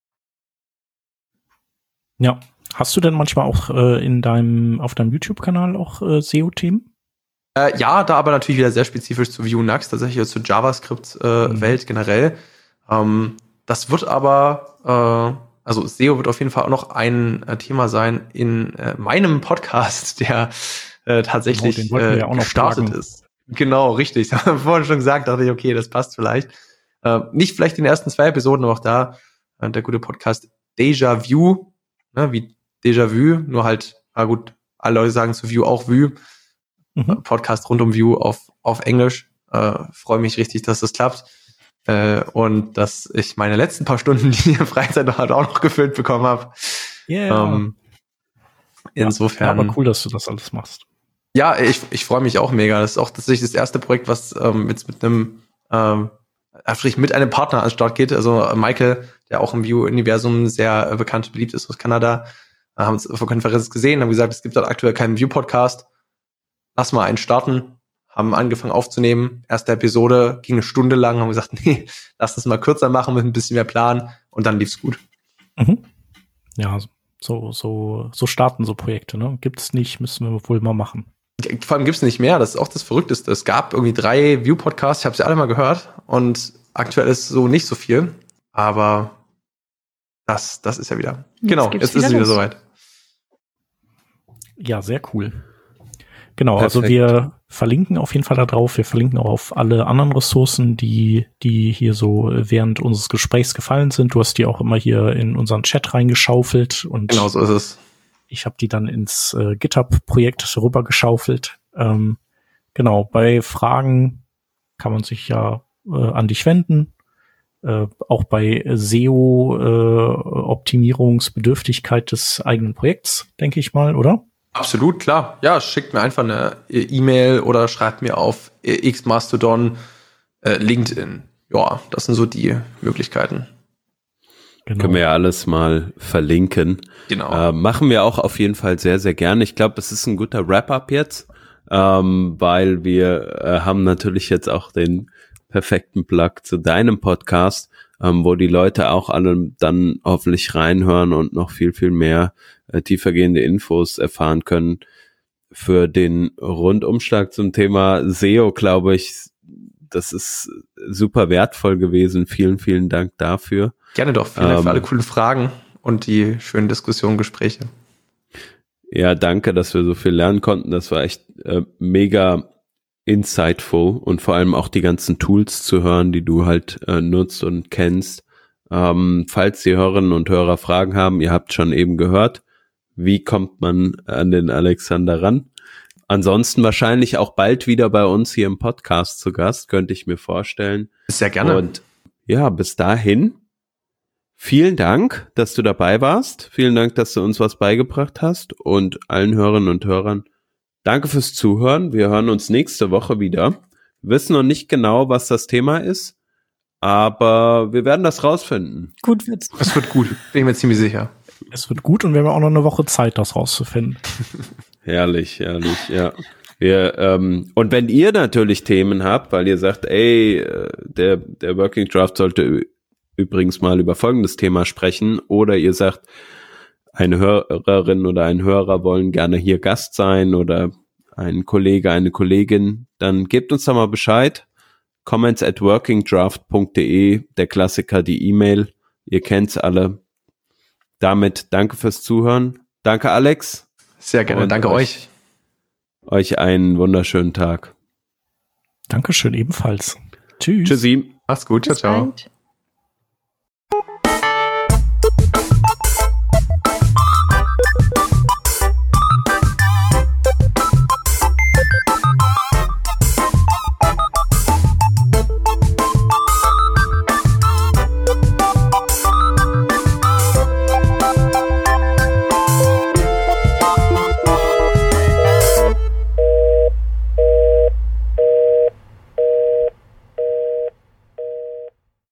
D: Ja. Hast du denn manchmal auch auf deinem YouTube-Kanal auch SEO-Themen?
A: Ja, da aber natürlich wieder sehr spezifisch zu Vue und Nuxt, tatsächlich zur JavaScript-Welt generell. Das wird aber, also SEO wird auf jeden Fall auch noch ein Thema sein in meinem Podcast, der tatsächlich
D: den wollten wir ja auch noch
A: gestartet ist. Genau, richtig. Das haben wir vorhin schon gesagt, dachte ich, okay, das passt vielleicht. Nicht vielleicht in den ersten 2 Episoden, aber auch da der gute Podcast Déjà Vue, ne, wie Déjà Vu, nur halt, gut, alle Leute sagen zu Vue auch Vue. Podcast rund um Vue auf Englisch. Freue mich richtig, dass das klappt. Und dass ich meine letzten paar Stunden, die ich in Freizeit noch auch noch gefüllt bekommen habe.
D: Yeah.
A: Insofern.
D: Ja, aber cool, dass du das alles machst.
A: Ja, ich freue mich auch mega. Das ist auch tatsächlich das erste Projekt, was jetzt mit einem Partner an den Start geht. Also Michael, der auch im Vue-Universum sehr bekannt, beliebt ist aus Kanada, haben uns auf der Konferenz gesehen, haben gesagt, es gibt dort aktuell keinen Vue-Podcast. Lass mal einen starten. Haben angefangen aufzunehmen. Erste Episode ging 1 Stunde lang, haben gesagt, nee, lass das mal kürzer machen mit ein bisschen mehr Plan. Und dann lief's gut.
D: Mhm. Ja, so starten so Projekte, ne? Gibt's nicht, müssen wir wohl mal machen.
A: Vor allem gibt's nicht mehr. Das ist auch das Verrückteste. Es gab irgendwie 3 Vue-Podcasts. Ich habe sie alle mal gehört. Und aktuell ist so nicht so viel. Aber das ist ja wieder. Genau, jetzt ist es wieder soweit.
D: Ja, sehr cool. Genau,
B: Perfekt.
D: Also wir verlinken auf jeden Fall da drauf. Wir verlinken auch auf alle anderen Ressourcen, die hier so während unseres Gesprächs gefallen sind. Du hast die auch immer hier in unseren Chat reingeschaufelt. Und
A: genau so ist es.
D: ich habe die dann ins GitHub-Projekt rübergeschaufelt. Genau, bei Fragen kann man sich ja an dich wenden. Auch bei SEO-Optimierungsbedürftigkeit des eigenen Projekts, denke ich mal, oder?
A: Absolut, klar. Ja, schickt mir einfach eine E-Mail oder schreibt mir auf X-Mastodon, LinkedIn. Ja, das sind so die Möglichkeiten.
B: Genau. Können wir ja alles mal verlinken.
A: Genau.
B: Machen wir auch auf jeden Fall sehr, sehr gerne. Ich glaube, es ist ein guter Wrap-up jetzt, weil wir haben natürlich jetzt auch den perfekten Plug zu deinem Podcast, wo die Leute auch alle dann hoffentlich reinhören und noch viel, viel mehr tiefergehende Infos erfahren können. Für den Rundumschlag zum Thema SEO, glaube ich, das ist super wertvoll gewesen. Vielen, vielen Dank dafür.
A: Gerne doch. Vielen Dank für alle coolen Fragen und die schönen Diskussionen, Gespräche.
B: Ja, danke, dass wir so viel lernen konnten. Das war echt mega insightful und vor allem auch die ganzen Tools zu hören, die du halt nutzt und kennst. Falls die Hörerinnen und Hörer Fragen haben, ihr habt schon eben gehört, wie kommt man an den Alexander ran? Ansonsten wahrscheinlich auch bald wieder bei uns hier im Podcast zu Gast, könnte ich mir vorstellen.
A: Sehr gerne.
B: Und ja, bis dahin Vielen Dank, dass du dabei warst. Vielen Dank, dass du uns was beigebracht hast. Und allen Hörerinnen und Hörern, danke fürs Zuhören. Wir hören uns nächste Woche wieder. Wir wissen noch nicht genau, was das Thema ist, aber wir werden das rausfinden.
E: Gut wird's.
A: Es wird gut, bin ich mir ziemlich sicher.
D: Es wird gut und wir haben auch noch eine Woche Zeit, das rauszufinden.
B: Herrlich, ja. Und wenn ihr natürlich Themen habt, weil ihr sagt, der Working Draft sollte übrigens mal über folgendes Thema sprechen, oder ihr sagt, eine Hörerin oder ein Hörer wollen gerne hier Gast sein oder ein Kollege, eine Kollegin, dann gebt uns da mal Bescheid. comments@workingdraft.de, der Klassiker, die E-Mail. Ihr kennt's alle. Damit danke fürs Zuhören. Danke, Alex.
A: Sehr gerne,
B: Und
A: danke euch.
B: Euch einen wunderschönen Tag.
D: Dankeschön ebenfalls. Tschüss.
B: Tschüssi.
A: Macht's gut, ciao,
E: Bis
A: ciao.
E: bald.